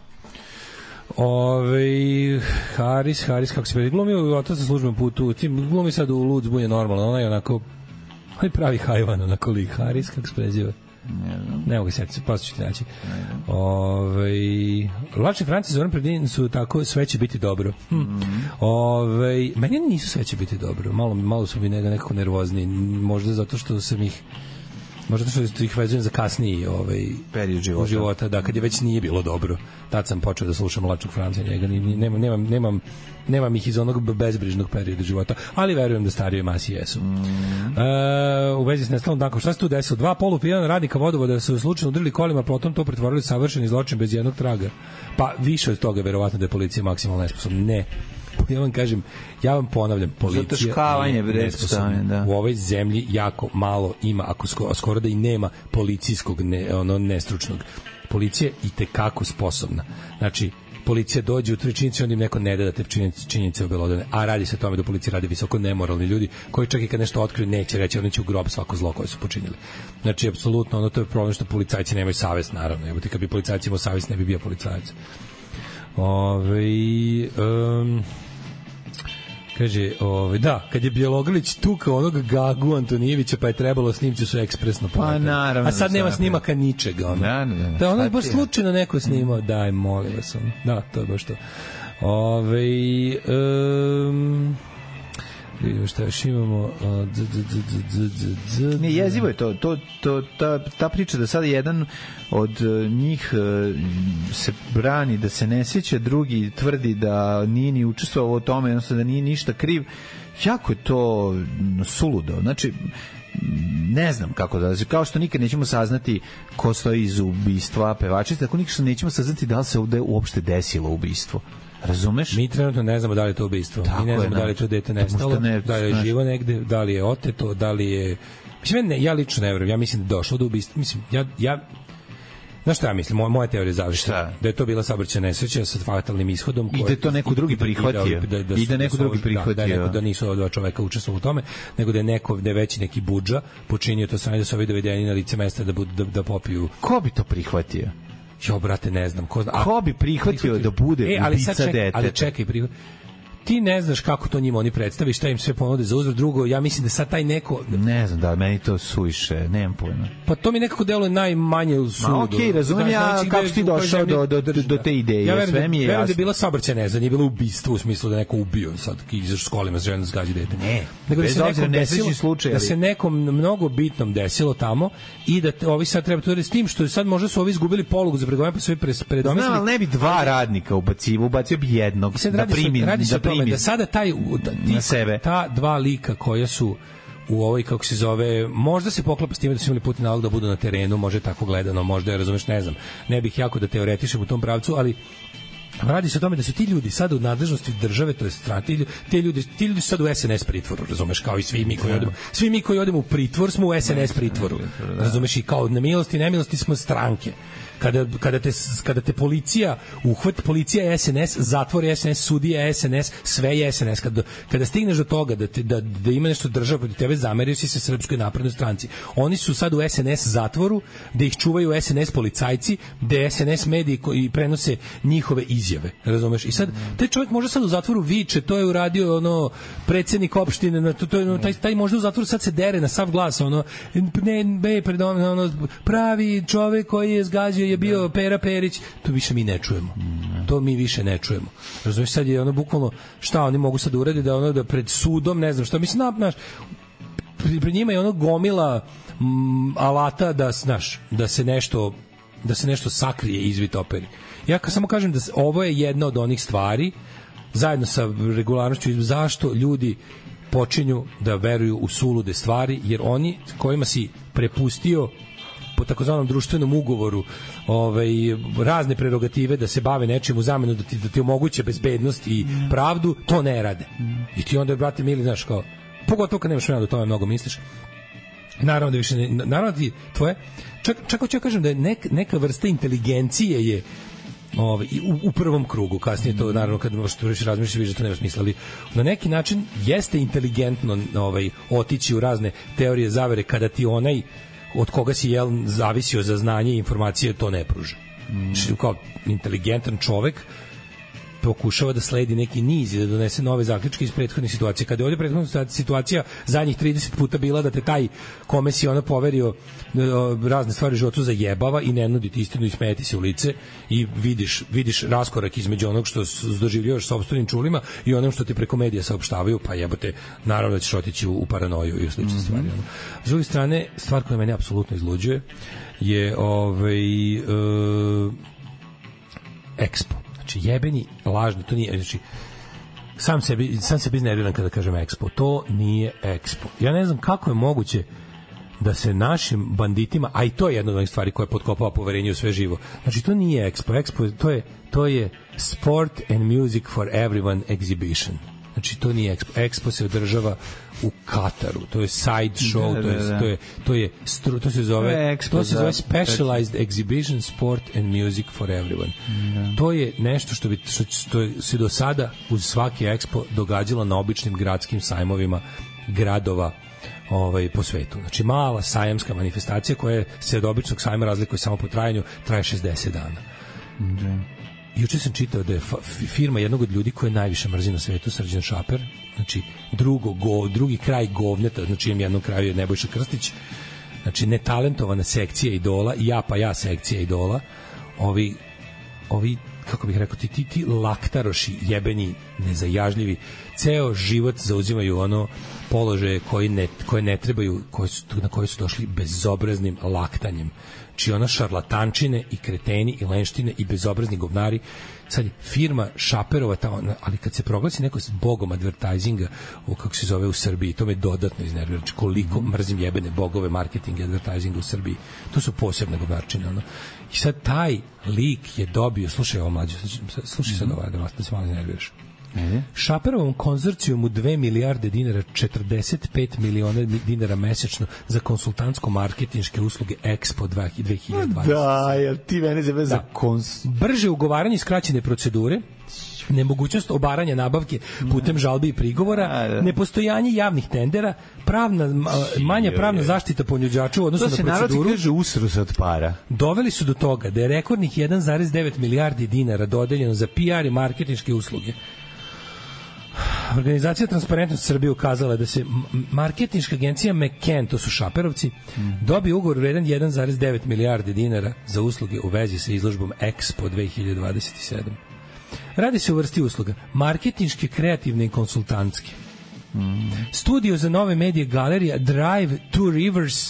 S7: Haris, kako se predi, glumio otac na službenom putu, glumi sad u Lud zbunje normalno, onaj onako, onaj pravi hajvan, onako lik. Haris, kako se preziva? Ne mogu se poslije ću ti naći. Lačni Franci Zoran Predin su tako, sve će biti dobro. Meni nisu sve će biti dobro. Malo su mi nekako nervozni. Možda zato što sam ih vezujem za kasniji
S6: period
S7: života, da, kad je već nije bilo dobro. Tad sam počeo da slušam Lačnog Franca, njega nemam ih iz onog bezbrižnog perioda života, ali verujem da starijoj masi jesu. U vezi s nestalom dankom, šta se tu desilo? 2 polupijana radnika vodovoda su slučajno udrili kolima, potom to pretvorili savršeni zločin bez jednog traga. Pa više od toga verovatno da je policija maksimalno nesposobna. Ne. Ja vam ponavljam, policija je nesposobna. U ovoj zemlji jako malo ima, ako skoro da i nema policijskog nestručnog. Policija je itekako sposobna. Znači, policija dođe u činjenice, onda im neko ne da te činjenice obelodane. A radi se o tome da policija radi visoko nemoralni ljudi koji čak i kad nešto otkriju neće reći, oni će u grob svako zlo koje su počinili. Znači, apsolutno, to je problem što policajci nemaju savest, naravno. Evo ti, kad bi policajci imao savest, ne bi bio policajac. Kaže, da, kad je Bjelogrlić tukao onog Gagu Antonijevića, pa je trebalo snimci su ekspresno
S6: pa naravno.
S7: A sad nema snimaka ničega. Da, ono je baš slučajno neko snimao. Daj, molim vas. Da, to je baš to. Vidimo šta još imamo.
S6: Ne, jezivo je to. Ta priča da sad jedan od njih se brani da se ne sjeća, drugi tvrdi da nije ni učestvovao u tome, jednostavno da nije ništa kriv. Jako je to suludo. Znači, ne znam kako da, kao što nikad nećemo saznati ko stoji iz ubistva pevačice, tako nikad nećemo saznati da li se ovde uopšte desilo ubistvo. Razumeš?
S7: Mi trenutno ne znamo da li je to ubistvo. Mi ne znamo da li je to dete nestalo, da li je živo negde, da li je oteto, da li je... Mislim, ja lično ne verujem. Ja mislim da je došlo do ubistva. Mislim, znaš šta ja mislim? Moja teorija završena. Da je to bila saobraćajna nesreća sa fatalnim ishodom.
S6: I da je to neko drugi prihvatio. I da neko drugi prihvatio.
S7: Da nisu ova 2 čoveka učestvovali u tome, nego da je već neki budža počinio to sami, da su ovi dovedeni na lice mesta da popiju.
S6: Ko bi to prihvatio?
S7: Jo, brate, ne znam.
S6: Ko bi prihvatio da bude ubica deteta?
S7: Ali čekaj, ti ne znaš kako to njima oni predstavi, šta im sve ponude za uzvrat. Drugo, ja mislim da sad taj neko...
S6: Ne znam, da, meni to suviše, nemam pojma.
S7: Pa to mi nekako deluje najmanje u sudu.
S6: Okej, razumijem ja kako si ti došao do te ideje.
S7: Ja verujem da je bila saobraćaj nezgoda, nije bilo ubistvo u smislu da neko ubio sad izašao s kolima s ženom da zgađa dete.
S6: Ne,
S7: nego
S6: bez obzira nesrećni slučaj.
S7: Da se nekom mnogo bitnom desilo tamo i da ovi sad treba to s tim što sad možda su ovi izgubili polugu za pregovaranje pa su ovi predomislili.
S6: Znam, ali ne bi dva radnika ubacio bi jednog da primi.
S7: Da sada ta dva lika koja su u ovoj, kako se zove, možda se poklapa s time da su imali putni nalog da budu na terenu, može tako gledano, možda je, razumeš, ne znam, ne bih jako da teoretišem u tom pravcu, ali radi se o tome da su ti ljudi sad u nadležnosti države, to je ti ljudi su sad u SNS pritvoru, razumeš, kao i svi mi koji odemo u pritvor smo u SNS pritvoru, razumeš, i kao na milosti i nemilosti smo stranke. Kada te policija uhvati, policija je SNS, zatvor je SNS, sudija je SNS, sve je SNS. Kada stigneš do toga da ima nešto država protiv tebe, zamerio si se Srpskoj naprednoj stranci. Oni su sad u SNS zatvoru, da ih čuvaju SNS policajci, da SNS mediji koji prenose njihove izjave, razumeš? I sad taj čovjek može sad u zatvoru viče, to je uradio predsednik opštine, taj možda u zatvoru sad se dere na sav glas, pravi čovjek koji je zgađao je bio Pera Perić, to više mi ne čujemo. To mi više ne čujemo. Razumiješ, sad je bukvalno, šta oni mogu sad uradi da pred sudom, ne znam šta, mislim, pred njima je gomila alata da se nešto sakrije iz vitoperi. Ja samo kažem da ovo je jedna od onih stvari, zajedno sa regularnošću, zašto ljudi počinju da veruju u sulude stvari, jer oni kojima si prepustio po takozvanom društvenom ugovoru razne prerogative da se bave nečim u zamenu da ti omoguće bezbednost i pravdu, to ne rade. I ti onda, brate mili, znaš, kao, pogotovo kad nemaš vremena da o tome mnogo misliš, naravno da više naravno da ti tvoje, čak hoću ja kažem da je neka vrsta inteligencije je u prvom krugu, kasnije to naravno kad razmišljaš vidiš da to nema smisla, ali na neki način jeste inteligentno otići u razne teorije zavere kada ti onaj od koga si zavisio za znanje i informacije to ne pruža. Kao inteligentan čovek pokušava da sledi neki niz i da donese nove zaključke iz prethodnih situacija. Kada je ovdje prethodna situacija zadnjih 30 puta bila da te taj kome si poverio razne stvari u životu zajebava i ne nudi ti istinu i smeti se u lice i vidiš raskorak između onog što doživljavaš sopstvenim čulima i onom što ti preko medija saopštavaju, pa jebote, naravno da ćeš otići u paranoju i u slične stvari. S druge strane, stvar koja mene apsolutno izluđuje je Expo. Znači, jebeni, lažni, to nije, znači, sam sebi iznerviram kada kažem Expo. To nije Expo. Ja ne znam kako je moguće da se našim banditima, a i to je jedna od onih stvari koja potkopava poverenje u sve živo. Znači, to nije Expo. Expo, to je Sport and Music for Everyone Exhibition. Znači, to nije Expo. Expo se održava u Kataru. To je side show, to se zove Specialized Exhibition Sport and Music for Everyone. To je nešto što se do sada uz svaki Expo događalo na običnim gradskim sajmovima gradova po svetu. Znači, mala sajamska manifestacija koja se od običnog sajma razlikuje samo po trajanju, traje 60 dana. Juče sam čitao da je firma jednog od ljudi koje najviše mrzi na svetu, Srđan Šaper, znači drugi kraj govneta, znači jednom kraju je Nebojša Krstić, znači netalentovana sekcija idola, ja sekcija idola, ovi kako bih rekao, ti laktaroši, jebeni, nezajažljivi, ceo život zauzimaju položaje koje ne trebaju, na koje su došli bezobraznim laktanjem. Znači šarlatančine i kreteni i lenštine i bezobrazni govnari. Sad firma Šaperova tamo, ali kad se proglasi neko s bogom advertisinga, kako se zove u Srbiji, to me dodatno iznervira. Znači, koliko mrzim jebene bogove marketinga i advertisinga u Srbiji. To su posebne govnarčine. I sad taj lik je dobio, slušaj ovo mlađe, slušaj sad ovaj, da se malo iznerviraš. Šaperovom konzorcijumu 2 milijarde dinara, 45 miliona dinara mesečno za konsultantsko-marketinške usluge Expo 2020.
S6: Da, jel ti mene zove za
S7: brže ugovaranje i skraćene procedure, nemogućnost obaranja nabavke putem žalbi i prigovora, nepostojanje javnih tendera, manja pravna zaštita ponuđača u odnosu na proceduru. To se narod
S6: kaže usrus od para.
S7: Doveli su do toga da je rekordnih 1,9 milijardi dinara dodeljeno za PR i marketinške usluge. Organizacija Transparentnost Srbije ukazala je da se marketinška agencija McCann, to su šaperovci, dobije ugovor vredan 1,9 milijarde dinara za usluge u vezi sa izložbom Expo 2027. Radi se o vrsti usluga marketinške, kreativne i konsultantske. Studio za nove medije galerija Drive Two Rivers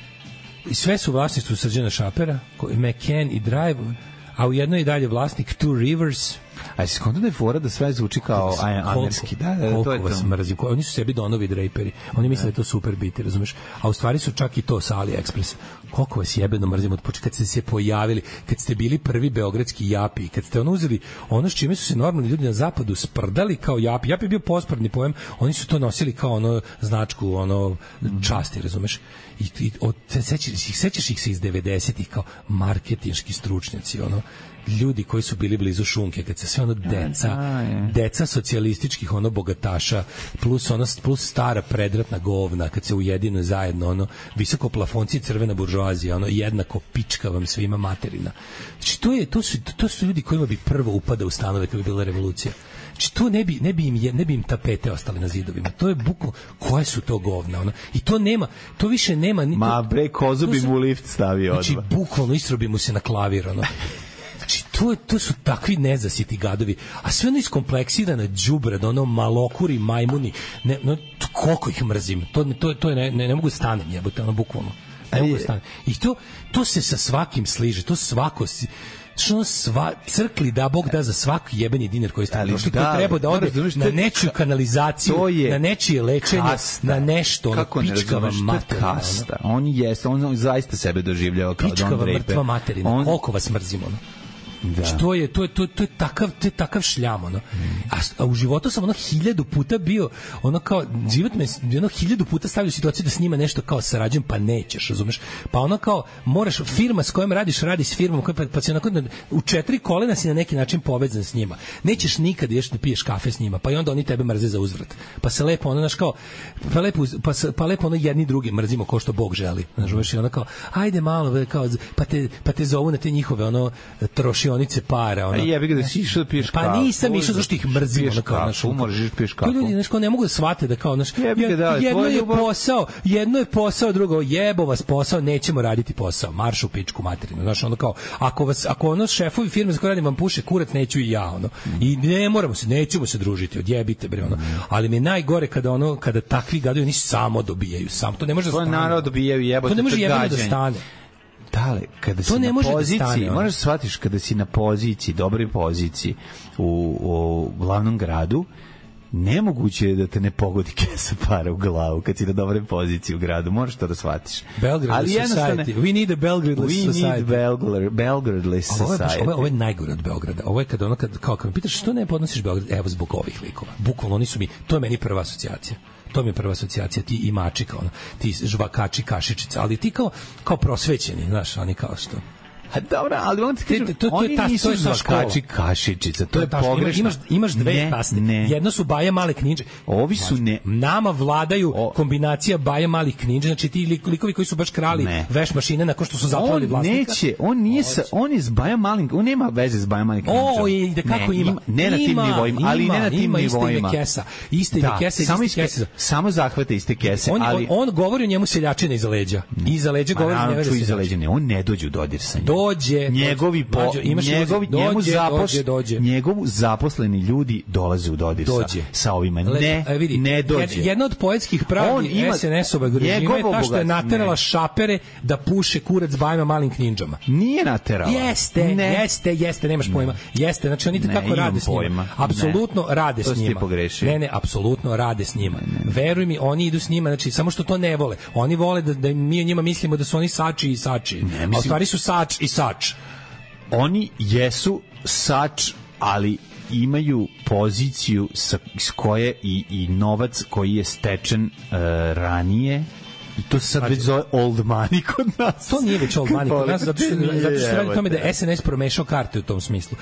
S7: i sve su vlasništvo Srđana Šapera, McCann i Drive, a u jednoj i dalje vlasnik Two Rivers.
S6: A si skonto da je fora da sve zvuči kao amerski?
S7: Koliko vas mrzim. Oni su sebi Donovi Draperi. Oni misle da je to super biti, razumeš? A u stvari su čak i to sa AliExpress. Koliko vas jebeno mrzim od početka kad ste se pojavili, kad ste bili prvi beogradski Japi, kad ste uzeli ono s čime su se normalni ljudi na zapadu sprdali kao Japi. Japi je bio posprdni pojem, oni su to nosili kao ono značku, ono časti, razumeš? I sećaš ih se iz 90-ih kao marketinški stručnjaci, ono ljudi koji su bili blizu šunke, kad se sve ono deca socijalističkih ono bogataša plus stara predratna govna, kad se ujedine zajedno ono visoko plafonci i crvena buržoazija, ono jednako pička vam svima materina. Znači to su ljudi kojima bi prvo upada u stanove kad bi bila revolucija. Znači to ne bi im tapete ostale na zidovima. To je bukvalno koje su to govna, ono. I to nema, to više nema.
S6: Ma bre, kozu bi mu lift stavio odmah.
S7: Znači bukvalno istrobi mu se na klavir, ono. Znači, to su takvi nezasiti gadovi, a sve ono iskompleksirana đubrad, ono malokuri, majmuni, koliko ih mrzim, to je ne mogu stanem, jebote, ono bukvalno. Ne mogu stanem. I to se sa svakim sliže, to svako što crkli da Bog da za svaki jebeni dinar koji ste došli, koji treba da ode na nečiju kanalizaciju, na nečije lečenje, na nešto, ono pičkava materina.
S6: On zaista sebe doživljava kao Don Draper.
S7: Pičkava mrtva materina, koliko vas mrzimo, ono. Da. To je takav šljam, ono. A u životu sam ono 1000 puta bio, ono kao, život me ono 1000 puta stavio u situaciju da snima nešto kao sarađujem, pa nećeš, razumeš? Pa ono kao, moraš, firma s kojom radi s firmom, pa si onako u 4 kolena si na neki način povezan s njima. Nećeš nikad ješ da piješ kafe s njima, pa i onda oni tebe mrze za uzvrat. Pa se lepo, ono, znaš kao, pa lepo ono jedni drugi mrzimo ko što Bog želi. Znaš, ono kao, ajde malo, kao, pa te zovu na te njihove, ono, trošionice para, ono.
S6: Ja bih da si išao da piješ kafu.
S7: Pa nisam išao zašto ih mrzim, ono kao naš.
S6: Možeš piješ kafu.
S7: Ljudi, znaš, kao ne mogu da shvate da kao naš. Jedno je posao, drugo jebo vas posao, nećemo raditi posao. Marš u pičku materinu. Znaš, ono kao, ako ono šefovi firme za koje radim vam puše kurac, neću i ja, ono. I nećemo se družiti, odjebite bre, ono. Ali mi je najgore kada takvi gadovi oni samo dobijaju, sam to ne može da stane.
S6: To narod dobijaju, jebote.
S7: To ne može jebeno da stane.
S6: Dale, kada si na poziciji, možeš shvatiš kada si na poziciji, dobroj poziciji u glavnom gradu, nemoguće je da te ne pogodi kesa para u glavu kad si na dobroj poziciji u gradu, možeš to da shvatiš.
S7: Belgradless society. We need a Belgradless society.
S6: We need Belgradless society.
S7: Ovo je najgore od Beograda. Ovo je kada ono, kao kad me pitaš što ne podnosiš Beograd, evo zbog ovih likova. Bukvalno oni su mi, to je meni prva asocijacija. To mi je prva asocijacija, ti imači kao ono, ti žvakači, kašičice, ali ti kao prosvećeni, znaš, oni kao što...
S6: A dobro, ali on ti kaže, oni nisu žvakači kašičica, to je pogrešno.
S7: Imaš dve tasne, jedno su Baja Male Knidže.
S6: Ovi su
S7: nama vladaju kombinacija Baja Malih Knidže, znači ti likovi koji su baš krali veš mašine nakon što su zaklali vlasnika.
S6: On je s Baja Malim, on nema veze s Baja Malim Knidžom.
S7: I da kako ima.
S6: Ne na tim nivoima, ali ne na tim nivoima.
S7: Iste kese.
S6: Samo zahvate iste kese, ali...
S7: On govori o njemu seljačine iza leđa. Iza leđa govori o njemu.
S6: On ne dođe u dodir sa njim. Njegovi zaposleni ljudi dolaze u dodir sa ovima. Ne dođe.
S7: Jedna od poetskih pravdi SNS-ovog režima je ta što je naterala šapere da puše kurac Bajama Malim Knidžama.
S6: Nije naterala.
S7: Jeste, nemaš pojma. Jeste, znači oni tako rade s njima. Apsolutno rade s njima. Ne, apsolutno rade s njima. Veruj mi, oni idu s njima, znači samo što to ne vole. Oni vole da mi o njima mislimo da su oni sači i sači. A u stvari su sač i sač.
S6: Oni jesu sač, ali imaju poziciju s koje i novac koji je stečen ranije I to se sad već zove old money kod nas.
S7: To nije već old money kod nas, zato što se radi o tome da je SNS promešao karte u tom smislu.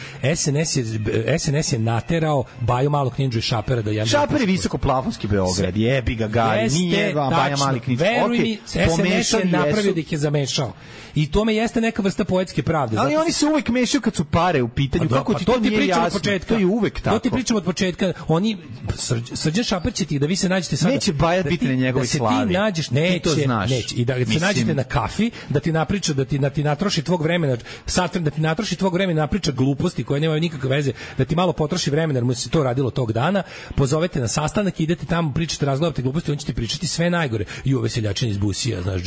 S7: SNS je naterao Baju Malog Knindžu i Šapera da
S6: Šaper je visokoplafonski Beograd, jebi ga gari, nije Baja Mali Knindžu.
S7: Veruj mi, SNS je napravio da ih je zamešao. I tome jeste neka vrsta poetske pravde.
S6: Ali oni se uvek mešaju kad su pare u pitanju. Kako ti to nije jasno? To je uvek tako.
S7: To ti pričamo od početka. Oni, Srđan Šaper će ti, da vi se nađete sada...
S6: Neće Baja biti na njegovoj slavi.
S7: Da se ti nađeš, neće. I da se nađete na kafi, da ti napriča, da ti natroši tvog vremena, da ti natroši tvog vremena, napriča gluposti koje nemaju nikakve veze, da ti malo potroši vremena, jer mu se to radilo tog dana, pozovete na sastanak, idete tamo, pričate, razgovarate gluposti, on će ti pričati sve najgore. I ove seljačine iz busija, znaš,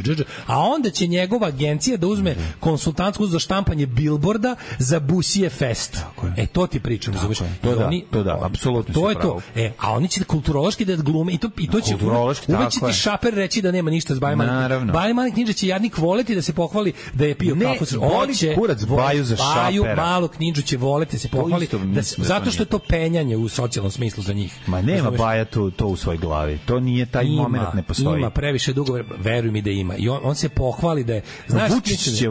S7: a onda će njegova agencija da uzme konsultantsku za štampanje bilborda za Busije fest. To ti pričam, razumeš?
S6: To da, apsolutno.
S7: To je to. A oni će kulturološki da glume i to će uvek će ti Šaper reći da nema ništa s Bajom Mali. Baja Mali Knindža će jadnik voleti da se pohvali da je pio kafu.
S6: Hoće kurac Baju za Šapera.
S7: Baju Malog Knindžu će voleti da se pohvali zato što je to penjanje u socijalnom smislu za njih.
S6: Ma nema Baja to u svojoj glavi. To nije taj moment, ne postoji.
S7: Ima previše dugo, veruj mi da ima. I on se pohvali da je,
S6: znaš, Vučić će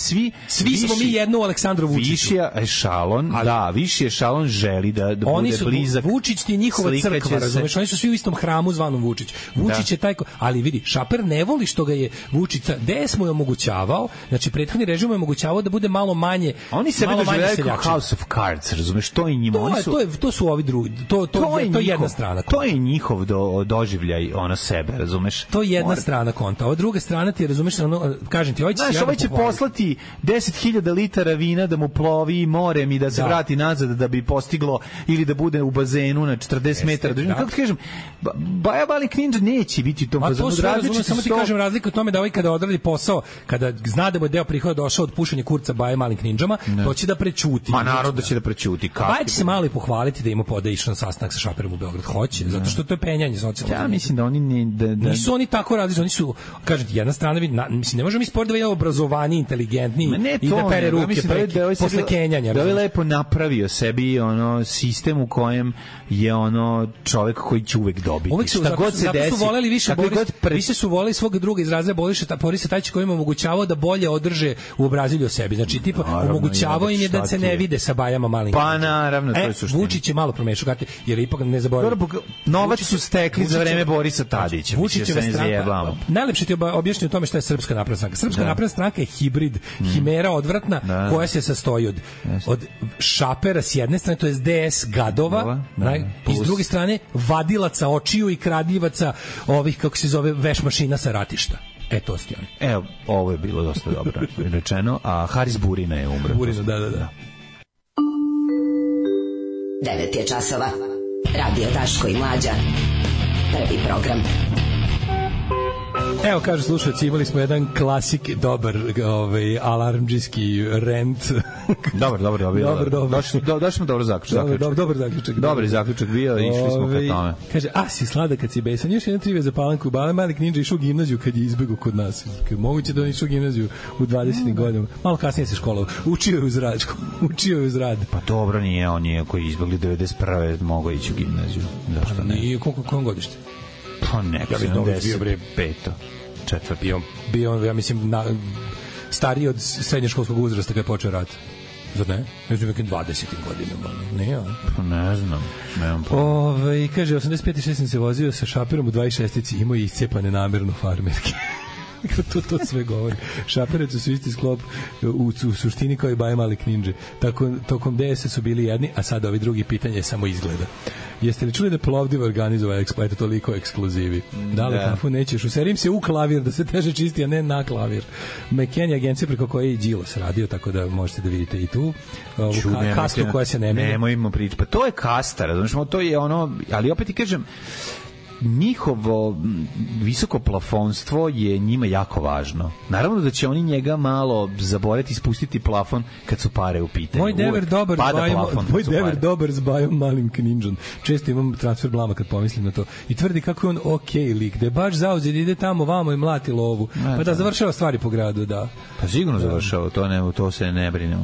S7: svi smo mi jedno u Aleksandru Vučiću.
S6: Višija ešalon, viši ešalon želi da bude blizak.
S7: Vučić ti njihova crkva, razumeš? Oni su svi u istom hramu zvanom Vučić. Vučić je taj ali vidi, Šaper ne voli što ga je Vučić, DS mu je omogućavao, znači prethodni režim mu je omogućavao da bude malo manje.
S6: Oni sebe doživljavaju kao House of Cards, razumeš? To je njima.
S7: To su ovi drugi. To je jedna strana.
S6: To je njihov doživljaj sebe, razumeš?
S7: To je jedna strana konta. A druga strana ti, razumeš, kažem ti,
S6: ovaj će poslati 10.000 litara vina da mu plovi morem i da se vrati nazad da bi postiglo, ili da bude u bazenu na 40 metara. Kako ti kažem, Baja Mali Knindža neće biti u tom bazenu.
S7: Samo ti kažem razliku u tome da ovaj kada odradi posao, kada zna da mu je deo prihoda došao od pušenja kurca Baja Malim Knindžama, to će da prećuti.
S6: Ma narod da će da prećuti.
S7: Baja će se malo i pohvaliti da ima išao na sastanak sa Šaperom u Beograd. Hoće, zato što to je penjanje socijalno.
S6: Ja mislim da oni
S7: nisu oni tako različni, oni su, kažem ti, jedna strana, mislim, ne možemo mi sporiti da je obrazovani, inteligentni i da pere ruke posle kenjanja.
S6: Da je lepo napravio sebi sistem u kojem je čovek koji će uvek dobiti.
S7: Šta god se desi. Su voleli više su voleli svog druga iz razreda Borisa Tadića koji im omogućavao da bolje održe u Braziliju o sebi. Znači, tipa, omogućavao im je da se ne vide sa Bajama Malim.
S6: Pa naravno, to je suština.
S7: Vučić je malo promešao karte, jer ipak ne zaboravio.
S6: Novac su stekli za vreme Borisa Tadića.
S7: Vučićeva stranka. Najlepše ti objašnjeno o tome šta je Srpska napredna stranka. Srpska napredna stranka je hibrid, himera odvratna, koja se sastoji od Šapera s jedne strane, to je DS gadova, i s druge strane vadilaca očiju i kradljivaca ovih, kako se zove, veš mašina sa ratišta. To ste oni.
S6: Evo, ovo je bilo dosta dobro rečeno, a Haris Burina je umro.
S7: Burina, da.
S4: 9 je časova. Radio Daško i Mlađa. Prvi program.
S7: Evo, kažu slušalci, imali smo jedan klasik, dobar alarmdžijski rent.
S6: Dobar. Došli smo dobro zaključak.
S7: Dobar zaključak.
S6: Dobri zaključak bio i išli smo ka tome.
S7: Kaže, si slada kad si besan. Još jedan trivija za Palanku. Baja Mali Knindža išao u gimnaziju kad je izbegao kod nas. Moguće da on išao u gimnaziju u 20. godinama. Malo kasnije se školovao. Učio je uz rad.
S6: Pa dobro, nije on je koji izbegli 91. mogao ići u gimnaziju. Zašto ne?
S7: I koliko godište?
S6: Pa neko, 75. Četvrti.
S7: Bio, ja mislim, stariji od srednjoškolskog uzrasta kada je počeo rat. Zar ne? Ne znam, nekim 20. godinama. Ne, ja?
S6: Pa ne znam.
S7: Kaže, 85. 16. se vozio sa Šaperom u 26. imao i iscepane namerno farmerke. to sve govori. Šapereci su isti sklop u suštini kao i Baja Mali Knindže. Tokom DS su bili jedni, a sad ovi drugi pitanje samo izgleda. Jeste li čuli da Plovdiv organizova Expo, eto toliko ekskluzivi? Da li kafu nećeš? Userim se u klavir da se teže čisti, a ne na klavir. McKen je agencija preko koje je i Đilas radio, tako da možete da vidite i tu kastu koja se ne menja.
S6: Nemojmo pričati. Pa to je kasta, razumijemo, to je ali opet ti kažem, njihovo visoko plafonstvo je njima jako važno. Naravno da će oni njega malo zaboreti, spustiti plafon kad su pare u pitanju.
S7: Moj dever dobar s Bajom Malim Knindžom. Često imam transfer blama kad pomislim na to. I tvrdi kako je on lik, da je baš zauzet, ide tamo vamo i mlati lovu. Pa da završava stvari po gradu, da.
S6: Pa sigurno završava, to se ne brinemo.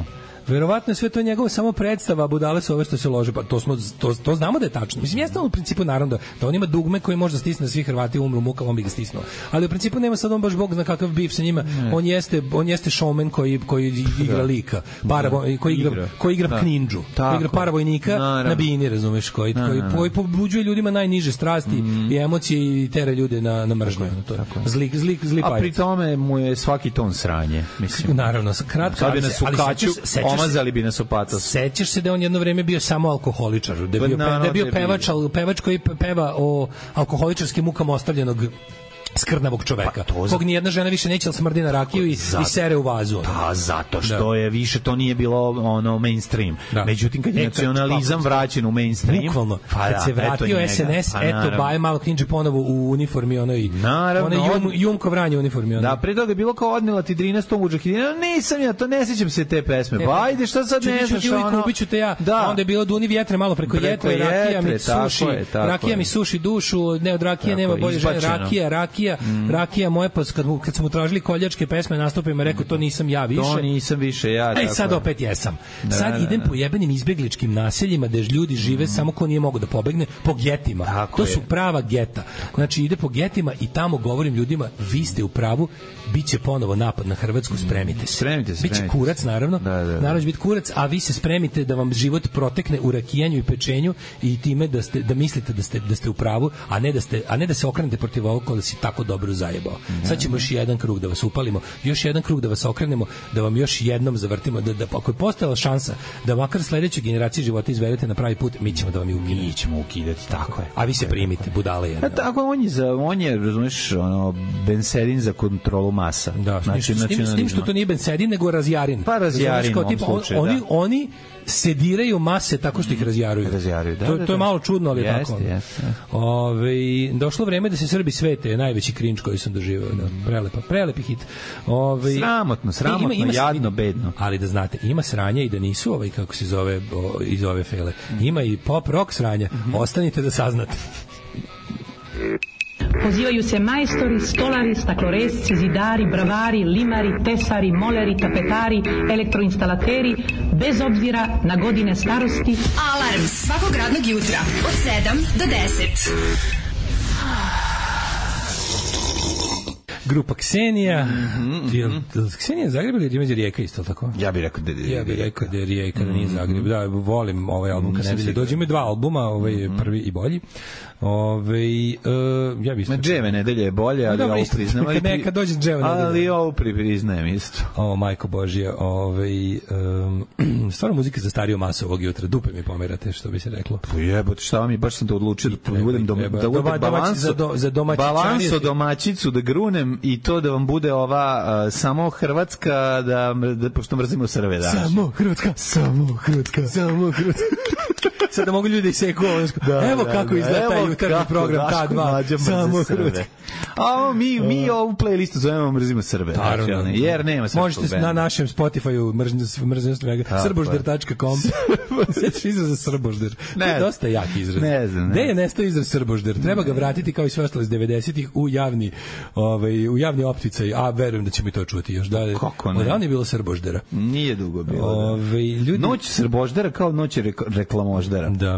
S7: Verovatno je sve to njegovo samo predstava, budale su ove što se lože, pa to znamo da je tačno. Mislim, jeste u principu naravno da on ima dugme koje može da stisne, svi Hrvati umru mukama, on bi ga stisnuo. Ali u principu nema sad on baš bog zna kakav bif sa njima. On jeste showman koji igra lika, koji igra knindžu, koji igra paravojnika na bini, razumeš, koji pobuđuje ljudima najniže strasti i emocije i tera ljude na mržnju. Zli pajac.
S6: A pri tome mu je svaki ton sranje, mislim.
S7: Naravno, kratka,
S6: ali omazali bi nas u patos.
S7: Sećaš se da on jedno vreme bio samo alkoholičar, da je bio pevač koji peva o alkoholičarskim mukama ostavljenog skrnavog čoveka. Kog ni jedna žena više neće, ali smrdi na rakiju i sere u vazu.
S6: Da, zato što je više, to nije bilo ono mainstream. Međutim, kad je nacionalizam vraćen u mainstream,
S7: bukvalno, kad se vratio SNS, eto, Baje malo knjiđe ponovo u uniformi, onoj Jumko Vranje uniformi.
S6: Da, pre toga je bilo kao odnela ti Drina s tom Udžakidina, nisam ja, to ne sećam se te pesme. Pa ajde, šta sad ne znaš, ono?
S7: Kubiću te ja, onda je bilo Duni vjetre malo preko jetre, rakija mi suši dušu, ne od rakije nema bolje žene, rakija moje, pa kad smo tražili koljačke pesme nastupima, rekao to nisam ja više.
S6: To nisam više ja.
S7: Ej, sad opet jesam. Sad idem po jebenim izbegličkim naseljima gde ljudi žive samo ko nije mogu da pobegne, po getima. To su prava geta. Znači ide po getima i tamo govorim ljudima, vi ste u pravu, biće ponovo napad na Hrvatsku, spremite se. Biće kurac, naravno. Naravno će biti kurac, a vi se spremite da vam život protekne u rakijanju i pečenju i time da mislite da ste u pravu, a ne da se okrenete protiv ovog kada si tako dobro zajebao. Sad ćemo još jedan krug da vas upalimo, još jedan krug da vas okrenemo, da vam još jednom zavrtimo, da ako je postojala šansa da makar sledeće generacije života izvedete na pravi put, mi ćemo da vam
S6: mi ćemo ukidati, tako je.
S7: A vi se primite, budale jedno.
S6: Tako, on je, razumeš, bensedin za kontrolu masa.
S7: Da, znači, s tim što to nije bensedin, nego razjarin.
S6: Pa razjarin, u ovom slučaju, da.
S7: Oni sediraju mase tako što ih razjaruju. To je malo čudno, ali je tako. Došlo vreme da se Srbi svete, najveći cringe koji sam doživeo. Prelepi hit.
S6: Sramotno, jadno, bedno.
S7: Ali da znate, ima sranja i da nisu kako se zove iz ove fele. Ima i pop rock sranja. Ostanite da saznate.
S12: Pozivaju se majstori, stolari, stakloresci, zidari, bravari, limari, tesari, moleri, tapetari, elektroinstalateri, bez obzira na godine starosti.
S13: Alarm svakog radnog jutra od 7 do 10.
S7: Grupa Ksenija. Ksenija Zagreb ili Dimeđe Rijeka isto, tako?
S6: Ja bih rekao
S7: da je Rijeka, da nije Zagreb. Da, volim ovaj album kad nedelje. Dođe mi dva albuma, prvi i bolji. Ja bih
S6: Dževe nedelje je bolje, ali ovo priznam.
S7: Neka dođe Dževe nedelje.
S6: Ali ovo priznajem isto.
S7: O, majko Božija, stvarno muzika za stariju masu ovog jutra, dupe mi pomerate, što bi se reklo.
S6: Pa jebote, šta vam je, baš sam to odlučio da budem balanso domaćicu, da grunem i to da vam bude ova samo Hrvatska, da pošto mrzimo Srbe danas.
S7: Samo Hrvatska. Sad da mogu ljudi iseku evo kako izgleda taj jutarnji program K2, samo Hrvatska.
S6: A mi ovu playlistu zovemo Mrzimo Srbe. Jer nema srpskog
S7: možete
S6: benda.
S7: Na našem Spotify-u mrzimo srbožder.com sjetiš izraz za srbožder. To je dosta jak izraz.
S6: Ne znam.
S7: Gde je nestao izraz srbožder? Treba ga vratiti kao i sve ostalo iz 90-ih u javni opticaj. A verujem da ćemo i to čuti još.
S6: Kako ne?
S7: Odavno je bilo srboždera.
S6: Nije dugo bilo. Noć srboždera kao noć reklamoždera.
S7: Da.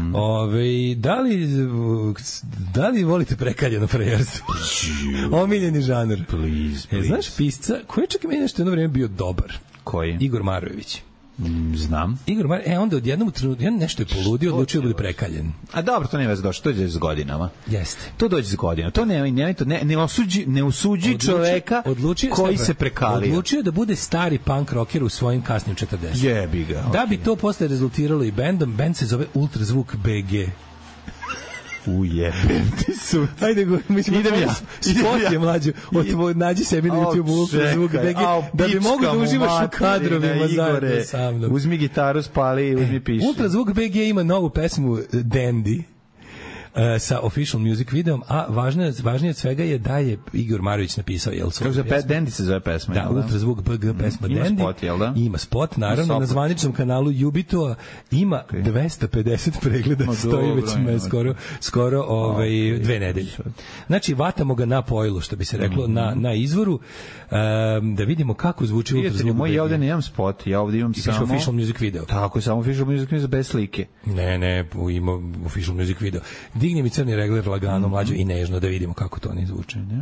S7: Da li volite prekaljeno frajerstvo? Omiljeni žanr.
S6: Please.
S7: Znaš pisca koji je čak i meni nešto jedno vreme bio dobar?
S6: Koji?
S7: Igor Marojević.
S6: Znam.
S7: Igor Marojević, onda odjednom nešto je poludio, odlučio da bude prekaljen.
S6: A dobro, to nema veze došlo, to dođe s godinama.
S7: Jeste.
S6: To dođe s godinama. To ne osuđi čoveka koji se prekalio.
S7: Odlučio da bude stari punk rocker u svojim kasnim 40.
S6: Jebi ga.
S7: Da bi to posle rezultiralo i bendom, bend se zove Ultrazvuk BG.
S6: Ujebem ti su.
S7: Ajde, idem ja. Spot je mlađo. Nađi sebi na YouTube Ultrazvuk BG da bi mogu da uživaš u kadrovima zajedno sa mnom.
S6: Uzmi gitaru, spali i uzmi piši.
S7: Ultrazvuk BG ima novu pesmu Dandy. sa official music videom, a važnije od svega je da je Igor Marović napisao
S6: kako se Dandy se zove pesma.
S7: Da, Ultrazvuk BG pesma
S6: Dandy.
S7: Ima
S6: spot, jel da?
S7: Ima spot, naravno, na zvaničnom kanalu Jubito ima 250 pregleda, stoji već skoro 2 nedelje. Znači, vatamo ga na pojlu, što bi se reklo, na izvoru, da vidimo kako zvuči Ultrazvuk.
S6: Moj, ja ovde nemam spot, ja ovde imam samo
S7: official music video.
S6: Tako, samo official music video bez slike.
S7: Ne, ima official music video. Digni mi crni regler lagano, mlađo i nežno, da vidimo kako to oni zvuče. Ne?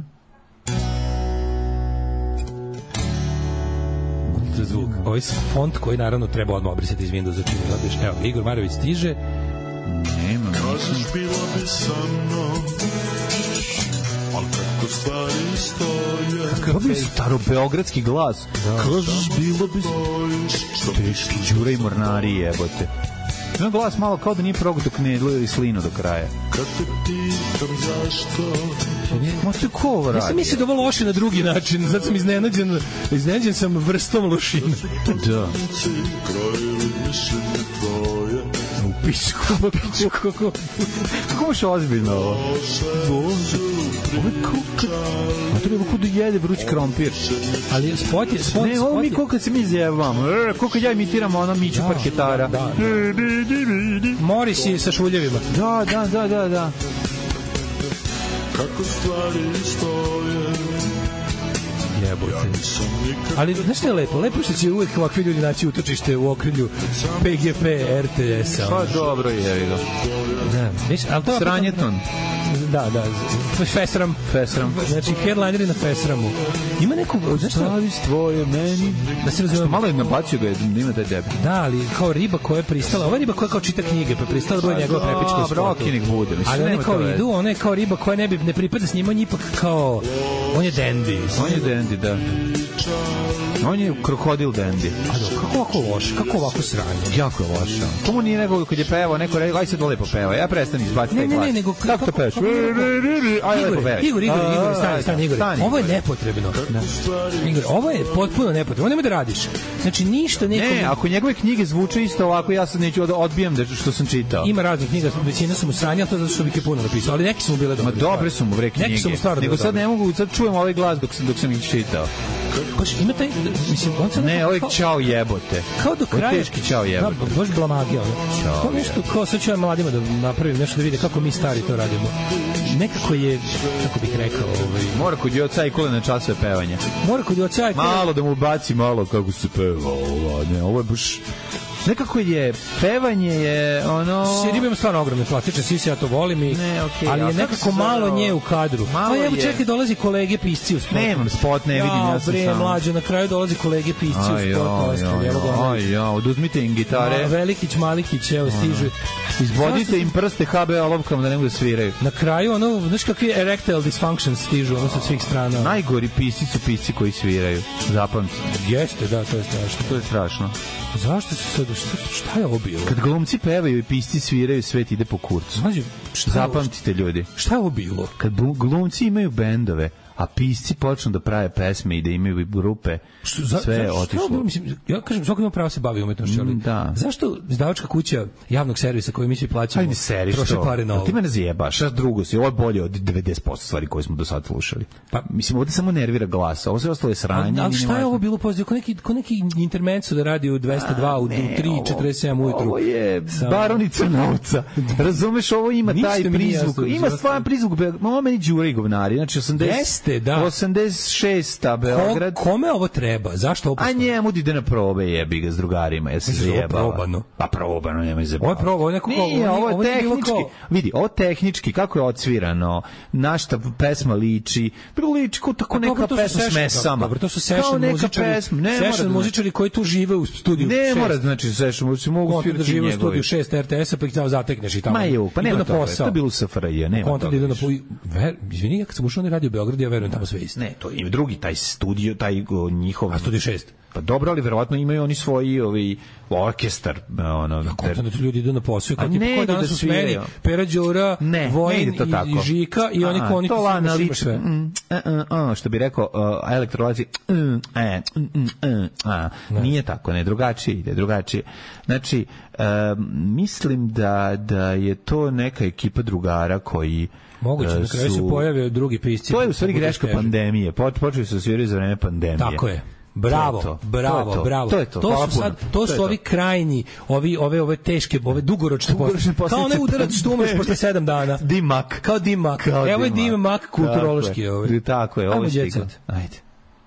S7: Ultrazvuk. Ovo je font koji naravno treba odmah obrisati iz Windowsa čim dobiješ. Evo, Igor Marović stiže.
S6: Nema.
S1: Kažeš bila bi sa mnom, al kako stvari stoje.
S6: Kako je starobeogradski glas. Kažeš bila bi teški Đura i Mornari, jebote. Ima glas malo kao da nije progutao knedlu ili slinu do kraja.
S1: Kad te pitam zašto,
S6: ma to ko ovo radi?
S7: Ja sam mislio da ovo loše na drugi način, zato sam iznenađen sam vrstom lošine.
S6: Da.
S1: krojili mišljenje tvoje.
S6: U pičku. Kako možeš ozbiljno ovo? Ovo je kuka. A to je kako da jede vruć krompir.
S7: Ali spot je...
S6: Ne, ovo mi koliko se mi zjevamo. Koliko ja imitiram ono Miću parketara.
S7: Moris je sa šuljevima.
S6: Da.
S1: Kako stvari stoje.
S7: Jebote. Ali znaš što je lepo? Lepo što će uvek ovakvi ljudi naći utočište u okrilju PGP, RTS-a.
S6: Pa dobro je, vidio.
S7: Da.
S6: Sranjeton.
S7: Da. Fesram. Znači, headlineri na Fesramu. Ima neku...
S6: Stavi tvoje meni.
S7: Da se razumemo.
S6: Malo je nabacio ga, da ima taj debi.
S7: Da, ali kao riba koja je pristala... Ova riba koja kao čita knjige, pa pristala da bude njegova prepička u spotu.
S6: Brokinik bude.
S7: Ali on je kao idu, on je kao riba koja ne pripada s njima, on je ipak kao... On je dandy.
S6: Da. On je krokodil dandy.
S7: Kako ovako loše? Kako ovako sranje?
S6: Jako je loše. Komu nije nego kad je pevao, neko rekao, aj sad lepo peva. Ja prestani izbaciti taj glas.
S7: Ne, nego...
S6: Kako to pevaš? Aj lepo pevaj.
S7: Igor, stani, Igor. Ovo je nepotrebno. Igor, ovo je potpuno nepotrebno. Ovo nemoj da radiš. Znači, ništa nekom...
S6: Ne, ako njegove knjige zvuče isto ovako, ja sad neću odbijam što sam čitao.
S7: Ima raznih knjiga, većina su mu sranja, to zato što bih je puno napisao, ali neki su mu bile dobre.
S6: Ma dobre su mu bre knjige.
S7: Neki su mu stvarno
S6: nego sad ne mogu, sad čujem ovaj glas dok sam ih čitao.
S7: Baš ima taj, mislim, on sad...
S6: Ne, ovo je čao jebote.
S7: Kao do kraja...
S6: Teški čao jebote.
S7: Da, baš blamagija. Kao nešto, kao sad ću ja mladima da napravim nešto da vide kako mi stari to radimo. Nekako je, kako bih rekao...
S6: Mora kod je oca i kule na časove pevanja.
S7: Mora kod je oca i kule...
S6: Malo da mu baci malo kako se peva. Ovo je baš... Nekako je, pevanje je ono...
S7: Riba ima stvarno ogromne plastične, svi se ja to volim i...
S6: Ne, okay,
S7: ali je nekako malo nje u kadru.
S6: Malo
S7: evo čekaj, dolazi kolege pisci u spotu.
S6: Nemam spot, ne vidim, ja sam samo.
S7: Mlađe, na kraju dolazi kolege pisci u spotu.
S6: Oduzmite im gitare.
S7: Velikić, Malikić, evo stižu.
S6: Izbodite im prste HB olovkama da ne mogu da sviraju.
S7: Na kraju, ono, znaš kakvi erectile dysfunctions stižu, ono sa svih strana.
S6: Najgori pisci su pisci koji sviraju. Zapamtite.
S7: Jeste, da, to je strašno.
S6: To je strašno.
S7: Zašto se sad, šta je ovo bilo?
S6: Kad glumci pevaju i pisci sviraju, svet ide po kurcu. Zapamtite ljudi.
S7: Šta je ovo bilo?
S6: Kad glumci imaju bendove, a pisci počnu da prave pesme i da imaju grupe, sve je otišlo.
S7: Ja kažem, svako ima pravo se bavi umetnošću, ali zašto izdavačka kuća javnog servisa koju mi svi plaćamo troše pare na ovo?
S6: Ti mene zajebaš, šta drugo si, ovo je bolje od 90% stvari koje smo do sad slušali. Pa, mislim, ovde samo nervira glasa, ovo sve ostalo je sranje.
S7: Ali šta je ovo bilo pozitivno? Ko neki intermenco da radi u 202, u 3:47 ujutru?
S6: Ovo je baronica novca. Razumeš, ovo ima taj prizvuk. Ima stvarno prizvuk, ovo meni Đure i govnari, znači 86. Beograd.
S7: Kome ovo treba? Zašto ovo?
S6: A njemu ide na probe, jebi ga s drugarima, jer se zajebala. Pa probano, nemoj zabavati.
S7: Ovo je probano, neko
S6: nije, ovo je tehnički. Vidi, ovo tehnički, kako je odsvirano, na šta pesma liči, kao tako neka pesma s mesama.
S7: Dobro, to su session muzičari koji tu žive u studiju 6.
S6: Ne mora, znači session muzičari mogu svirati njegovi.
S7: U studiju 6 RTS-a, pa ih tamo zatekneš i tamo.
S6: Ma je, pa nema toga, to je bilo u SFRJ, nema toga.
S7: Izvini, ja kad sam ušao na radio Beograd, ja verujem tamo sve isto.
S6: Ne, to ima drugi, taj studio, taj njihov...
S7: A studio 6?
S6: Pa dobro, ali verovatno imaju oni svoji orkestar, ono.
S7: Kako da ljudi idu na posao,
S6: kad ti
S7: koji danas su smeni, Pera Đura, Vojin i Žika i oni koji su sve.
S6: Što bi rekao elektrolazi, nije tako, ne, drugačije. Znači, mislim da je to neka ekipa drugara koji
S7: moguće, na kraju se pojave drugi pisci.
S6: To je u stvari greška pandemije. Počeli su svirati za vreme pandemije.
S7: Tako je. Bravo.
S6: To je to.
S7: To su ovi krajnji, ove teške, ove dugoročne posljedice. Kao onaj udarac što umreš posle 7 dana.
S6: Dimak.
S7: Kao dimak. Evo je dimak kulturološki.
S6: Tako je, ovo je stiglo. Ajde.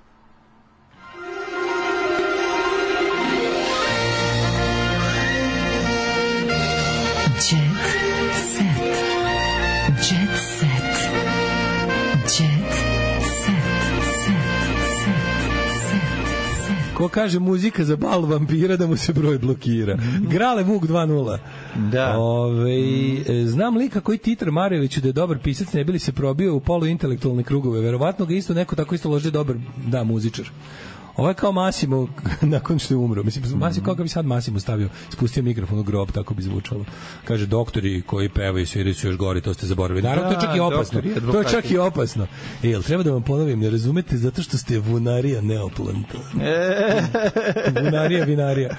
S7: Ko kaže muzika za bal vampira da mu se broj blokira. Grale Vuk 2.0.
S6: Da.
S7: Znam lika koji Titar Mareviću da je dobar pisac, ne bili se probio u poluintelektualne krugove. Verovatno ga isto neko tako isto loži dobar muzičar. Ovo je kao Massimo nakon što je umro. Mislim, Massimo, kao kad bi sad Massimo spustio mikrofon u grob, tako bi zvučalo. Kaže, doktori koji pevaju i sviraju su još gori, to ste zaboravili. Naravno, to je čak i opasno. To je čak i opasno. Jel, treba da vam ponovim, ne razumete, zato što ste vunarija neoplanta. Vunarija, vinarija.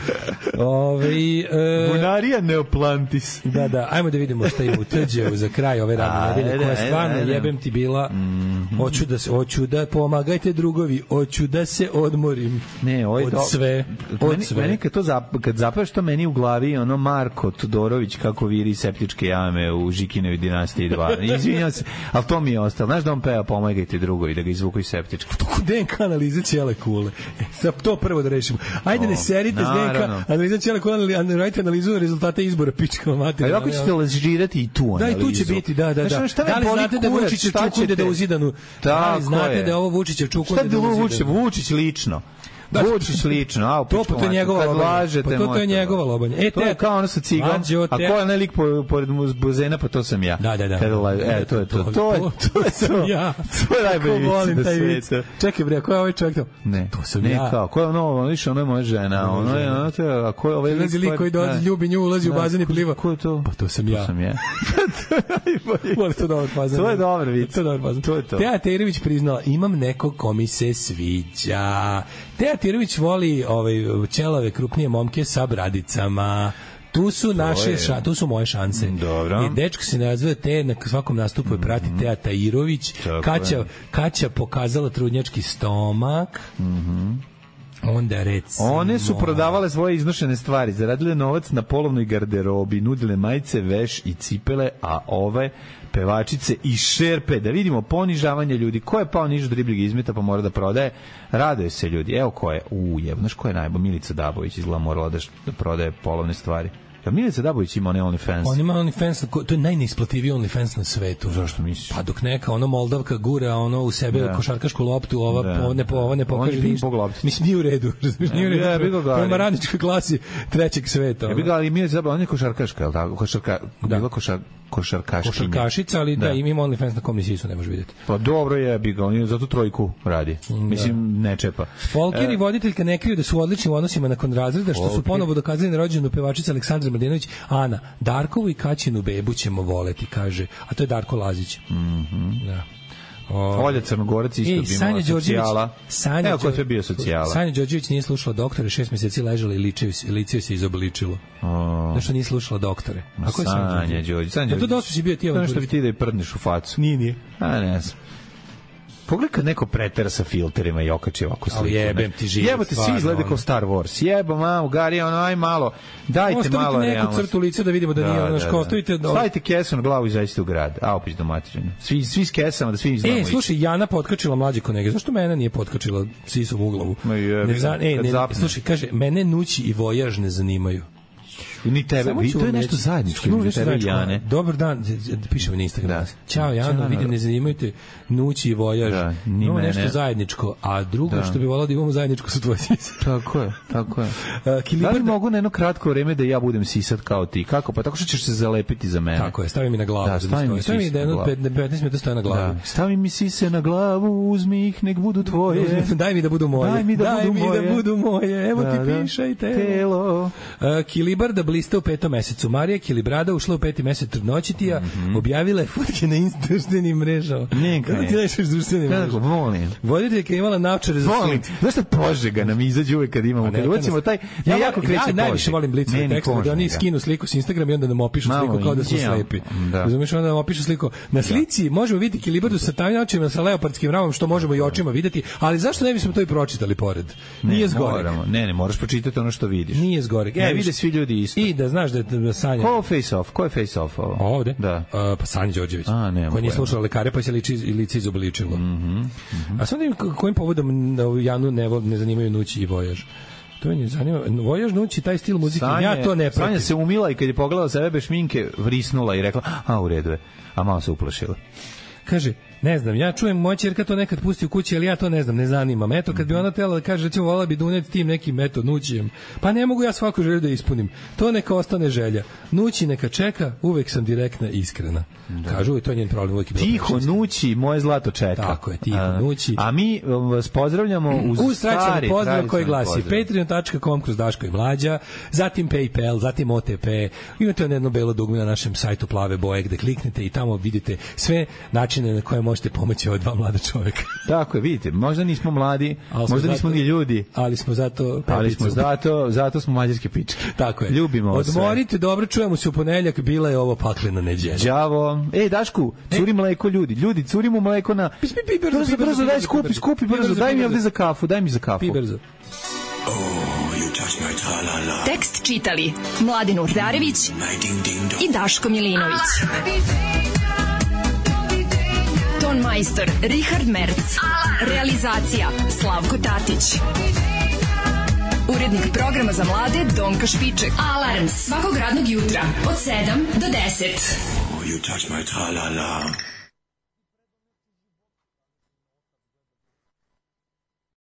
S6: Vunarija neoplantis.
S7: Da, ajmo da vidimo šta ima u Tđeu za kraj ove radne nedelje, koja stvarno jebem ti bila. Hoću da pomagajte drugovi, hoću da se odmorim.
S6: Ne,
S7: od sve.
S6: Meni kad zapaš to meni u glavi ono Marko Todorović kako viri septičke jame u Žikinovoj dinastiji 2. Izvinjam se, ali to mi je ostalo. Znaš da on peva pomagajte drugovi da ga izvuku iz septičke.
S7: DNK analize cijele kule. To prvo da rešimo. Ajde ne serite s DNK analize cijele kule, radite analizu rezultate izbora pičkama materija.
S6: A kako ćete lažirati i tu analizu?
S7: Da, i tu će biti, da. Da li znate da Vučićev čukunde da u Zidanu? Da li znate da je ovo Vučićev čukunde da u Zidanu?
S6: Vučić lično. Vučić lično,
S7: to je njegova lobanja. To je njegova lobanja.
S6: To je kao ono sa cigom, a ko je onaj lik pored Buzena, pa to sam ja.
S7: Da.
S6: To sam ja. To je najbolji vic na svijetu.
S7: Čekaj bre, ko je ovaj čovjek to?
S6: Ne, to sam ja. Kao, ko je ono više, ono je moja žena. A ko je ovaj
S7: lik koji dolazi, ljubi nju, ulazi u bazen i pliva?
S6: Ko je to?
S7: Pa to sam ja.
S6: To je dobar vic.
S7: To je to. Teja Terović priznala, imam nekog ko mi se sviđa. Teja Terović voli ćelave krupnije momke sa bradicama. Tu su moje šanse.
S6: Dobro.
S7: I dečko se nazove Teja, na svakom nastupu je prati Teja Tajirović. Kaća pokazala trudnjački stomak. Onda recimo...
S6: One su prodavale svoje iznošene stvari, zaradile novac na polovnoj garderobi, nudile majice, veš i cipele, a ove pevačice i šerpe, da vidimo ponižavanje ljudi. Ko je pao nižu dribljeg izmeta pa mora da prodaje? Radoje se ljudi. Evo ko je. Znaš ko je najbolj? Milica Dabović izgleda morala da prodaje polovne stvari. Ja, Milica Dabović ima OnlyFans.
S7: On ima OnlyFans, to je najneisplativiji OnlyFans na svetu.
S6: Zašto misliš?
S7: Pa dok neka Moldavka gura u sebe košarkašku loptu, ova ne pokaže ništa. Mislim, nije u redu. Nije u redu. Prema radničkoj klasi trećeg sveta.
S6: Ja bih ga, ali Milica Dabović, on je košarkaška, je li tako? Bila košarkašica,
S7: ali da, ima OnlyFans na kom ni sisu ne može vidjeti.
S6: Pa dobro je, bi ga, on zato trojku radi. Mislim, ne čepa.
S7: Folker i voditeljka ne kriju da su u odličnim odnosima nakon razreda, što su ponovo dokazali na rođendanu pevačica Aleksandra Mladenović. Ana, Darkovu i Kaćinu bebu ćemo voleti, kaže. A to je Darko Lazić. Da.
S6: Olja Crnogorac isto bi imala socijala. Evo ko je bio socijala.
S7: Sanja Đorđević nije slušala doktore, 6 mjeseci ležala i lice se izobličilo. Zašto nije slušala doktore? A ko je
S6: Sanja Đorđević?
S7: To dosta si bio ti.
S6: Što bi ti da je prdneš u facu?
S7: Nije.
S6: A ne znam. Pogledaj kad neko pretera sa filterima i okači ovako sliku.
S7: Ali jebem ti život.
S6: Jebote, svi izgleda kao Star Wars. Jebo, mamu, Gari, aj malo. Dajte malo realnost.
S7: Neku crtu lice da vidimo da nije ono što ostavite.
S6: Stavite kesu na glavu i zaista u grad. A opet domaćino. Svi s kesama da svi znamo.
S7: Slušaj, Jana potkačila mlađe kolege. Zašto mene nije potkačila sisom u glavu? Slušaj, kaže, mene nući i vojaž ne zanimaju.
S6: Ni tebe, vi to je nešto zajedničko između tebe i Jane.
S7: Dobar dan, pišemo na Instagram. Ćao Jano, vidim ne zanimajte Nući i Vojaž. Imamo nešto zajedničko, a drugo što bi volao da imamo zajedničko su tvoje sise.
S6: Tako je. Da li mogu na jedno kratko vreme da ja budem sisat kao ti? Kako? Pa tako što ćeš se zalepiti za mene.
S7: Tako je, stavi mi na glavu.
S6: Da, stavi mi
S7: da jedno 15 minuta stoje na glavu.
S6: Stavi mi sise na glavu, uzmi ih, nek budu tvoje.
S7: Daj mi da budu moje. Daj mi da budu moje. Evo ti pišaj telo. Kilibarda blista u 5. mesecu. Marija Kilibrada ušla u 5. mesec trudnoćitija, objavila je fotke na društvenim mrežama.
S6: Kako
S7: ti najviše društvenim mrežama?
S6: Volim.
S7: Voditeljka je imala naočare za
S6: volim. Znaš šta Požega nam izađe uvek kad imamo? Kad ucimo taj...
S7: Ja najviše volim Blicove tekstove, da oni skinu sliku s Instagram i onda nam opišu sliku kao da su slepi. Razumiješ, onda nam opišu sliku. Na slici možemo vidjeti Kilibardu sa tamnim očima, sa leopardskim ramom, što možemo i očima vidjeti, ali zašto ne bismo to i pročitali pored? Nije zgoreg.
S6: Ne, moraš pročitati ono što vidiš.
S7: Nije zgoreg.
S6: Ne vide svi ljudi isto.
S7: I da znaš da Sanja...
S6: Ko je face off ovo?
S7: Ovde?
S6: Da.
S7: Pa Sanja Đorđević. Koja nije slušala lekare, pa se lice izobličilo. A sad vidim kojim povodom Janu ne zanimaju Nući i Vojaž. To me zanima. Vojaž, Nući, taj stil muzike, ja to ne pratim.
S6: Sanja se umila i kad je pogledala sebe bez šminke, vrisnula i rekla, u redu je. A malo se uplašila.
S7: Kaže, ne znam, ja čujem, moja ćerka to nekad pusti u kući, ali ja to ne znam, ne zanima me. Eto, kad bi ona tela da kaže, recimo, volala bi da uneti tim nekim Nućijem. Pa ne mogu ja svaku želju da ispunim. To neka ostane želja. Nući neka čeka, uvek sam direktna i iskrena. Kažu, i to je njen problem. Uvek
S6: tiho Nući, moje zlato čeka.
S7: Tako je, tiho Nući.
S6: A mi vas pozdravljamo uz stari
S7: pozdrav koji glasi patreon.com kroz Daško i Mlađa, zatim PayPal, zatim OTP. Imate jedno belo dugme na našem sajtu plave boje gde kliknete i tamo vidite sve načine na koje možete pomoći ova dva mlada čovjeka.
S6: Tako je, vidite, možda nismo mladi, možda nismo ni ljudi,
S7: ali smo
S6: zato smo mađarske pičke.
S7: Tako je.
S6: Ljubimo vas.
S7: Odmorite, dobro, čujemo se u ponedeljak, bila je ovo paklena neđelja.
S6: Đavo. Dašku, curi mleko ljudi, curimo mleko na... Brzo, daj, skupi, brzo, daj mi ovde za kafu,
S7: Pi brzo.
S13: Tekst čitali Mladin Urdarević i Daško Milinović. Ton majstor Richard Merc. Realizacija Slavko Tatić. Urednik programa za mlade Donka Špiček. Alarms svakog radnog jutra od 7 do 10.
S11: You touch my tra-la-la.